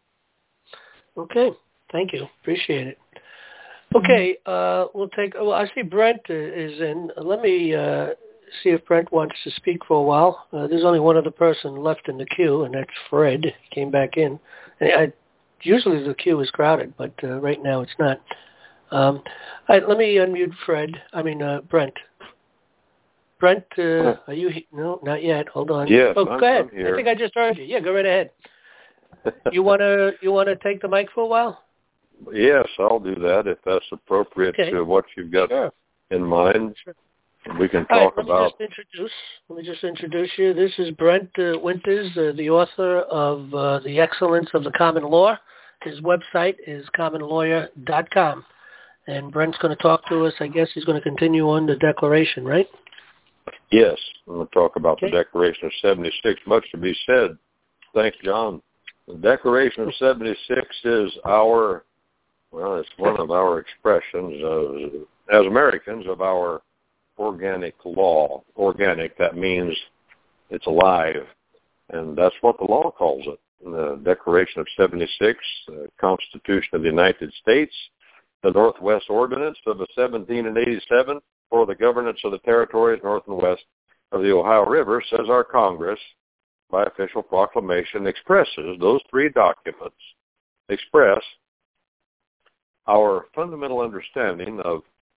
Okay. Thank you. Appreciate it. Okay. Uh, we'll take, well, I see Brent is in. Let me uh, see if Brent wants to speak for a while. Uh, there's only one other person left in the queue, and that's Fred. He came back in. And I, usually the queue is crowded, but uh, right now it's not. Um, all right, let me unmute Fred. I mean, uh, Brent. Brent, uh, are you he- no, not yet. Hold on. Yes, oh, I'm, go ahead. I'm here. I think I just heard you. Yeah, go right ahead. you wanna you wanna take the mic for a while? Yes, I'll do that if that's appropriate okay. to what you've got sure. in mind. Sure. We can All talk right, let about. Me just introduce, let me just introduce you. This is Brent uh, Winters, uh, the author of uh, The Excellence of the Common Law. His website is common lawyer dot com. And Brent's going to talk to us. I guess he's going to continue on the declaration, right? Yes, I'm going to talk about Okay. the Declaration of seventy-six. Much to be said. Thanks, John. The Declaration of seventy-six is our, well, it's one of our expressions of, as Americans, of our organic law. Organic, that means it's alive, and that's what the law calls it. The Declaration of seventy-six, the Constitution of the United States, the Northwest Ordinance of the seventeen and eighty-seven for the governance of the territories north and west of the Ohio River, says our Congress, by official proclamation, expresses, those three documents express our fundamental understanding of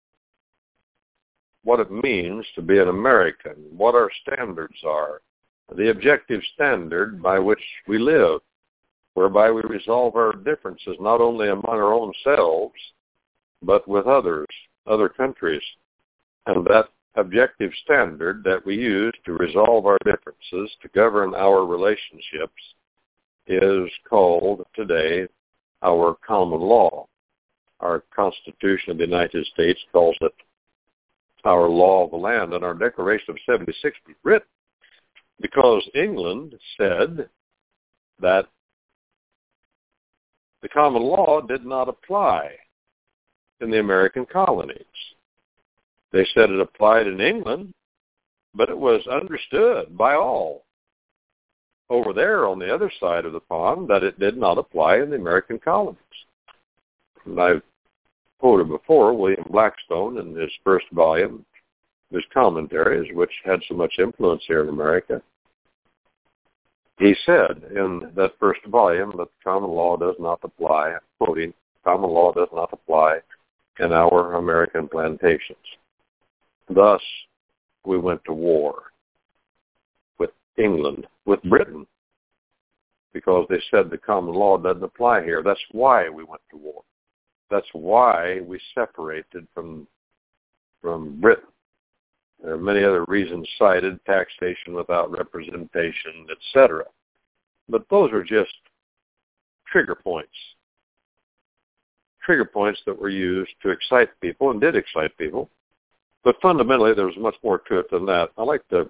what it means to be an American, what our standards are, the objective standard by which we live, whereby we resolve our differences not only among our own selves, but with others, other countries. And that objective standard that we use to resolve our differences, to govern our relationships, is called today our common law. Our Constitution of the United States calls it our law of the land, and our Declaration of seventy-six was written because England said that the common law did not apply in the American colonies. They said it applied in England, but it was understood by all over there on the other side of the pond that it did not apply in the American colonies. And I've quoted before William Blackstone in his first volume, his commentaries, which had so much influence here in America. He said in that first volume that common law does not apply, quoting, common law does not apply in our American plantations. Thus, we went to war with England, with Britain, because they said the common law doesn't apply here. That's why we went to war. That's why we separated from from Britain. There are many other reasons cited, taxation without representation, et cetera. But those are just trigger points. Trigger points that were used to excite people and did excite people. But fundamentally, there was much more to it than that. I like to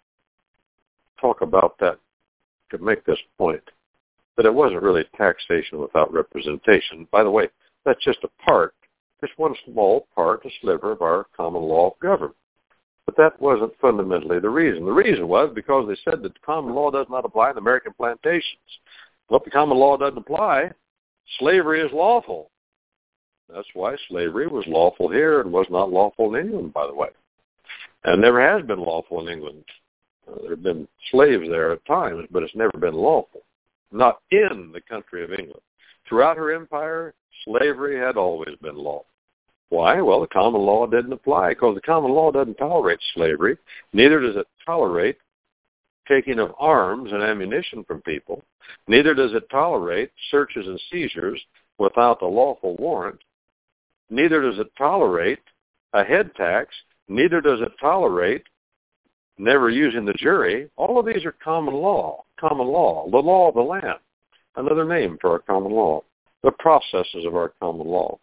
talk about that to make this point, that it wasn't really taxation without representation. By the way, that's just a part, just one small part, a sliver of our common law of government. But that wasn't fundamentally the reason. The reason was because they said that the common law does not apply in American plantations. Well, if the common law doesn't apply, slavery is lawful. That's why slavery was lawful here and was not lawful in England, by the way. And never has been lawful in England. Uh, there have been slaves there at times, but it's never been lawful. Not in the country of England. Throughout her empire, slavery had always been lawful. Why? Well, the common law didn't apply because the common law doesn't tolerate slavery. Neither does it tolerate taking of arms and ammunition from people. Neither does it tolerate searches and seizures without a lawful warrant. Neither does it tolerate a head tax. Neither does it tolerate never using the jury. All of these are common law, common law, the law of the land, another name for our common law, the processes of our common law.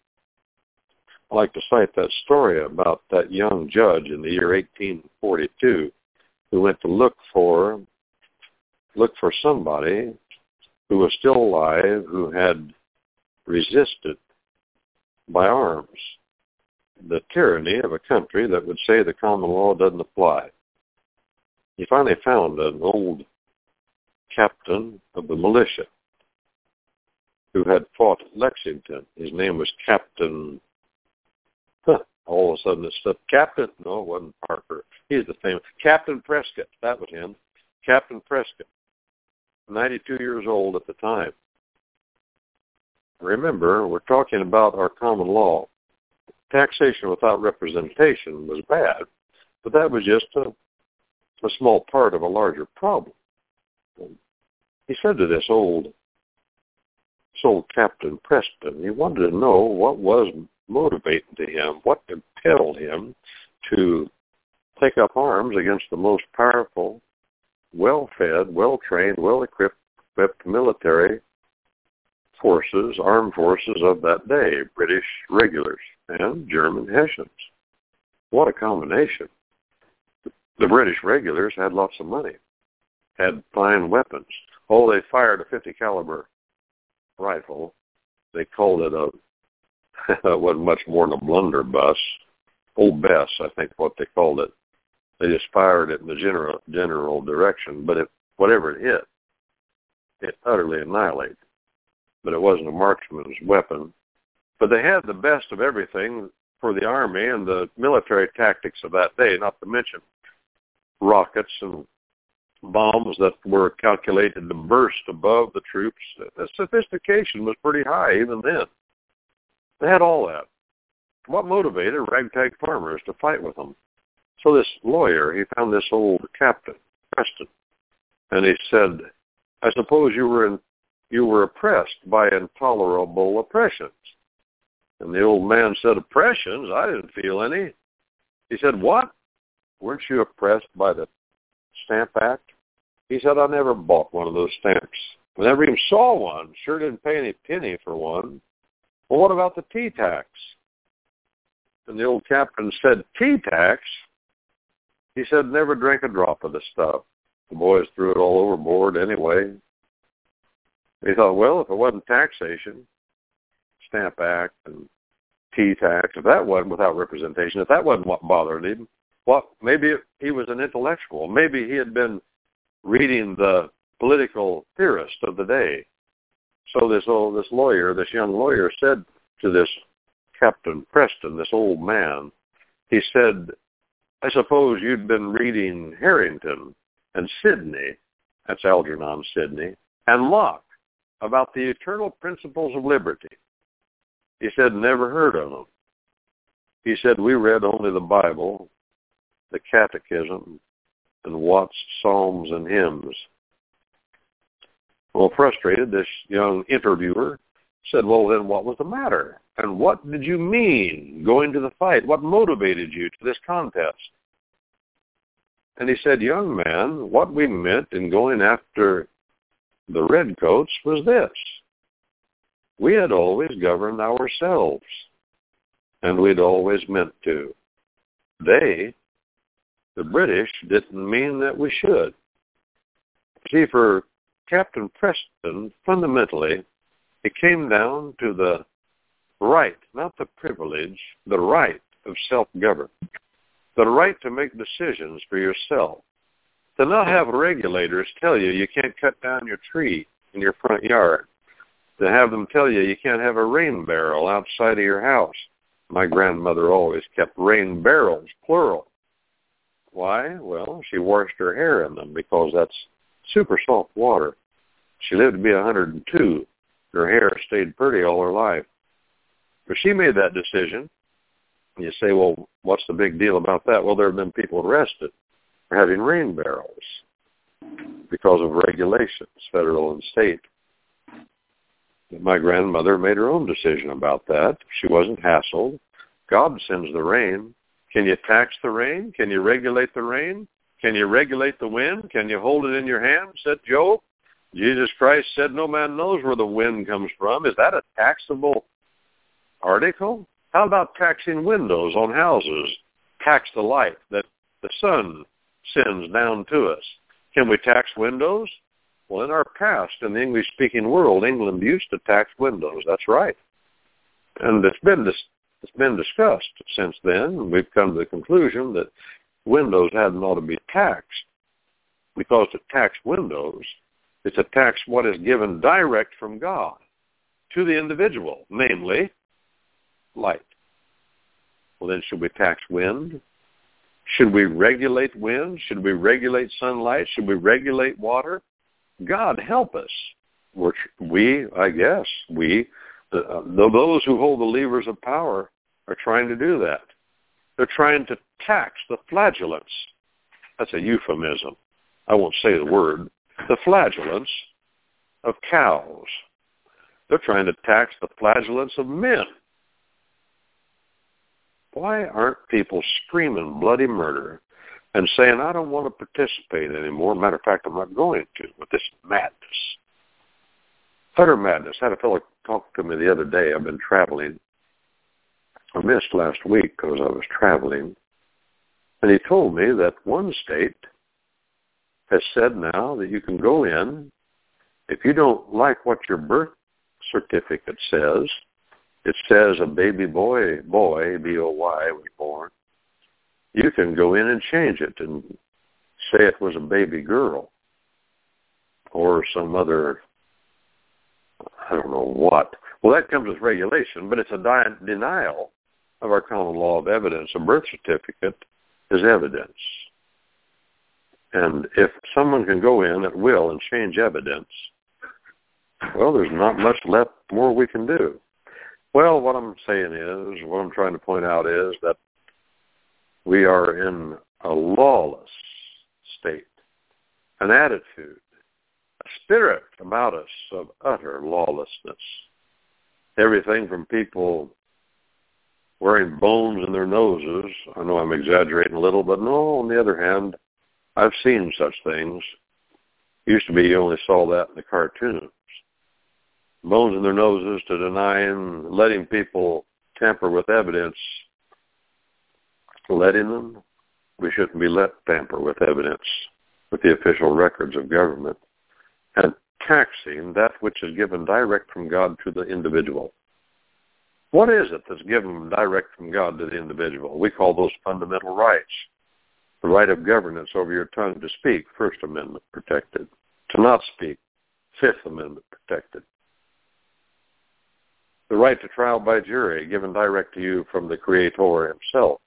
I like to cite that story about that young judge in the year eighteen forty-two who went to look for look for somebody who was still alive, who had resisted by arms the tyranny of a country that would say the common law doesn't apply. He finally found an old captain of the militia who had fought at Lexington. His name was Captain... Huh, all of a sudden it slipped. Captain... No, it wasn't Parker. He's the famous... Captain Prescott. That was him. Captain Prescott. ninety-two years old at the time. Remember, we're talking about our common law. Taxation without representation was bad, but that was just a, a small part of a larger problem. And he said to this old, this old Captain Preston, he wanted to know what was motivating to him, what impelled him to take up arms against the most powerful, well-fed, well-trained, well-equipped equipped military forces, armed forces of that day, British regulars and German Hessians. What a combination. The British regulars had lots of money, had fine weapons. Oh, they fired a fifty caliber rifle. They called it a, it wasn't much more than a blunderbuss. Old Bess, I think what they called it. They just fired it in the general general direction, but it, whatever it hit, it utterly annihilated. But it wasn't a marksman's weapon. But they had the best of everything for the Army and the military tactics of that day, not to mention rockets and bombs that were calculated to burst above the troops. The sophistication was pretty high even then. They had all that. What motivated ragtag farmers to fight with them? So this lawyer, he found this old captain, Preston, and he said, I suppose you were in, you were oppressed by intolerable oppressions. And the old man said, oppressions? I didn't feel any. He said, what? Weren't you oppressed by the Stamp Act? He said, I never bought one of those stamps. I never even saw one. Sure didn't pay any penny for one. Well, what about the tea tax? And the old captain said, tea tax? He said, never drank a drop of the stuff. The boys threw it all overboard anyway. He thought, well, if it wasn't taxation, Stamp Act and tea tax, if that wasn't without representation, if that wasn't what bothered him, well, maybe he was an intellectual. Maybe he had been reading the political theorist of the day. So this old, this lawyer, this young lawyer said to this Captain Preston, this old man, he said, I suppose you'd been reading Harrington and Sidney, that's Algernon Sidney, and Locke about the eternal principles of liberty. He said, never heard of them. He said, we read only the Bible, the Catechism, and Watts' Psalms and Hymns. Well, frustrated, this young interviewer said, well, then what was the matter? And what did you mean going to the fight? What motivated you to this contest? And he said, young man, what we meant in going after the redcoats was this. We had always governed ourselves, and we'd always meant to. They, the British, didn't mean that we should. See, for Captain Preston, fundamentally, it came down to the right, not the privilege, the right of self-government, the right to make decisions for yourself, to not have regulators tell you you can't cut down your tree in your front yard, to have them tell you you can't have a rain barrel outside of your house. My grandmother always kept rain barrels, plural. Why? Well, she washed her hair in them because that's super soft water. She lived to be one hundred two. Her hair stayed pretty all her life. But she made that decision. You say, well, what's the big deal about that? Well, there have been people arrested for having rain barrels because of regulations, federal and state. My grandmother made her own decision about that. She wasn't hassled. God sends the rain. Can you tax the rain? Can you regulate the rain? Can you regulate the wind? Can you hold it in your hand? Said Job. Jesus Christ said no man knows where the wind comes from. Is that a taxable article? How about taxing windows on houses? Tax the light that the sun sends down to us. Can we tax windows? Well, in our past, in the English-speaking world, England used to tax windows. That's right. And it's been dis- it's been discussed since then. We've come to the conclusion that windows hadn't ought to be taxed, because to tax windows, it's a tax what is given direct from God to the individual, namely light. Well, then should we tax wind? Should we regulate wind? Should we regulate sunlight? Should we regulate water? God help us. We're, we, I guess, we, uh, those who hold the levers of power are trying to do that. They're trying to tax the flagellants. That's a euphemism. I won't say the word. The flagellants of cows. They're trying to tax the flagellants of men. Why aren't people screaming bloody murder and saying, I don't want to participate anymore? Matter of fact, I'm not going to with this madness. Utter madness. I had a fellow talk to me the other day. I've been traveling. I missed last week because I was traveling. And he told me that one state has said now that you can go in, if you don't like what your birth certificate says, it says a baby boy, boy, B O Y, was born, you can go in and change it and say it was a baby girl or some other, I don't know what. Well, that comes with regulation, but it's a di- denial of our common law of evidence. A birth certificate is evidence. And if someone can go in at will and change evidence, well, there's not much left more we can do. Well, what I'm saying is, what I'm trying to point out is that we are in a lawless state, an attitude, a spirit about us of utter lawlessness. Everything from people wearing bones in their noses. I know I'm exaggerating a little, but no, on the other hand, I've seen such things. Used to be you only saw that in the cartoons. Bones in their noses to denying, letting people tamper with evidence. Letting them? We shouldn't be let tamper with evidence, with the official records of government. And taxing that which is given direct from God to the individual. What is it that's given direct from God to the individual? We call those fundamental rights. The right of governance over your tongue to speak, First Amendment protected. To not speak, Fifth Amendment protected. The right to trial by jury, given direct to you from the Creator himself.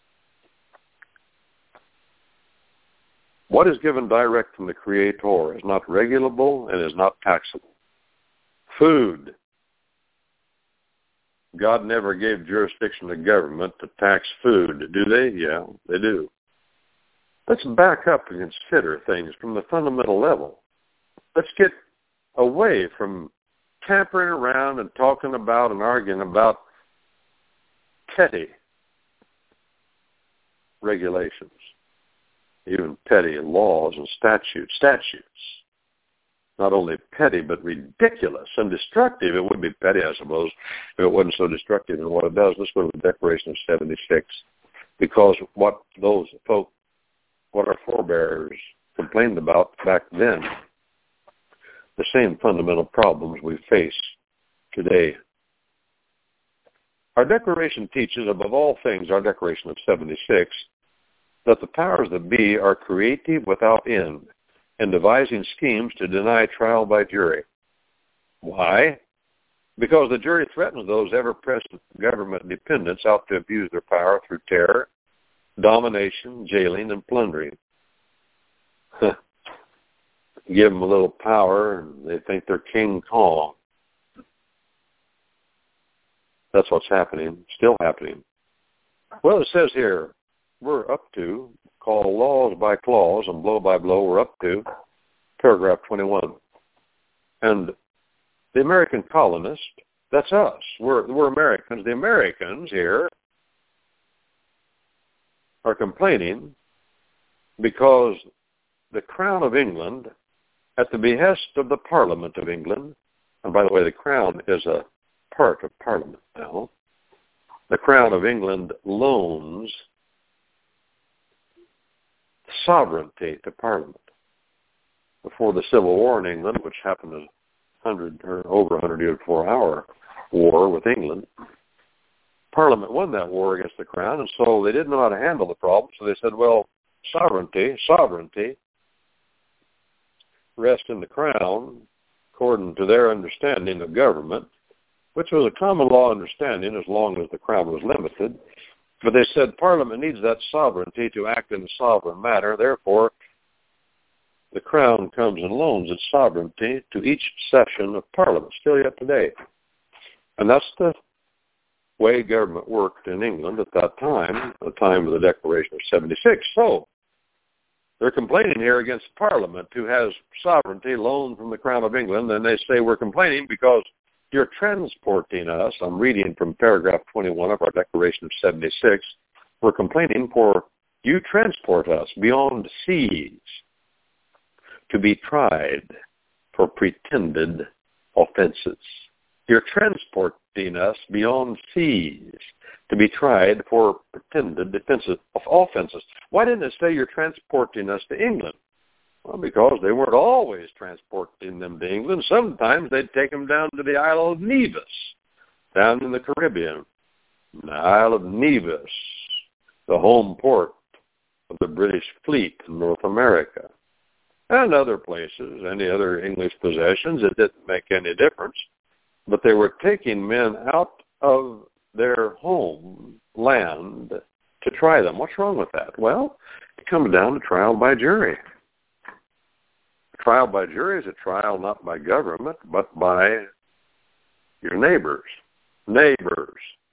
What is given direct from the Creator is not regulable and is not taxable. Food. God never gave jurisdiction to government to tax food, do they? Yeah, they do. Let's back up and consider things from the fundamental level. Let's get away from tampering around and talking about and arguing about petty regulations, even petty laws and statutes. Statutes. Not only petty, but ridiculous and destructive. It would be petty, I suppose, if it wasn't so destructive in what it does. Let's go to the Declaration of seventy-six, because what those folk, what our forebears complained about back then, the same fundamental problems we face today. Our Declaration teaches, above all things, our Declaration of seventy-six, that the powers that be are creative without end, and devising schemes to deny trial by jury. Why? Because the jury threatens those ever-present government dependents out to abuse their power through terror, domination, jailing, and plundering. Give them a little power, and they think they're King Kong. That's what's happening, still happening. Well, it says here, we're up to, called laws by clause and blow by blow, we're up to paragraph twenty-one. And the American colonist, that's us. We're, we're Americans. The Americans here are complaining because the Crown of England, at the behest of the Parliament of England, and by the way, the Crown is a part of Parliament now, the Crown of England loans sovereignty to Parliament. Before the Civil War in England, which happened a hundred or over a hundred years before our war with England, Parliament won that war against the Crown, and so they didn't know how to handle the problem. So they said, "Well, sovereignty, sovereignty, rests in the Crown, according to their understanding of government," which was a common law understanding as long as the Crown was limited. But they said Parliament needs that sovereignty to act in a sovereign manner. Therefore, the Crown comes and loans its sovereignty to each session of Parliament, still yet today. And that's the way government worked in England at that time, the time of the Declaration of seventy-six. So they're complaining here against Parliament, who has sovereignty loaned from the Crown of England, and they say we're complaining because you're transporting us. I'm reading from paragraph twenty-one of our Declaration of seventy-six. We're complaining for you transport us beyond seas to be tried for pretended offenses. You're transporting us beyond seas to be tried for pretended defensive offenses. Why didn't it say you're transporting us to England? Well, because they weren't always transporting them to England. Sometimes they'd take them down to the Isle of Nevis, down in the Caribbean. The Isle of Nevis, the home port of the British fleet in North America, and other places, any other English possessions. It didn't make any difference. But they were taking men out of their home land to try them. What's wrong with that? Well, it comes down to trial by jury. Trial by jury is a trial not by government, but by your neighbors. Neighbors.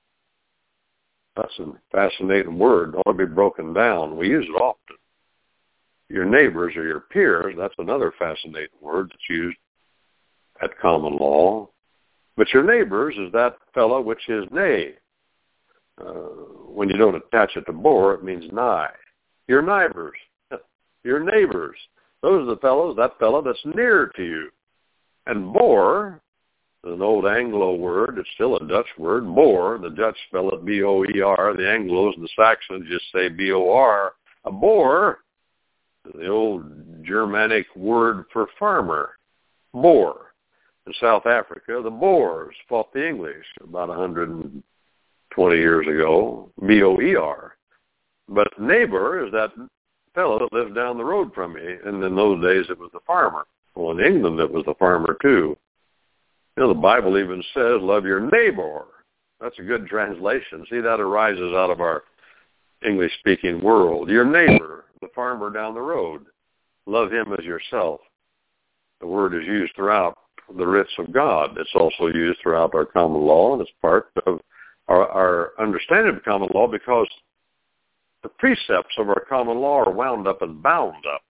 That's a fascinating word. It ought to be broken down. We use it often. Your neighbors or your peers, that's another fascinating word that's used at common law. But your neighbors is that fellow which is nay. Uh, when you don't attach it to bore, it means nigh. Your neighbors. Your neighbors. Those are the fellows, that fellow that's near to you. And bore is an old Anglo word. It's still a Dutch word. Bore, the Dutch spell it B O E R. The Anglos and the Saxons just say B O R. A bore, the old Germanic word for farmer. Boer. In South Africa, the Boers fought the English about one hundred twenty years ago, B O E R. But neighbor is that fellow that lives down the road from me, and in those days it was the farmer. Well, in England it was the farmer too. You know, the Bible even says, love your neighbor. That's a good translation. See, that arises out of our English-speaking world. Your neighbor, the farmer down the road, love him as yourself. The word is used throughout the writs of God. It's also used throughout our common law, and it's part of our, our understanding of common law because the precepts of our common law are wound up and bound up,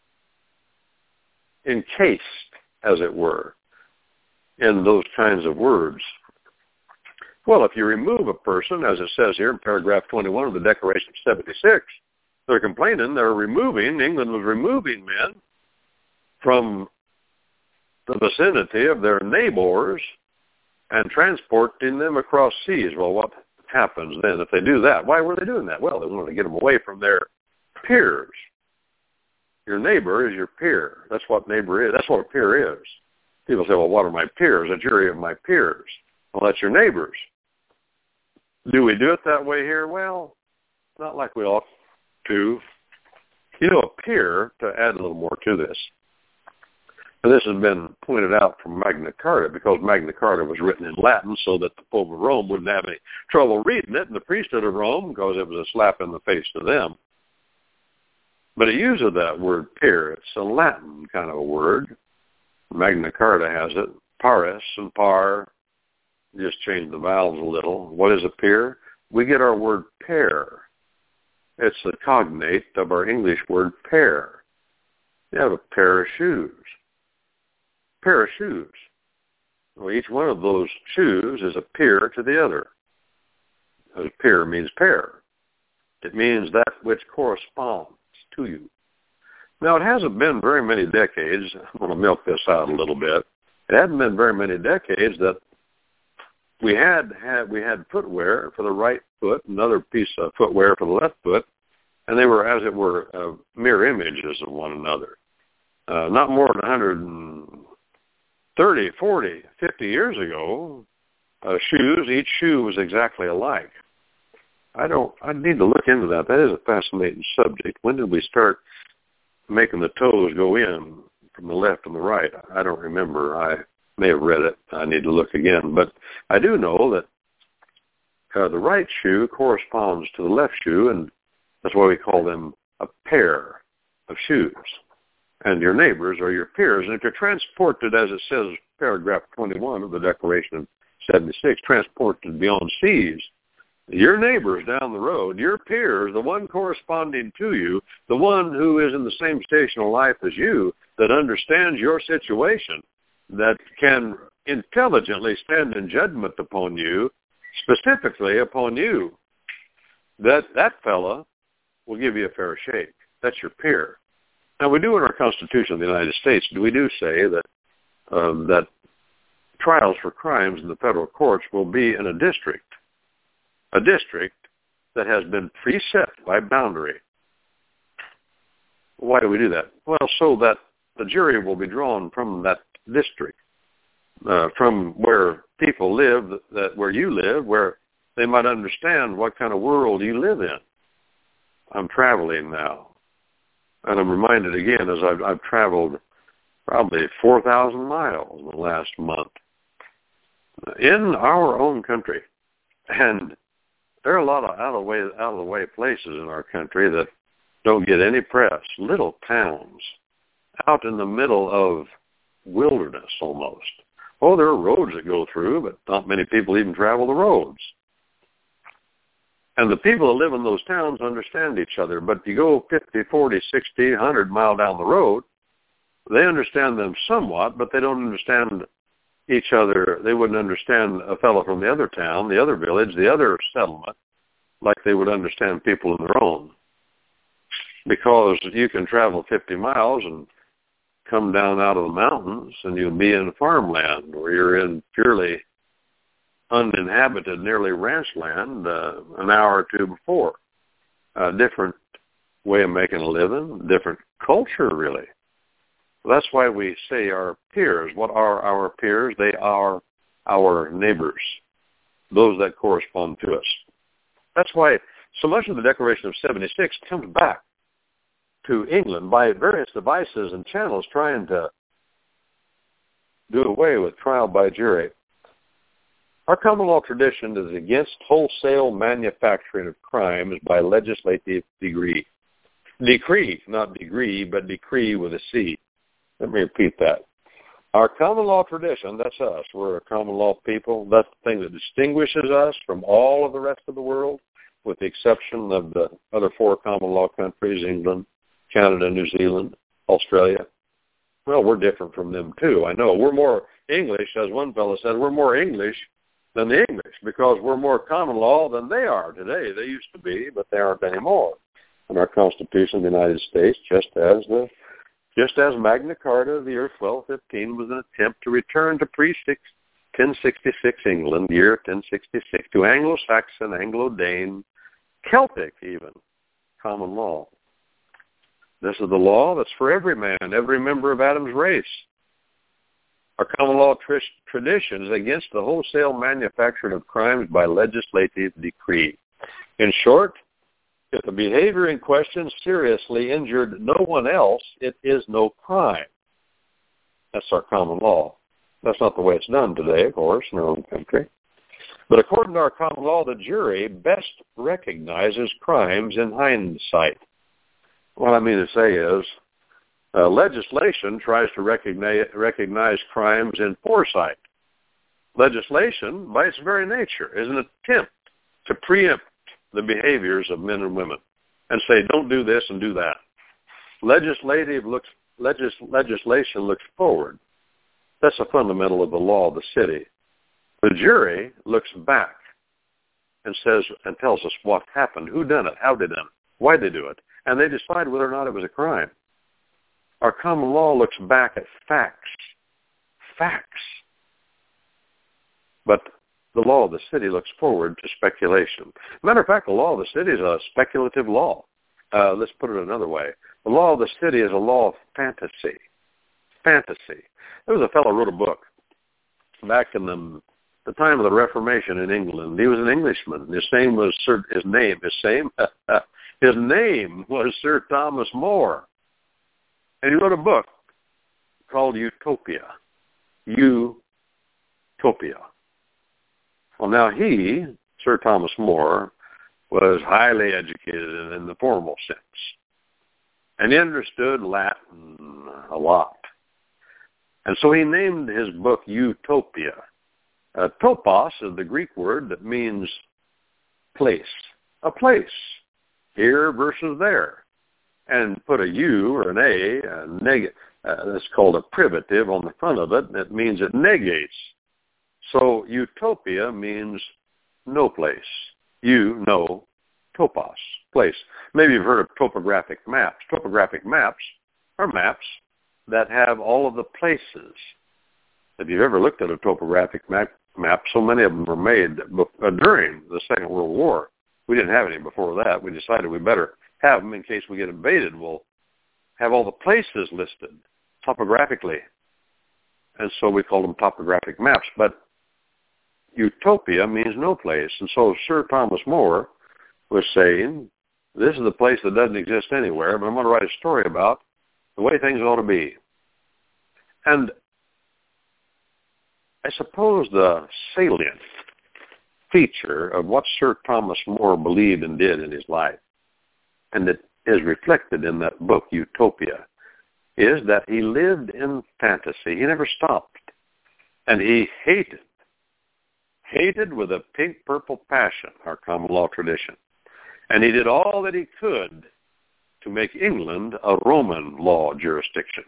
encased, as it were, in those kinds of words. Well, if you remove a person, as it says here in paragraph twenty-one of the Declaration of seventy-six, they're complaining, they're removing, England was removing men from the vicinity of their neighbors and transporting them across seas. Well, what happens then if they do that? Why were they doing that? Well, they wanted to get them away from their peers. Your neighbor is your peer. That's what neighbor is. That's what a peer is. People say, well, what are my peers? A jury of my peers. Well, that's your neighbors. Do we do it that way here? Well, not like we ought to. You know, a peer, to add a little more to this, and this has been pointed out from Magna Carta because Magna Carta was written in Latin so that the Pope of Rome wouldn't have any trouble reading it, and the priesthood of Rome, because it was a slap in the face to them. But it uses that word peer. It's a Latin kind of a word. Magna Carta has it. Pares and par, just change the vowels a little. What is a peer? We get our word pair. It's the cognate of our English word pair. You have a pair of shoes. Pair of shoes. Well, each one of those shoes is a peer to the other. A peer means pair. It means that which corresponds to you. Now, it hasn't been very many decades. I'm going to milk this out a little bit. It hadn't been very many decades that we had, had we had footwear for the right foot, another piece of footwear for the left foot, and they were, as it were, uh, mirror images of one another. Uh, not more than one hundred thirty, forty, fifty years ago, uh, shoes, each shoe was exactly alike. I don't, I need to look into that. That is a fascinating subject. When did we start making the toes go in from the left and the right? I don't remember. I may have read it. I need to look again. But I do know that uh, the right shoe corresponds to the left shoe, and that's why we call them a pair of shoes. And your neighbors are your peers. And if you're transported, as it says, paragraph twenty-one of the Declaration of seventy-six, transported beyond seas, your neighbors down the road, your peers, the one corresponding to you, the one who is in the same station of life as you, that understands your situation, that can intelligently stand in judgment upon you, specifically upon you, that that fella will give you a fair shake. That's your peer. Now, we do in our Constitution of the United States, we do say that um, that trials for crimes in the federal courts will be in a district. a district that has been preset by boundary. Why do we do that? Well, so that the jury will be drawn from that district, uh, from where people live, that where you live, where they might understand what kind of world you live in. I'm traveling now, and I'm reminded again as I've, I've traveled probably four thousand miles in the last month in our own country, and there are a lot of out of the way, out of the way places in our country that don't get any press. Little towns out in the middle of wilderness almost. Oh, there are roads that go through, but not many people even travel the roads. And the people that live in those towns understand each other. But if you go fifty, forty, sixty, one hundred miles down the road, they understand them somewhat, but they don't understand each other. They wouldn't understand a fellow from the other town, the other village, the other settlement, like they would understand people in their own. Because you can travel fifty miles and come down out of the mountains and you'll be in farmland where you're in purely uninhabited, nearly ranch land uh, an hour or two before. A different way of making a living, different culture, really. That's why we say our peers. What are our peers? They are our neighbors, those that correspond to us. That's why so much of the Declaration of seventy-six comes back to England by various devices and channels trying to do away with trial by jury. Our common law tradition is against wholesale manufacturing of crimes by legislative decree. Decree, not degree, but decree with a C. Let me repeat that. Our common law tradition, that's us. We're a common law people. That's the thing that distinguishes us from all of the rest of the world, with the exception of the other four common law countries, England, Canada, New Zealand, Australia. Well, we're different from them, too. I know. We're more English, as one fellow said, we're more English than the English because we're more common law than they are today. They used to be, but they aren't anymore. In our Constitution of the United States, just as the just as Magna Carta of the year twelve fifteen was an attempt to return to pre-ten sixty-six England, year ten sixty-six, to Anglo-Saxon, Anglo-Dane, Celtic even, common law. This is the law that's for every man, every member of Adam's race. Our common law tr- tradition is against the wholesale manufacturing of crimes by legislative decree. In short, if the behavior in question seriously injured no one else, it is no crime. That's our common law. That's not the way it's done today, of course, in our own country. But according to our common law, the jury best recognizes crimes in hindsight. What I mean to say is, uh, legislation tries to recognize, recognize crimes in foresight. Legislation, by its very nature, is an attempt to preempt the behaviors of men and women and say, don't do this and do that. Legislative looks, legis, legislation looks forward. That's a fundamental of the law of the city. The jury looks back and says and tells us what happened, who done it, how they done it, why they do it, and they decide whether or not it was a crime. Our common law looks back at facts. Facts. But the law of the city looks forward to speculation. Matter of fact, the law of the city is a speculative law. Uh, let's put it another way. The law of the city is a law of fantasy. Fantasy. There was a fellow who wrote a book back in the, the time of the Reformation in England. He was an Englishman. His name was Sir. His name. His name. His name was Sir Thomas More, and he wrote a book called Utopia. Utopia. Well, now he, Sir Thomas More, was highly educated in, in the formal sense, and he understood Latin a lot. And so he named his book Utopia. Uh, topos is the Greek word that means place, a place, here versus there. And put a U or an A, a neg- uh, that's called a privative on the front of it. That means it negates. So utopia means no place. You, no, topos, place. Maybe you've heard of topographic maps. Topographic maps are maps that have all of the places. If you've ever looked at a topographic map, maps. So many of them were made during the Second World War. We didn't have any before that. We decided we better have them in case we get invaded. We'll have all the places listed topographically. And so we called them topographic maps. But utopia means no place. And so Sir Thomas More was saying, this is a place that doesn't exist anywhere, but I'm going to write a story about the way things ought to be. And I suppose the salient feature of what Sir Thomas More believed and did in his life, and it is reflected in that book, Utopia, is that he lived in fantasy. He never stopped. And he hated, hated with a pink-purple passion our common law tradition. And he did all that he could to make England a Roman law jurisdiction.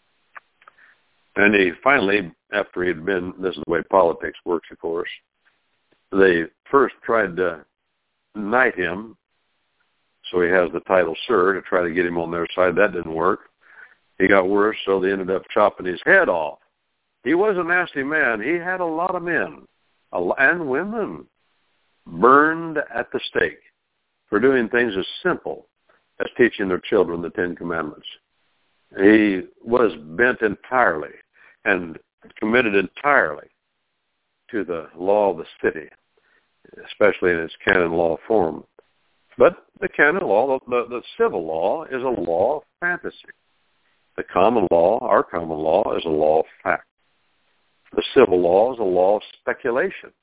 And he finally, after he'd been, this is the way politics works, of course, they first tried to knight him, so he has the title Sir, to try to get him on their side. That didn't work. He got worse, so they ended up chopping his head off. He was a nasty man. He had a lot of men and women burned at the stake for doing things as simple as teaching their children the Ten Commandments. He was bent entirely and committed entirely to the law of the city, especially in its canon law form. But the canon law, the, the civil law, is a law of fantasy. The common law, our common law, is a law of fact. The civil law is a law of speculation.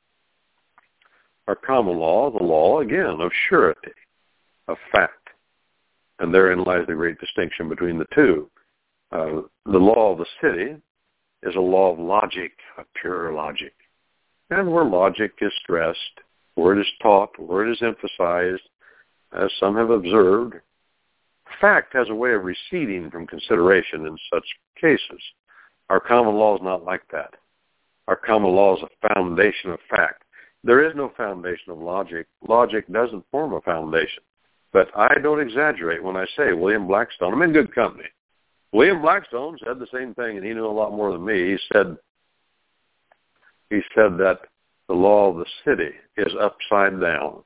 Our common law is a law, again, of surety, of fact. And therein lies the great distinction between the two. Uh, the law of the city is a law of logic, of pure logic. And where logic is stressed, where it is taught, where it is emphasized, as some have observed, fact has a way of receding from consideration in such cases. Our common law is not like that. Our common law is a foundation of fact. There is no foundation of logic. Logic doesn't form a foundation. But I don't exaggerate when I say William Blackstone. I'm in good company. William Blackstone said the same thing, and he knew a lot more than me. He said, he said that the law of the city is upside down.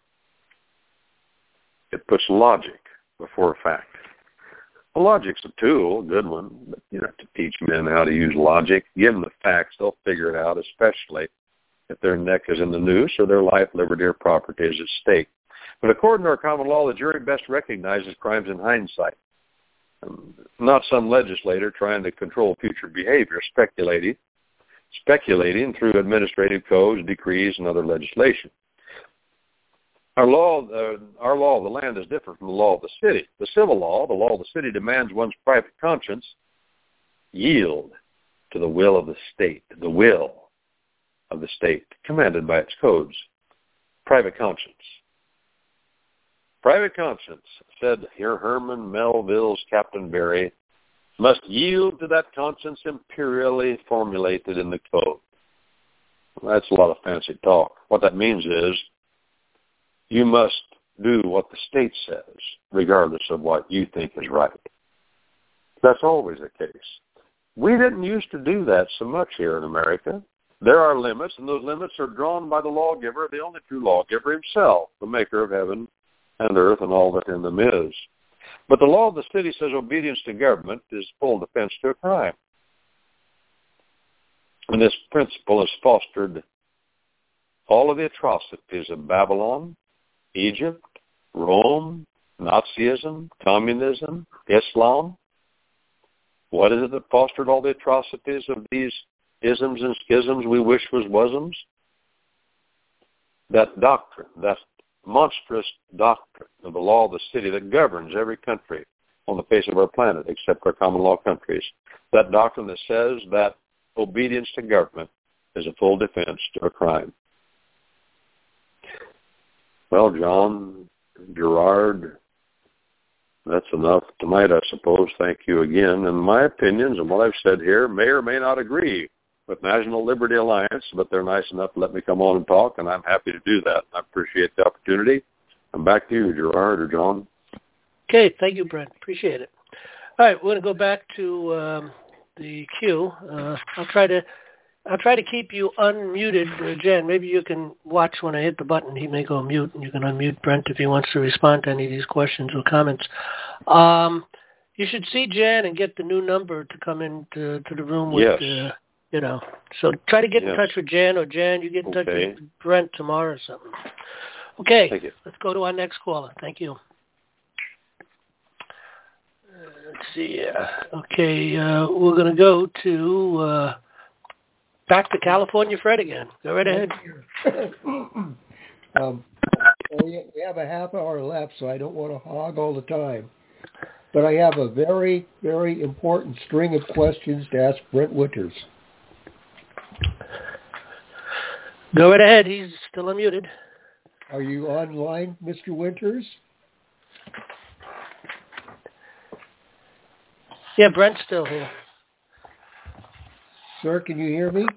It puts logic before fact. Well, logic's a tool, a good one, but you have to teach men how to use logic. Give them the facts, they'll figure it out, especially if their neck is in the noose or their life, liberty, or property is at stake. But according to our common law, the jury best recognizes crimes in hindsight, um, not some legislator trying to control future behavior, speculating, speculating through administrative codes, decrees, and other legislation. Our law, uh, our law of the land is different from the law of the city. The civil law, the law of the city, demands one's private conscience yield to the will of the state, the will of the state, commanded by its codes. Private conscience. Private conscience, said here Herman Melville's Captain Berry, must yield to that conscience imperially formulated in the code. Well, that's a lot of fancy talk. What that means is you must do what the state says, regardless of what you think is right. That's always the case. We didn't used to do that so much here in America. There are limits, and those limits are drawn by the lawgiver, the only true lawgiver himself, the maker of heaven and earth and all that in them is. But the law of the city says obedience to government is full defense to a crime. And this principle has fostered all of the atrocities of Babylon, Egypt, Rome, Nazism, communism, Islam. What is it that fostered all the atrocities of these isms and schisms we wish was wasms? That doctrine, that monstrous doctrine of the law of the city that governs every country on the face of our planet except our common law countries. That doctrine that says that obedience to government is a full defense to a crime. Well, John, Gerard, that's enough tonight, I suppose. Thank you again. And my opinions and what I've said here may or may not agree with National Liberty Alliance, but they're nice enough to let me come on and talk, and I'm happy to do that. I appreciate the opportunity. And back to you, Gerard or John. Okay, thank you, Brent. Appreciate it. All right, we're going to go back to um, the queue. Uh, I'll try to I'll try to keep you unmuted, uh, Jen. Maybe you can watch when I hit the button. He may go mute, and you can unmute Brent if he wants to respond to any of these questions or comments. Um, you should see Jan and get the new number to come into to the room with, yes. uh, you know. So try to get yes. in touch with Jan, or Jan, you get in touch okay. with Brent tomorrow or something. Okay, Thank you. Let's go to our next caller. Thank you. Uh, let's see. Uh, okay, uh, we're going to go to uh, back to California Fred again. Go right ahead. um, we have a half hour left, so I don't want to hog all the time. But I have a very, very important string of questions to ask Brent Winters. Go right ahead. He's still unmuted. Are you online, Mister Winters? Yeah, Brent's still here. Sir, can you hear me?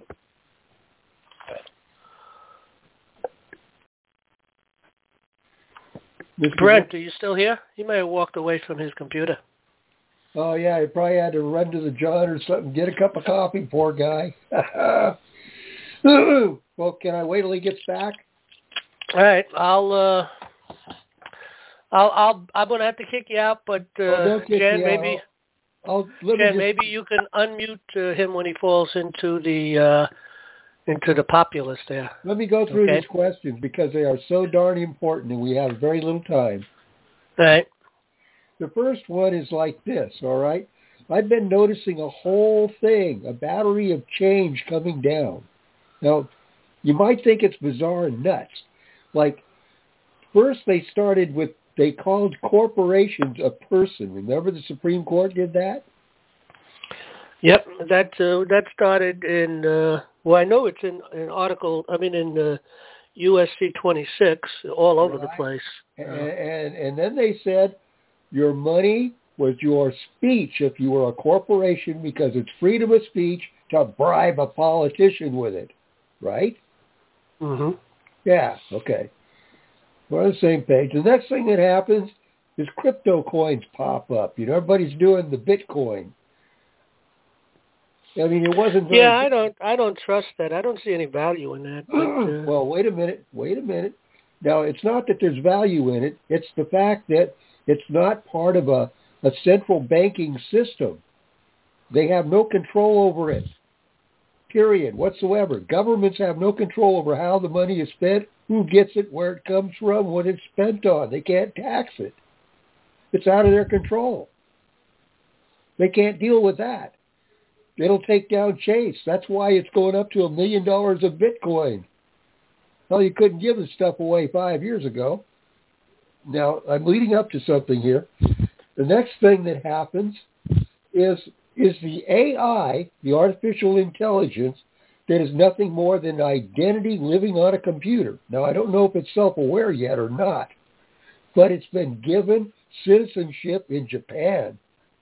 Mister Brent, are you still here? He may have walked away from his computer. Oh, yeah, he probably had to run to the John or something, get a cup of coffee, poor guy. Well, can I wait till he gets back? All right, I'll, uh, I'll, I'll, I'm going to have to kick you out, but, uh, oh, Jen, maybe, I'll, I'll, Jen, just... maybe you can unmute uh, him when he falls into the, uh, into the populace there. Let me go through okay. these questions because they are so darn important and we have very little time. All right. The first one is like this, all right? I've been noticing a whole thing, a battery of change coming down. Now, you might think it's bizarre and nuts. Like, first they started with, they called corporations a person. Remember the Supreme Court did that? Yep, that uh, that started in, uh, well, I know it's in an article, I mean in uh, U S C twenty-six, all over right. the place. And, and, and then they said your money was your speech if you were a corporation because it's freedom of speech to bribe a politician with it, right? Mm-hmm. Yeah, okay. We're on the same page. The next thing that happens is crypto coins pop up. You know, everybody's doing the Bitcoin. I mean, it wasn't very Yeah, I don't I don't trust that. I don't see any value in that. But, uh... well, wait a minute. Wait a minute. Now, it's not that there's value in it. It's the fact that it's not part of a, a central banking system. They have no control over it, period, whatsoever. Governments have no control over how the money is spent, who gets it, where it comes from, what it's spent on. They can't tax it. It's out of their control. They can't deal with that. It'll take down Chase. That's why it's going up to a million dollars of Bitcoin. Well, you couldn't give this stuff away five years ago. Now, I'm leading up to something here. The next thing that happens is is the A I, the artificial intelligence, that is nothing more than an identity living on a computer. Now, I don't know if it's self-aware yet or not, but it's been given citizenship in Japan.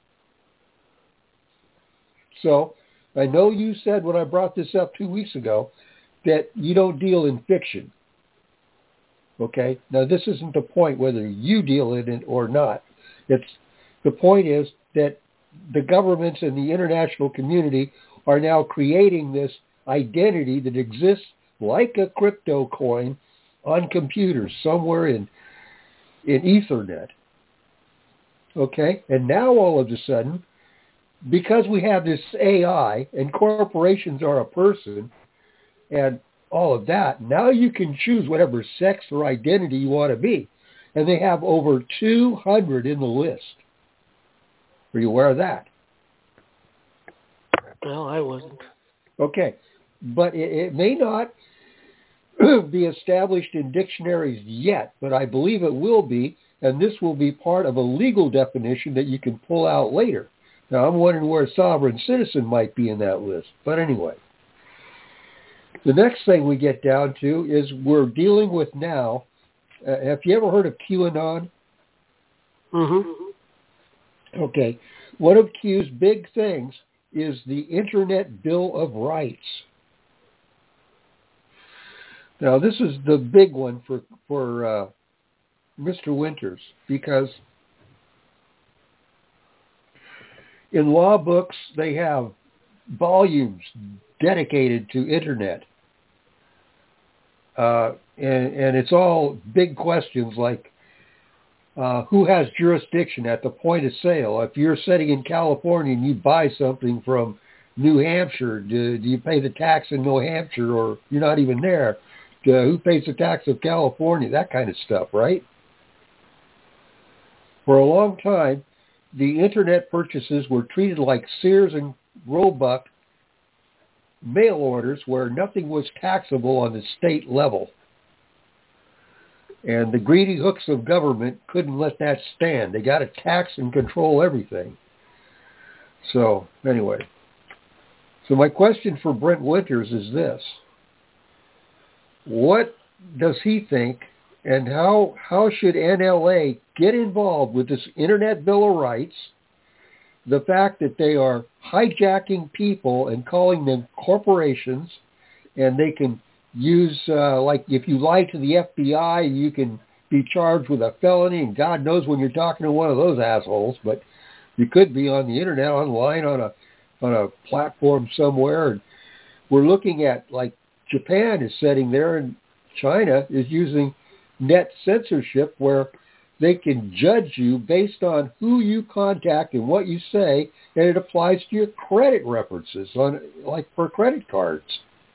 So I know you said when I brought this up two weeks ago that you don't deal in fiction. Okay? Now, this isn't the point whether you deal in it or not. It's the point is that the governments and the international community are now creating this identity that exists like a crypto coin on computers somewhere in in Ethernet. Okay? And now all of a sudden, because we have this A I and corporations are a person and all of that, now you can choose whatever sex or identity you want to be. And they have over two hundred in the list. Are you aware of that? No, I wasn't. Okay. But it, it may not be established in dictionaries yet, but I believe it will be, and this will be part of a legal definition that you can pull out later. Now, I'm wondering where a sovereign citizen might be in that list. But anyway, the next thing we get down to is we're dealing with now, uh, have you ever heard of QAnon? Mm-hmm. Okay. One of Q's big things is the Internet Bill of Rights. Now, this is the big one for, for uh, Mister Winters, because in law books, they have volumes, dedicated to internet. Uh, and, and it's all big questions like uh, who has jurisdiction at the point of sale? If you're sitting in California and you buy something from New Hampshire, do, do you pay the tax in New Hampshire, or you're not even there? Do, who pays the tax of California? That kind of stuff, right? For a long time, the internet purchases were treated like Sears and Roebuck mail orders where nothing was taxable on the state level. And the greedy hooks of government couldn't let that stand. They got to tax and control everything. So, anyway. So my question for Brent Winters is this. What does he think, and how how should N L A get involved with this Internet Bill of Rights, the fact that they are hijacking people and calling them corporations, and they can use, uh, like if you lie to the F B I, you can be charged with a felony, and God knows when you're talking to one of those assholes, but you could be on the Internet, online, on a on a platform somewhere. And we're looking at, like, Japan is sitting there, and China is using net censorship where they can judge you based on who you contact and what you say, and it applies to your credit references, on like for credit cards.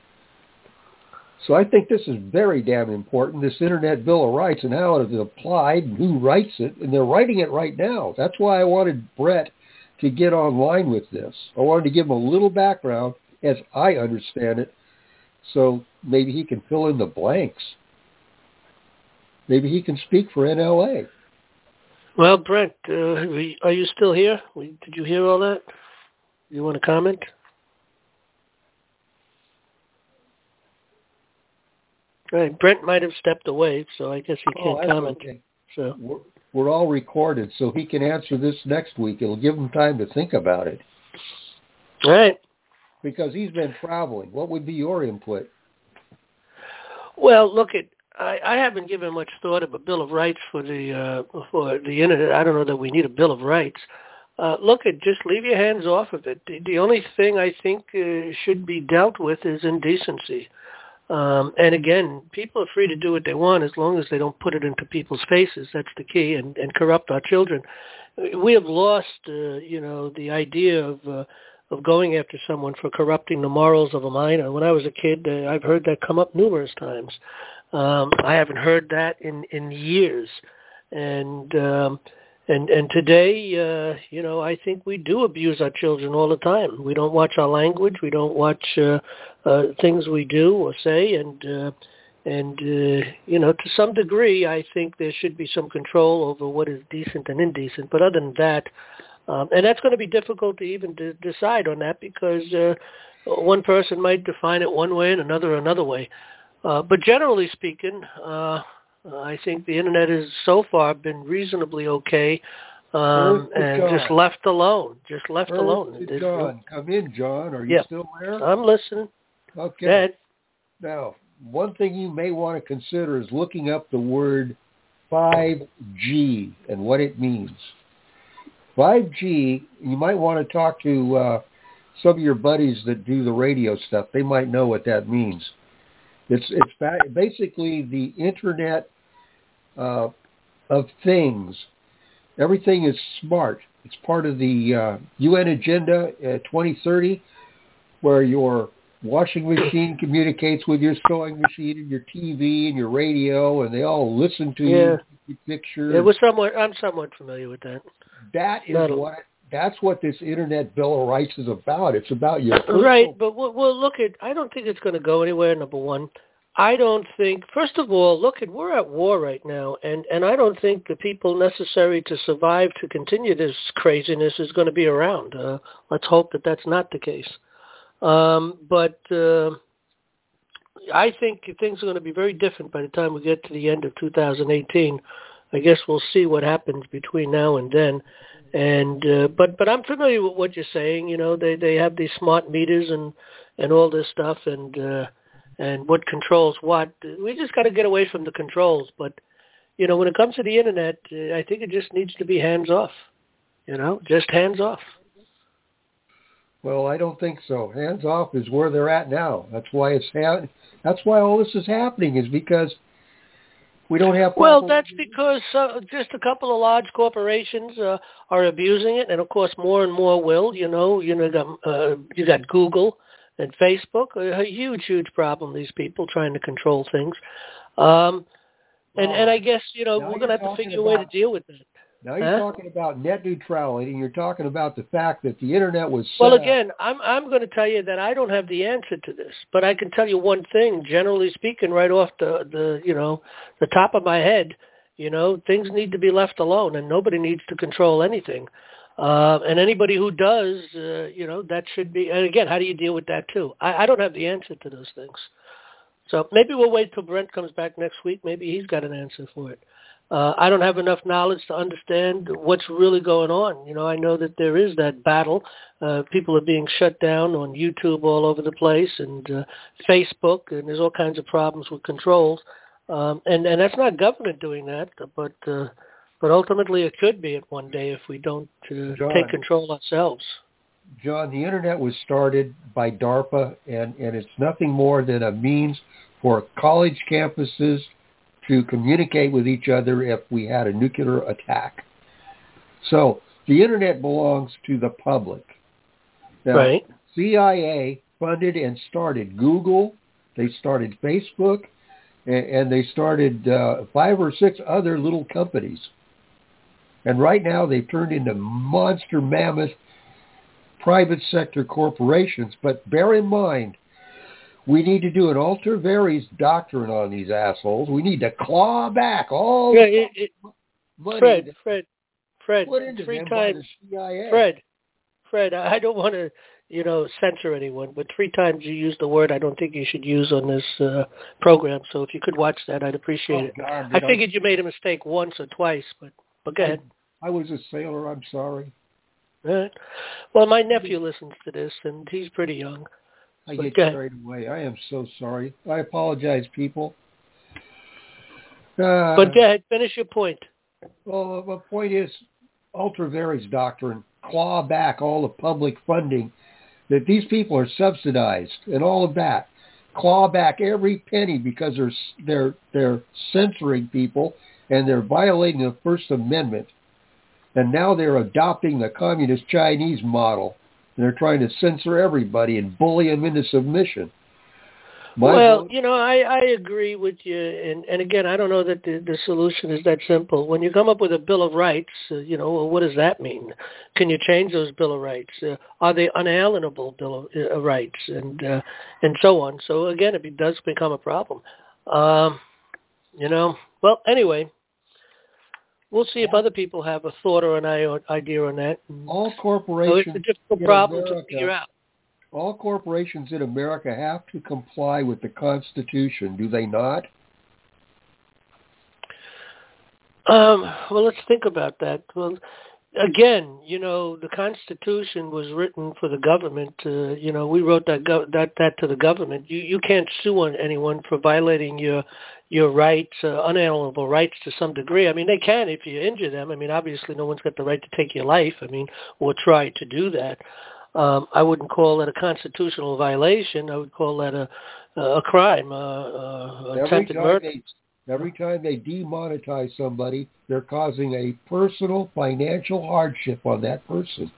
So I think this is very damn important, this Internet Bill of Rights and how it is applied and who writes it, and they're writing it right now. That's why I wanted Brett to get online with this. I wanted to give him a little background as I understand it, so maybe he can fill in the blanks. Maybe he can speak for N L A. Well, Brent, uh, are you still here? Did you hear all that? You want to comment? Right, Brent might have stepped away, so I guess he can't oh, comment. Okay. So we're, we're all recorded, so he can answer this next week. It'll give him time to think about it. All right. Because he's been traveling. What would be your input? Well, look, at I, I haven't given much thought of a Bill of Rights for the uh, for the Internet. I don't know that we need a Bill of Rights. Uh, look, at just leave your hands off of it. The, the only thing I think uh, should be dealt with is indecency. Um, and again, people are free to do what they want as long as they don't put it into people's faces. That's the key, and, and corrupt our children. We have lost, uh, you know, the idea of uh, of going after someone for corrupting the morals of a minor. When I was a kid, uh, I've heard that come up numerous times. Um, I haven't heard that in, in years. And um, and and today, uh, you know, I think we do abuse our children all the time. We don't watch our language. We don't watch uh, uh, things we do or say. And, uh, and uh, you know, to some degree, I think there should be some control over what is decent and indecent. But other than that, um, and that's going to be difficult to even de- decide on that because uh, one person might define it one way and another another way. Uh, but generally speaking, uh, I think the Internet has so far been reasonably okay um, and John. just left alone. Just left Earth alone. to John, come in, John. Are you yeah. still there? I'm listening. Okay. Go ahead. Now, one thing you may want to consider is looking up the word five G and what it means. five G, you might want to talk to uh, some of your buddies that do the radio stuff. They might know what that means. It's it's basically the Internet uh, of things. Everything is smart. It's part of the uh, U N Agenda uh, twenty thirty, where your washing machine communicates with your sewing machine and your T V and your radio, and they all listen to yeah. you, pictures. Yeah, we're somewhat, I'm somewhat familiar with that. That is Not what. That's what this Internet Bill of Rights is about. It's about your personal... Right, but we'll, we'll look at, I don't think it's going to go anywhere, number one. I don't think, first of all, look, at we're at war right now, and, and I don't think the people necessary to survive to continue this craziness is going to be around. Uh, let's hope that that's not the case. Um, but uh, I think things are going to be very different by the time we get to the end of two thousand eighteen. I guess we'll see what happens between now and then. And uh, but but I'm familiar with what you're saying. You know, they they have these smart meters and, and all this stuff, and uh, and what controls what. We just got to get away from the controls. But you know, when it comes to the Internet, uh, I think it just needs to be hands off. You know, just hands off. Well, I don't think so. Hands off is where they're at now. That's why it's ha- that's why all this is happening, is because we don't have. Well, that's because uh, just a couple of large corporations uh, are abusing it, and of course, more and more will. You know, you know, you got, uh, you got Google and Facebook, a huge, huge problem. These people trying to control things, um, and well, and I guess you know now we're going to have to figure about, a way to deal with that. Now you're huh? talking about net neutrality, and you're talking about the fact that the internet was. Well, set again, I'm I'm going to tell you that I don't have the answer to this, but I can tell you one thing. Generally speaking, right off the the you know the top of my head, you know, things need to be left alone, and nobody needs to control anything. Uh, and anybody who does, uh, you know, that should be. And again, how do you deal with that too? I, I don't have the answer to those things. So maybe we'll wait till Brent comes back next week. Maybe he's got an answer for it. Uh, I don't have enough knowledge to understand what's really going on. You know, I know that there is that battle. Uh, people are being shut down on YouTube all over the place, and uh, Facebook, and there's all kinds of problems with controls. Um, and, and that's not government doing that, but uh, but ultimately it could be at one day if we don't uh, John, take control ourselves. John, the internet was started by DARPA, and, and it's nothing more than a means for college campuses to communicate with each other if we had a nuclear attack. So the internet belongs to the public. Now, right. C I A funded and started Google. They started Facebook, and, and they started uh, five or six other little companies. And right now they've turned into monster mammoth private sector corporations. But bear in mind, we need to do an alter various doctrine on these assholes. We need to claw back all yeah, it, it, money. Fred, Fred, Fred, put into three them times. by the C I A. Fred, Fred, I don't want to, you know, censor anyone, but three times you used the word I don't think you should use on this uh, program. So if you could watch that, I'd appreciate oh, it. God, I figured I... you made a mistake once or twice, but, but go I, ahead. I was a sailor. I'm sorry. All right. Well, my nephew listens to this, and he's pretty young. I But get go carried away. I am so sorry. I apologize, people. Uh, but go ahead, finish your point. Well, the point is, ultra various doctrine, claw back all the public funding, that these people are subsidized and all of that. Claw back every penny because they're they're they're censoring people and they're violating the First Amendment. And now they're adopting the communist Chinese model. They're trying to censor everybody and bully them into submission. My well, vote, you know, I, I agree with you. And, and again, I don't know that the, the solution is that simple. When you come up with a Bill of Rights, uh, you know, well, what does that mean? Can you change those Bill of Rights? Uh, are they unalienable Bill of uh, Rights? And uh, and so on. So, again, it does become a problem. Um, you know, well, anyway, we'll see if other people have a thought or an idea on that. All corporations so it's a difficult problem America, to figure out. All corporations in America have to comply with the Constitution, do they not? Um, well, let's think about that. Well, again, you know, the Constitution was written for the government. Uh, you know, we wrote that, go- that that to the government. You you can't sue on anyone for violating your your rights, uh, unalienable rights to some degree. I mean, they can if you injure them. I mean, obviously, no one's got the right to take your life. I mean, or try to do that. Um, I wouldn't call that a constitutional violation. I would call that a a crime, uh, uh, attempted murder. They, every time they demonetize somebody, they're causing a personal financial hardship on that person.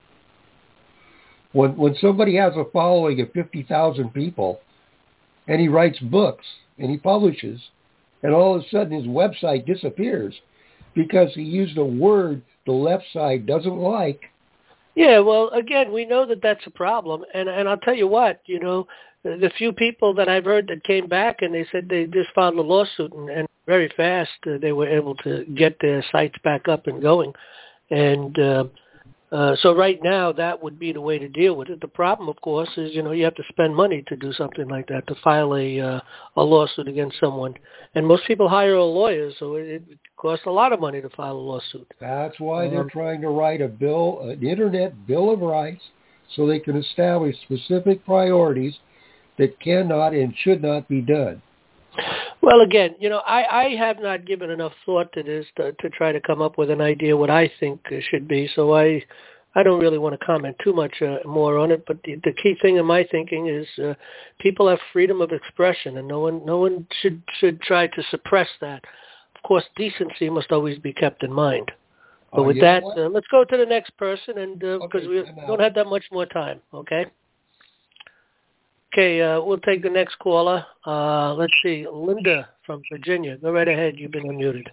When when somebody has a following of fifty thousand people, and he writes books and he publishes, and all of a sudden his website disappears because he used a word the left side doesn't like. Yeah, well, again, we know that that's a problem, and and I'll tell you what, you know, the few people that I've heard that came back and they said they just filed a lawsuit, and, and very fast uh, they were able to get their sites back up and going, and uh, uh, so right now that would be the way to deal with it. The problem, of course, is you know you have to spend money to do something like that, to file a uh, a lawsuit against someone, and most people hire a lawyer, so it, it costs a lot of money to file a lawsuit. That's why um, they're trying to write a bill, an internet bill of rights, so they can establish specific priorities that cannot and should not be done. Well, again, you know, I, I have not given enough thought to this to, to try to come up with an idea what I think it should be. So I I don't really want to comment too much uh, more on it, but the, the key thing in my thinking is uh, people have freedom of expression, and no one no one should should try to suppress that. Of course, decency must always be kept in mind. But uh, with you know that, uh, let's go to the next person, and uh, Okay, because we I'm out. don't have that much more time, okay? Okay, uh, we'll take the next caller. Uh, let's see, Linda from Virginia. Go right ahead. You've been unmuted.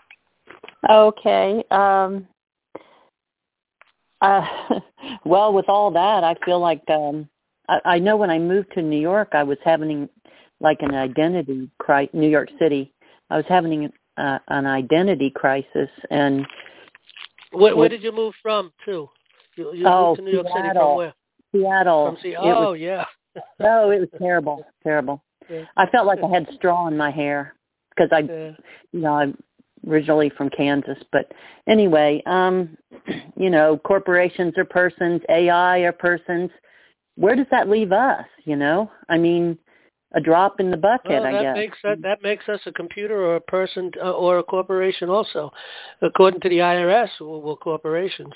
Okay. Um, uh, well, with all that, I feel like um, I, I know when I moved to New York, I was having like an identity crisis. New York City, I was having uh, an identity crisis, and where, where did you move from to? You, you oh, moved to New York Seattle. City from where? Seattle. From Seattle. Oh, was, yeah. oh, it was terrible, terrible. Yeah. I felt like I had straw in my hair because I, yeah. you know, I'm originally from Kansas. But anyway, um, you know, corporations are persons, A I are persons. Where does that leave us? You know, I mean, a drop in the bucket, well, that I guess. Makes that, that makes us a computer or a person uh, or a corporation also. According to the I R S, we're, we're corporations.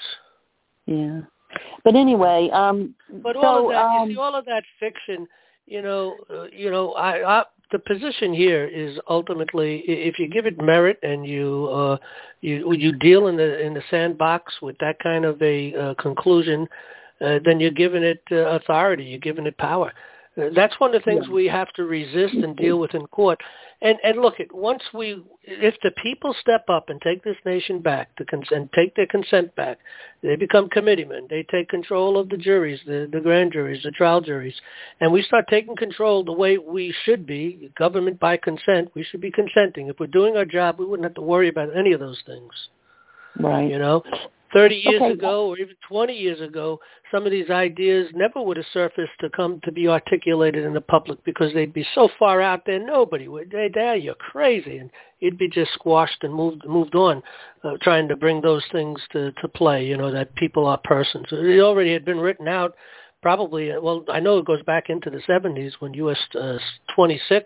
Yeah. But anyway, um, but so, all of that, um, you see, all of that fiction, you know, uh, you know, I, I, the position here is ultimately, if you give it merit and you, uh, you, you deal in the in the sandbox with that kind of a uh, conclusion, uh, then you're giving it uh, authority, you're giving it power. Uh, that's one of the things yeah. we have to resist and deal with in court. And and look, at once we, if the people step up and take this nation back, to consent, take their consent back, they become committeemen. They take control of the juries, the, the grand juries, the trial juries, and we start taking control the way we should be, government by consent. We should be consenting. If we're doing our job, we wouldn't have to worry about any of those things. Right. You know, thirty years okay. ago or even twenty years ago, some of these ideas never would have surfaced to come to be articulated in the public because they'd be so far out there, nobody would. Hey, Dad, you're crazy. And it'd be just squashed and moved moved on, uh, trying to bring those things to, to play, you know, that people are persons. It already had been written out probably, well, I know it goes back into the seventies when U S uh, twenty-six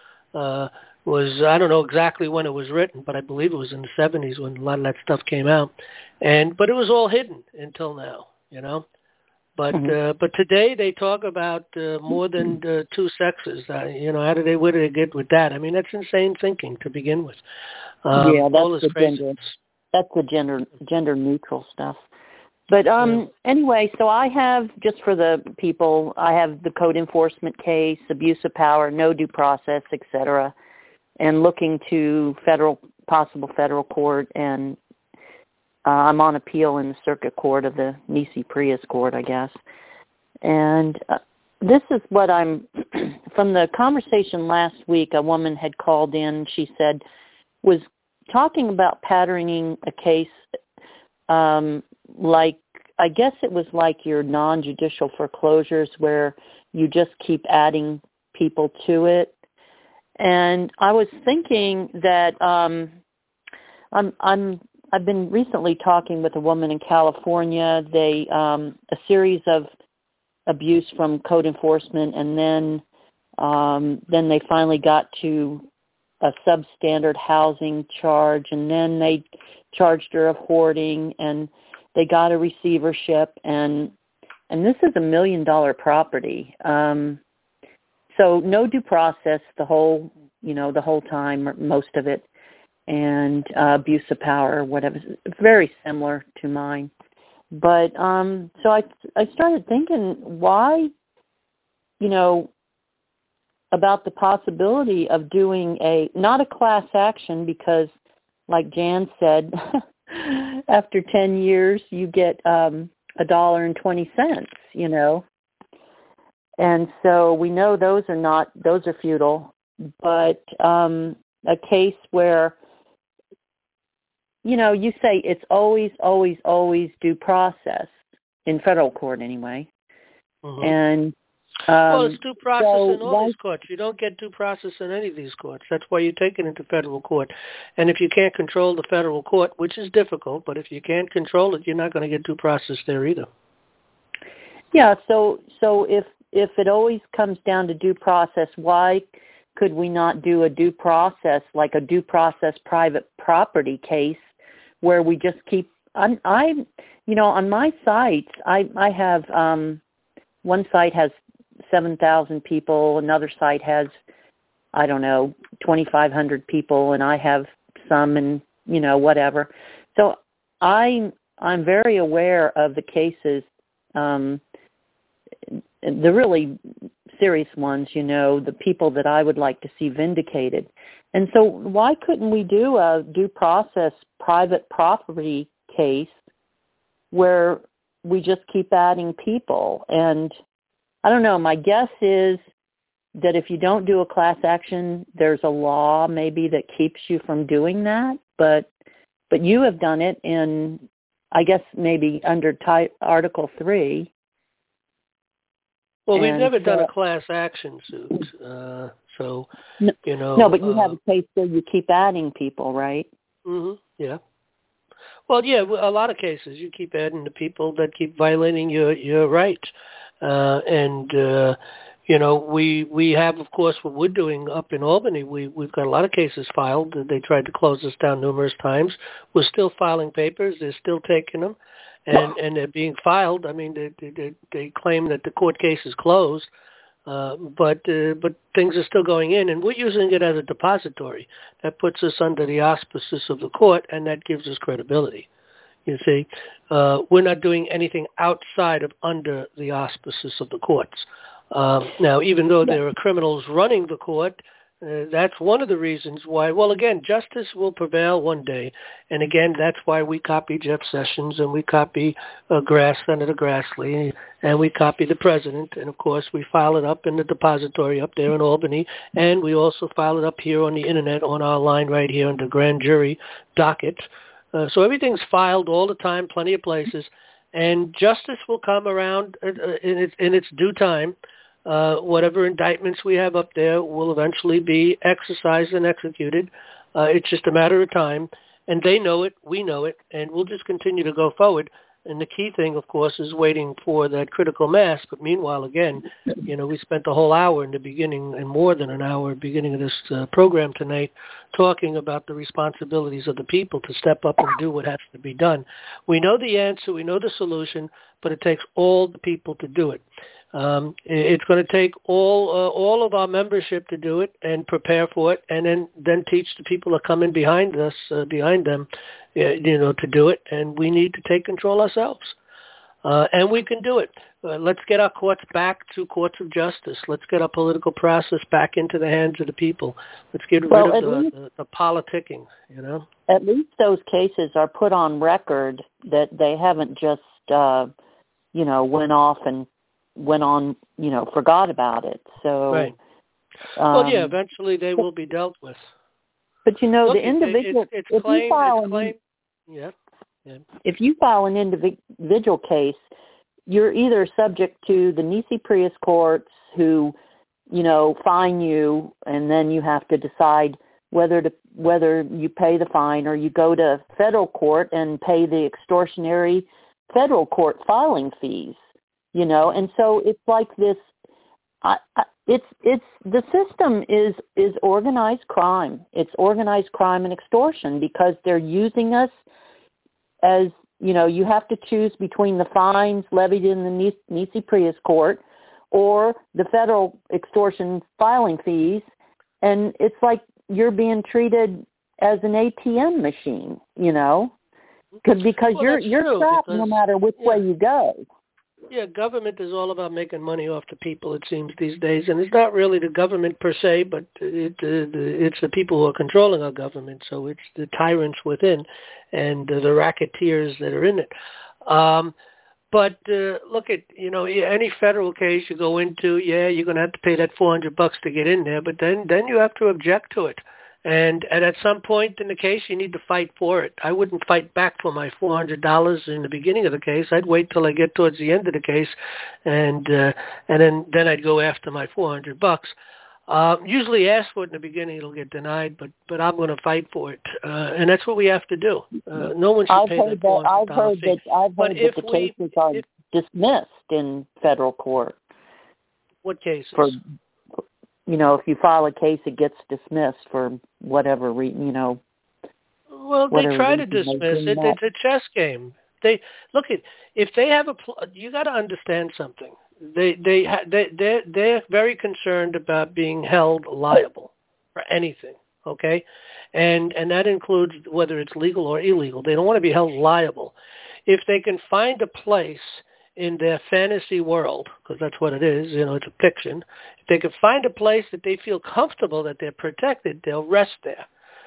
uh, was, I don't know exactly when it was written, but I believe it was in the seventies when a lot of that stuff came out. And but it was all hidden until now, you know. But mm-hmm. uh, but today they talk about uh, more than uh, two sexes. Uh, you know, how do they where do they get with that? I mean, that's insane thinking to begin with. Um, yeah, that's the craziness. gender. That's the gender gender neutral stuff. But um, yeah. anyway, so I have, just for the people, I have the code enforcement case, abuse of power, no due process, et cetera, and looking to federal, possible federal court, and uh, I'm on appeal in the circuit court of the Nisi Prius court, I guess. And uh, this is what I'm, from the conversation last week, a woman had called in, she said, was talking about patterning a case um, like, I guess it was like your non-judicial foreclosures where you just keep adding people to it. And I was thinking that um, I'm, I'm, I've been recently talking with a woman in California. They, um, a series of abuse from code enforcement, and then, um, then they finally got to a substandard housing charge, and then they charged her of hoarding, and they got a receivership, and and this is a million dollar property. Um, so no due process the whole, you know, the whole time, or most of it, and uh, abuse of power, whatever, very similar to mine. But um, so I I started thinking, why, you know, about the possibility of doing a, not a class action, because like Jan said, after ten years, you get um, a dollar and twenty cents, you know. And so we know those are not, those are futile. But um, a case where, you know, you say it's always, always, always due process, in federal court anyway. Mm-hmm. And Um, well, it's due process so in all these courts. You don't get due process in any of these courts. That's why you take it into federal court. And if you can't control the federal court, which is difficult, but if you can't control it, you're not going to get due process there either. Yeah, so so if if it always comes down to due process, why could we not do a due process, like a due process private property case, where we just keep I'm, I, you know, on my sites, I, I have, um, one site has seven thousand people, another site has, I don't know, twenty-five hundred people, and I have some and, you know, whatever. So I, I'm very aware of the cases, um, the really serious ones, you know, the people that I would like to see vindicated. And so why couldn't we do a due process private property case where we just keep adding people? And I don't know, my guess is that if you don't do a class action, there's a law maybe that keeps you from doing that. But but you have done it in, I guess, maybe under ty- Article three. Well, we've and never so, done a class action suit, uh, so, no, you know. No, but you uh, have a case where you keep adding people, right? Mm-hmm, yeah. Well, yeah, a lot of cases you keep adding the people that keep violating your, your rights. Uh, and, uh, you know, we we have, of course, what we're doing up in Albany. We, we've got a lot of cases filed. They tried to close us down numerous times. We're still filing papers. They're still taking them. And, and they're being filed. I mean, they, they, they claim that the court case is closed, uh, but uh, but things are still going in, and we're using it as a depository. That puts us under the auspices of the court, and that gives us credibility. You see, uh, we're not doing anything outside of under the auspices of the courts. Um, now, even though there are criminals running the court, Uh, that's one of the reasons why, well, again, justice will prevail one day. And again, that's why we copy Jeff Sessions and we copy uh, Grass, Senator Grassley, and we copy the president. And, of course, we file it up in the depository up there in Albany. And we also file it up here on the Internet on our line right here under grand jury docket. Uh, so everything's filed all the time, plenty of places. And justice will come around in its, in its due time. Uh, whatever indictments we have up there will eventually be exercised and executed. Uh, it's just a matter of time. And they know it, we know it, and we'll just continue to go forward. And the key thing, of course, is waiting for that critical mass. But meanwhile, again, you know, we spent the whole hour in the beginning, and more than an hour at the beginning of this uh, program tonight, talking about the responsibilities of the people to step up and do what has to be done. We know the answer, we know the solution, but it takes all the people to do it. Um, it's going to take all uh, all of our membership to do it and prepare for it, and then, then teach the people that come in behind us, uh, behind them, uh, you know, to do it. And we need to take control ourselves, uh, and we can do it. Uh, let's get our courts back to courts of justice. Let's get our political process back into the hands of the people. Let's get rid well, of the, least, the, the politicking. You know, at least those cases are put on record that they haven't just, uh, you know, went off and went on, you know, forgot about it. So, right. Um, well, yeah, eventually they will be dealt with. But you know, Look, the individual. It's, it's if claimed, you file it's claimed, an, yeah, yeah. If you file an individual case, you're either subject to the Nisi Prius courts, who, you know, fine you, and then you have to decide whether to whether you pay the fine, or you go to federal court and pay the extortionary federal court filing fees. You know, and so it's like this. I, I, it's it's the system is is organized crime. It's organized crime and extortion, because they're using us as, you know, you have to choose between the fines levied in the Nisi Prius court or the federal extortion filing fees, and it's like you're being treated as an A T M machine. You know, because well, you're you're true, trapped because, no matter which yeah. way you go. Yeah, government is all about making money off the people, it seems, these days. And it's not really the government per se, but it, uh, it's the people who are controlling our government. So it's the tyrants within and uh, the racketeers that are in it. Um, but uh, look at, you know, any federal case you go into, yeah, you're going to have to pay that four hundred bucks to get in there, but then, then you have to object to it. And, and at some point in the case, you need to fight for it. I wouldn't fight back for my four hundred dollars in the beginning of the case. I'd wait till I get towards the end of the case, and uh, and then, then I'd go after my four hundred bucks. Uh, usually ask for it in the beginning, it'll get denied, but, but I'm going to fight for it. Uh, and that's what we have to do. Uh, no one should I've pay heard that four hundred dollars I've heard fee. that, I've but heard if that the we, cases are if, dismissed in federal court. What cases? For, you know, if you file a case, it gets dismissed for whatever reason, you know. Well, they try to dismiss it. It's a chess game. They look at if they have a. You got to understand something. They they they they they're very concerned about being held liable for anything. Okay, and and that includes whether it's legal or illegal. They don't want to be held liable. If they can find a place in their fantasy world, because that's what it is, you know, it's a fiction. If they can find a place that they feel comfortable that they're protected, they'll rest there.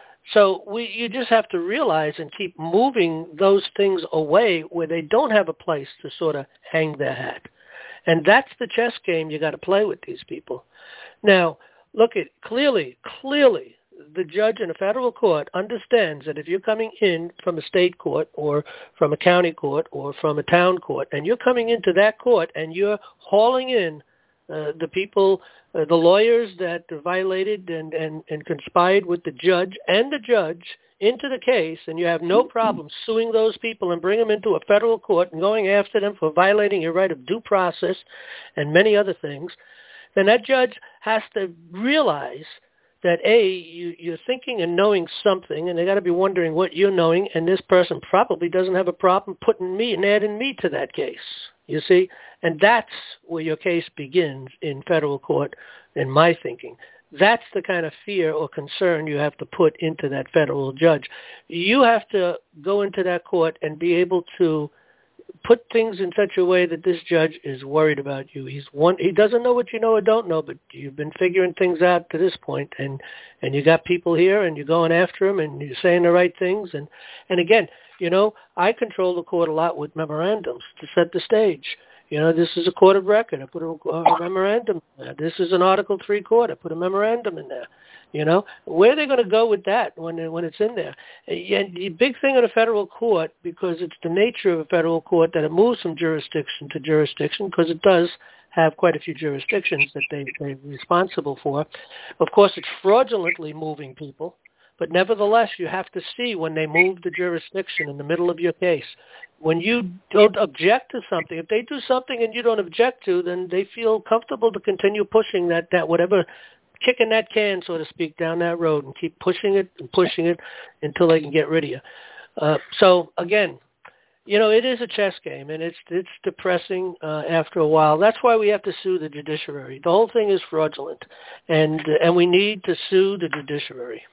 So we, you just have to realize and keep moving those things away where they don't have a place to sort of hang their hat. And that's the chess game you got to play with these people. Now, look at clearly, clearly, the judge in a federal court understands that if you're coming in from a state court or from a county court or from a town court, and you're coming into that court and you're hauling in uh, the people, uh, the lawyers that violated and, and, and conspired with the judge and the judge into the case, and you have no problem suing those people and bring them into a federal court and going after them for violating your right of due process and many other things, then that judge has to realize that, A, you, you're thinking and knowing something, and they got to be wondering what you're knowing, and this person probably doesn't have a problem putting me and adding me to that case, you see? And that's where your case begins in federal court, in my thinking. That's the kind of fear or concern you have to put into that federal judge. You have to go into that court and be able to put things in such a way that this judge is worried about you. He's one. He doesn't know what you know or don't know, but you've been figuring things out to this point, and and you got people here, and you're going after them, and you're saying the right things, and and again, you know, I control the court a lot with memorandums to set the stage. You know, this is a court of record. I put a, a memorandum in there. This is an Article three court. I put a memorandum in there. You know, where are they going to go with that when when it's in there? And the big thing of a federal court, because it's the nature of a federal court that it moves from jurisdiction to jurisdiction, because it does have quite a few jurisdictions that they, they're responsible for. Of course, it's fraudulently moving people, but nevertheless, you have to see when they move the jurisdiction in the middle of your case. When you don't object to something, if they do something and you don't object to, then they feel comfortable to continue pushing that, that whatever, kicking that can, so to speak, down that road and keep pushing it and pushing it until they can get rid of you. Uh, so, again, you know, it is a chess game, and it's it's depressing uh, after a while. That's why we have to sue the judiciary. The whole thing is fraudulent, and uh, and we need to sue the judiciary,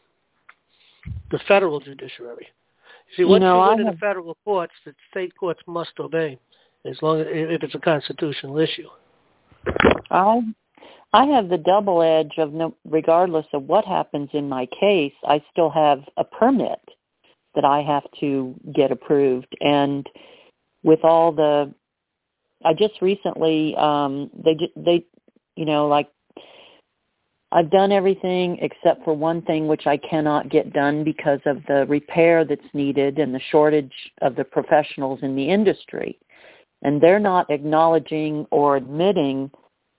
the federal judiciary. See, once you, know, you win in the federal courts, the state courts must obey, as long as if it's a constitutional issue. I I have the double edge of no, regardless of what happens in my case, I still have a permit that I have to get approved. And with all the, I just recently, um, they, they, you know, like I've done everything except for one thing, which I cannot get done because of the repair that's needed and the shortage of the professionals in the industry. And they're not acknowledging or admitting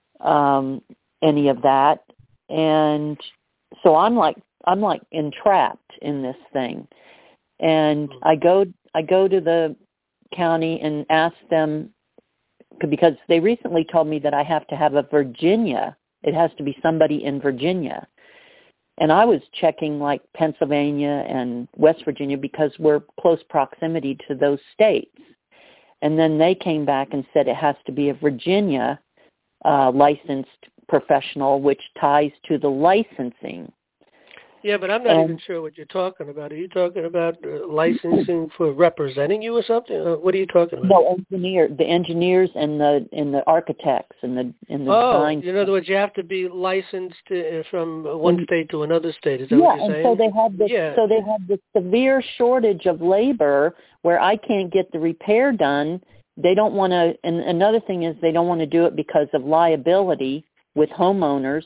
um, any of that. And so I'm like, I'm like entrapped in this thing. And I go, I go to the county and ask them, because they recently told me that I have to have a Virginia. It has to be somebody in Virginia. And I was checking like Pennsylvania and West Virginia because we're close proximity to those states. And then they came back and said it has to be a Virginia uh, licensed professional, which ties to the licensing. Yeah, but I'm not and, even sure what you're talking about. Are you talking about uh, licensing for representing you or something? Uh, what are you talking about? No, engineer, the engineers and the and the architects and the and the oh, design. in other words, you have to be licensed to, from one and, state to another state. Is that yeah, what you're saying? and so they have this. Yeah. So they have this severe shortage of labor where I can't get the repair done. They don't want to. And another thing is they don't want to do it because of liability with homeowners.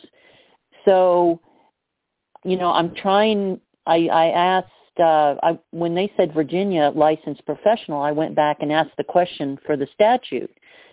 So, you know, I'm trying, I, I asked, uh, I, when they said Virginia licensed professional, I went back and asked the question for the statute.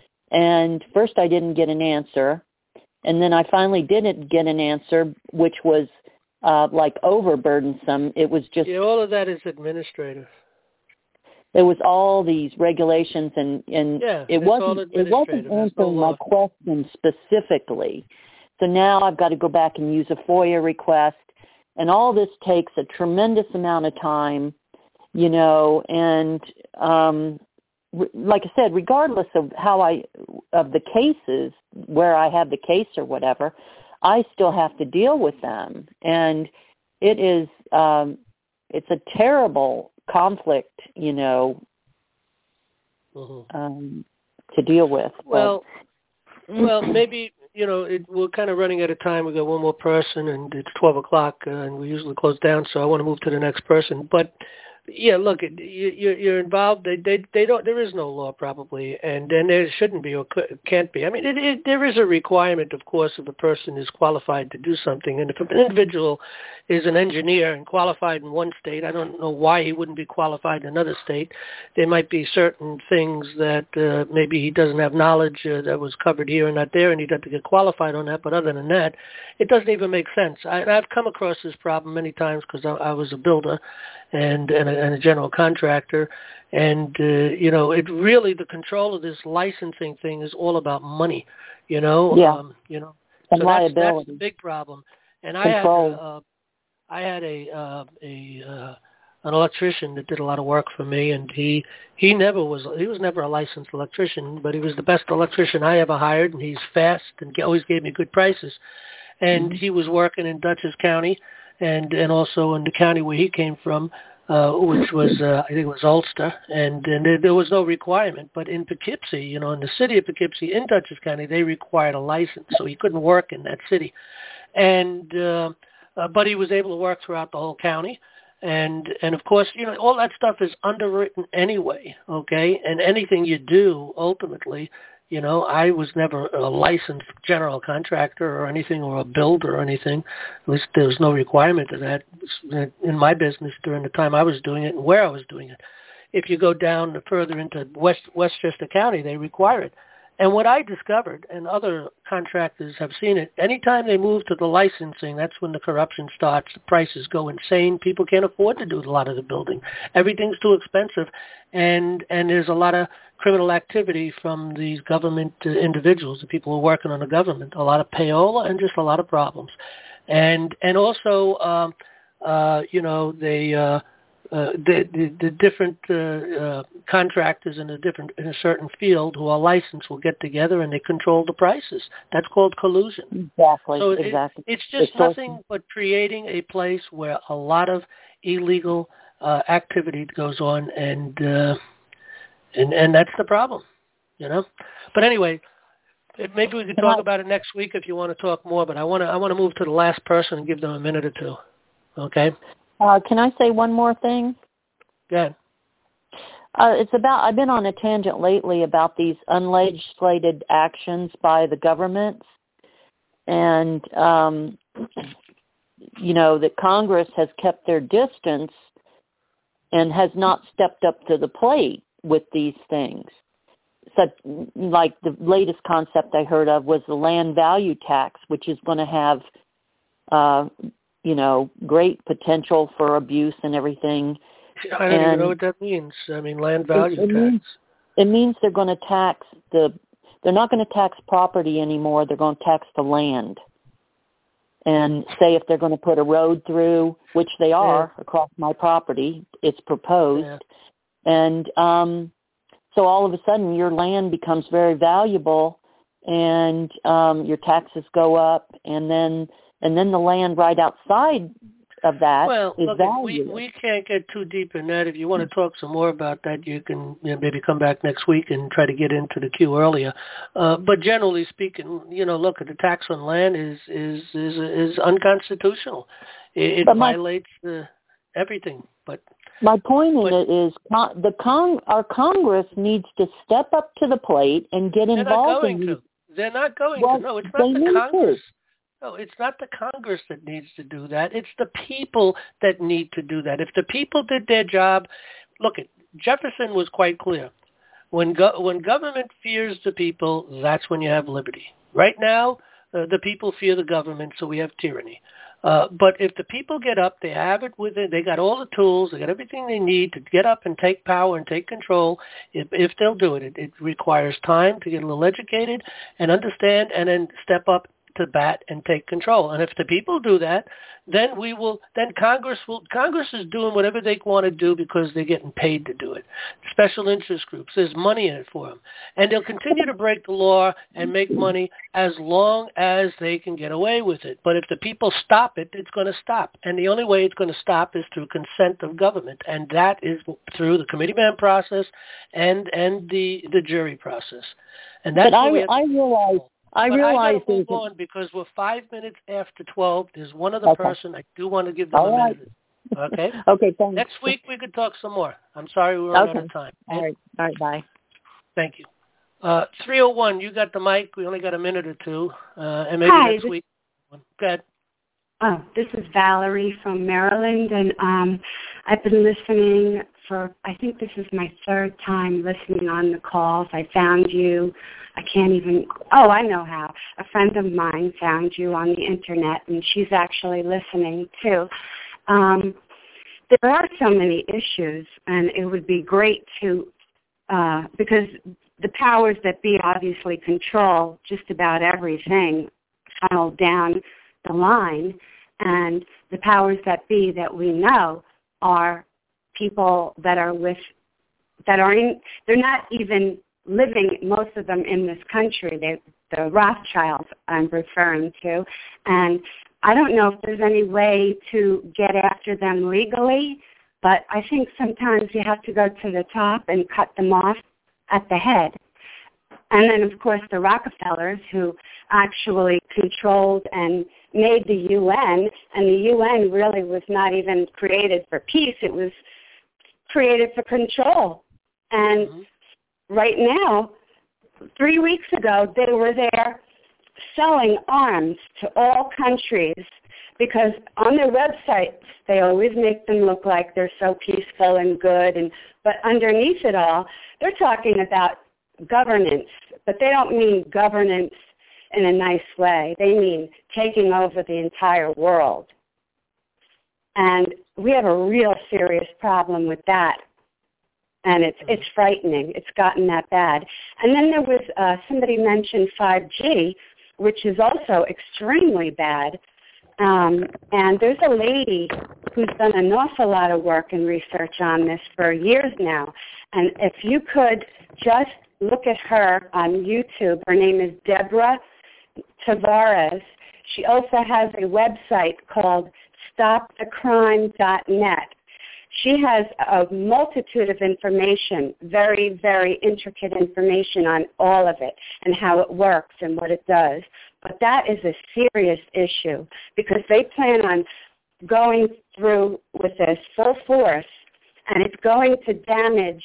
And first I didn't get an answer. And then I finally didn't get an answer, which was uh, like overburdensome. It was just... Yeah, all of that is administrative. There was all these regulations, and, and yeah, it wasn't it wasn't answering my question specifically. So now I've got to go back and use a FOIA request. And all this takes a tremendous amount of time. you know, and um, re- like I said, regardless of how I of the cases where I have the case or whatever, I still have to deal with them, and it is um, it's a terrible conflict, you know, mm-hmm. um, to deal with. Well, but, well, maybe. You know, it, we're kind of running out of time. We've got one more person, and it's twelve o'clock, uh, and we usually close down, so I want to move to the next person. But, yeah, look, it, you, you're involved. They, they, they don't. There is no law, probably, and, and there shouldn't be or can't be. I mean, it, it, there is a requirement, of course, if a person is qualified to do something. And if an individual is an engineer and qualified in one state, I don't know why he wouldn't be qualified in another state. There might be certain things that uh, maybe he doesn't have knowledge uh, that was covered here and not there, and he'd have to get qualified on that. But other than that, it doesn't even make sense. I, I've come across this problem many times because I, I was a builder and, and, a, and a general contractor. And, uh, you know, it really, the control of this licensing thing is all about money, you know. Yeah. Um, you know, and so liability. That's, that's the big problem. And control. I had, uh, I had a, uh, a, uh, an electrician that did a lot of work for me, and he, he never was, he was never a licensed electrician, but he was the best electrician I ever hired, and he's fast and always gave me good prices. And mm-hmm. he was working in Dutchess County and, and also in the county where he came from, uh, which was, uh, I think it was Ulster, and, and there, there was no requirement. But in Poughkeepsie, you know, in the city of Poughkeepsie, in Dutchess County, they required a license, so he couldn't work in that city. And, uh, uh, but he was able to work throughout the whole county. And, and of course, you know, all that stuff is underwritten anyway, okay? And anything you do, ultimately, you know, I was never a licensed general contractor or anything, or a builder or anything. At least there was no requirement of that in my business during the time I was doing it and where I was doing it. If you go down further into West Westchester County, they require it. And what I discovered, and other contractors have seen it, anytime they move to the licensing, that's when the corruption starts. The prices go insane. People can't afford to do a lot of the building. Everything's too expensive, and and there's a lot of criminal activity from these government uh, individuals, the people who are working on the government, a lot of payola and just a lot of problems. And and also, um, uh, you know, they... Uh, Uh, the, the, the different uh, uh, contractors in a different in a certain field who are licensed will get together and they control the prices. That's called collusion. Exactly. So exactly. It, it's just it's nothing awesome. but creating a place where a lot of illegal uh, activity goes on, and uh, and and that's the problem, you know. But anyway, maybe we could talk about it next week if you want to talk more. But I want to I want to move to the last person and give them a minute or two. Okay. Uh, can I say one more thing? Go ahead. Uh, it's about, I've been on a tangent lately about these unlegislated actions by the governments, and, um, you know, that Congress has kept their distance and has not stepped up to the plate with these things. Such, like the latest concept I heard of was the land value tax, which is going to have, uh, you know, great potential for abuse and everything. I don't and even know what that means. I mean, land value it, it tax. Means, it means they're going to tax the, they're not going to tax property anymore. They're going to tax the land. And say if they're going to put a road through, which they are yeah. across my property, it's proposed. Yeah. And um, so all of a sudden your land becomes very valuable, and um, your taxes go up, and then And then the land right outside of that well, is look, valuable. We, we can't get too deep in that. If you want to talk some more about that, you can you know, maybe come back next week and try to get into the queue earlier. Uh, but generally speaking, you know, look, the tax on land is is is, is unconstitutional. It, it my, violates uh, everything. But my point but, in it is con- the con- our Congress needs to step up to the plate and get they're involved. Not going in to. They're not going well, to. No, it's not the Congress. To. No, it's not the Congress that needs to do that. It's the people that need to do that. If the people did their job, look, Jefferson was quite clear. When go- when government fears the people, that's when you have liberty. Right now, uh, the people fear the government, so we have tyranny. Uh, but if the people get up, they have it with it. They got all the tools. They got everything they need to get up and take power and take control. If, if they'll do it, it, it requires time to get a little educated and understand, and then step up to bat and take control. And if the people do that, then we will. Then Congress will. Congress is doing whatever they want to do because they're getting paid to do it. Special interest groups. There's money in it for them, and they'll continue to break the law and make money as long as they can get away with it. But if the people stop it, it's going to stop. And the only way it's going to stop is through consent of government, and that is through the committeeman process and and the the jury process. And that's but I, I realize I but realize I move on because we're five minutes after twelve. There's one other okay. person I do want to give them All a right. minute. Okay. Okay. Thanks. Next week we could talk some more. I'm sorry we were okay. out of time. All right. All right. Bye. Thank you. Uh, three oh one, you got the mic. We only got a minute or two, uh, and maybe Hi, next this, week. Go ahead. Oh, this is Valerie from Maryland, and um, I've been listening for, I think this is my third time listening on the calls. I found you. I can't even, oh, I know how. A friend of mine found you on the Internet, and she's actually listening, too. Um, there are so many issues, and it would be great to, uh, because the powers that be obviously control just about everything funneled down the line, and the powers that be that we know are people that are with, that are in, they're not even living, most of them in this country. They, the Rothschilds I'm referring to, and I don't know if there's any way to get after them legally, but I think sometimes you have to go to the top and cut them off at the head. And then, of course, the Rockefellers, who actually controlled and made the U N, and the U N really was not even created for peace. It was created for control. And mm-hmm. right now, three weeks ago, they were there selling arms to all countries because on their websites, they always make them look like they're so peaceful and good. And but underneath it all, they're talking about governance, but they don't mean governance in a nice way. They mean taking over the entire world. And we have a real serious problem with that. And it's it's frightening. It's gotten that bad. And then there was, uh, somebody mentioned five G, which is also extremely bad. Um, and there's a lady who's done an awful lot of work and research on this for years now. And if you could just look at her on YouTube. Her name is Deborah Tavares. She also has a website called stop the crime dot net. She has a multitude of information, very, very intricate information on all of it and how it works and what it does. But that is a serious issue because they plan on going through with this full force, and it's going to damage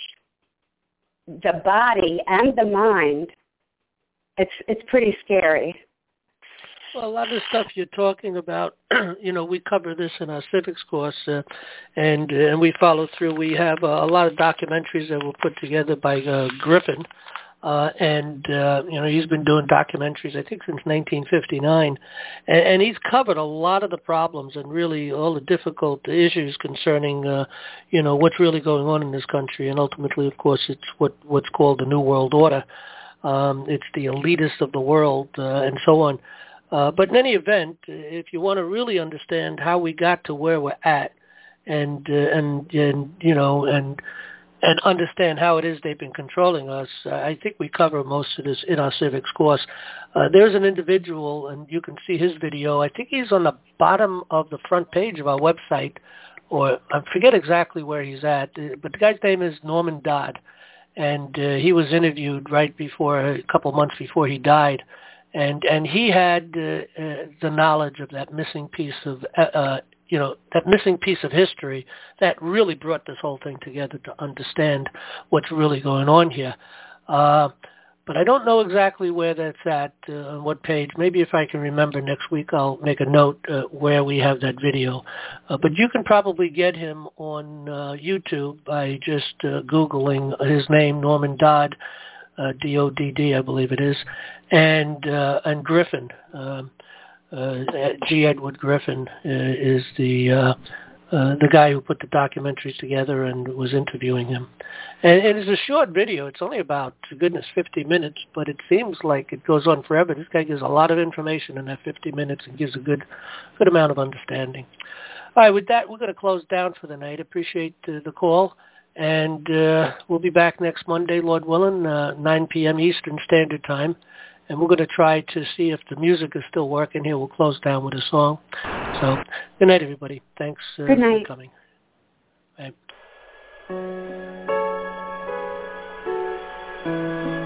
the body and the mind. It's it's pretty scary. Well, a lot of the stuff you're talking about, you know, we cover this in our civics course, uh, and uh, and we follow through. We have uh, a lot of documentaries that were put together by uh, Griffin, uh, and uh, you know he's been doing documentaries I think since nineteen fifty-nine, and, and he's covered a lot of the problems and really all the difficult issues concerning uh, you know what's really going on in this country, and ultimately, of course, it's what what's called the New World Order. Um, it's the elitist of the world, uh, and so on. Uh, but in any event, if you want to really understand how we got to where we're at, and uh, and and you know and and understand how it is they've been controlling us, uh, I think we cover most of this in our civics course. Uh, there's an individual, and you can see his video. I think he's on the bottom of the front page of our website, or I forget exactly where he's at. But the guy's name is Norman Dodd, and uh, he was interviewed right before a couple months before he died. And and he had uh, uh, the knowledge of that missing piece of, uh, uh, you know, that missing piece of history that really brought this whole thing together to understand what's really going on here. Uh, but I don't know exactly where that's at, uh, on what page. Maybe if I can remember next week, I'll make a note uh, where we have that video. Uh, but you can probably get him on uh, YouTube by just uh, Googling his name, Norman Dodd. Uh, D O D D, I believe it is, and uh, and Griffin, um, uh, G. Edward Griffin uh, is the uh, uh, the guy who put the documentaries together and was interviewing him. And, and it's a short video. It's only about, goodness, fifty minutes, but it seems like it goes on forever. This guy gives a lot of information in that fifty minutes and gives a good, good amount of understanding. All right, with that, we're going to close down for the night. Appreciate uh, the call. And uh, we'll be back next Monday, Lord willing, uh, nine p.m. Eastern Standard Time. And we're going to try to see if the music is still working here. We'll close down with a song. So good night, everybody. Thanks uh, good night. for coming. Bye.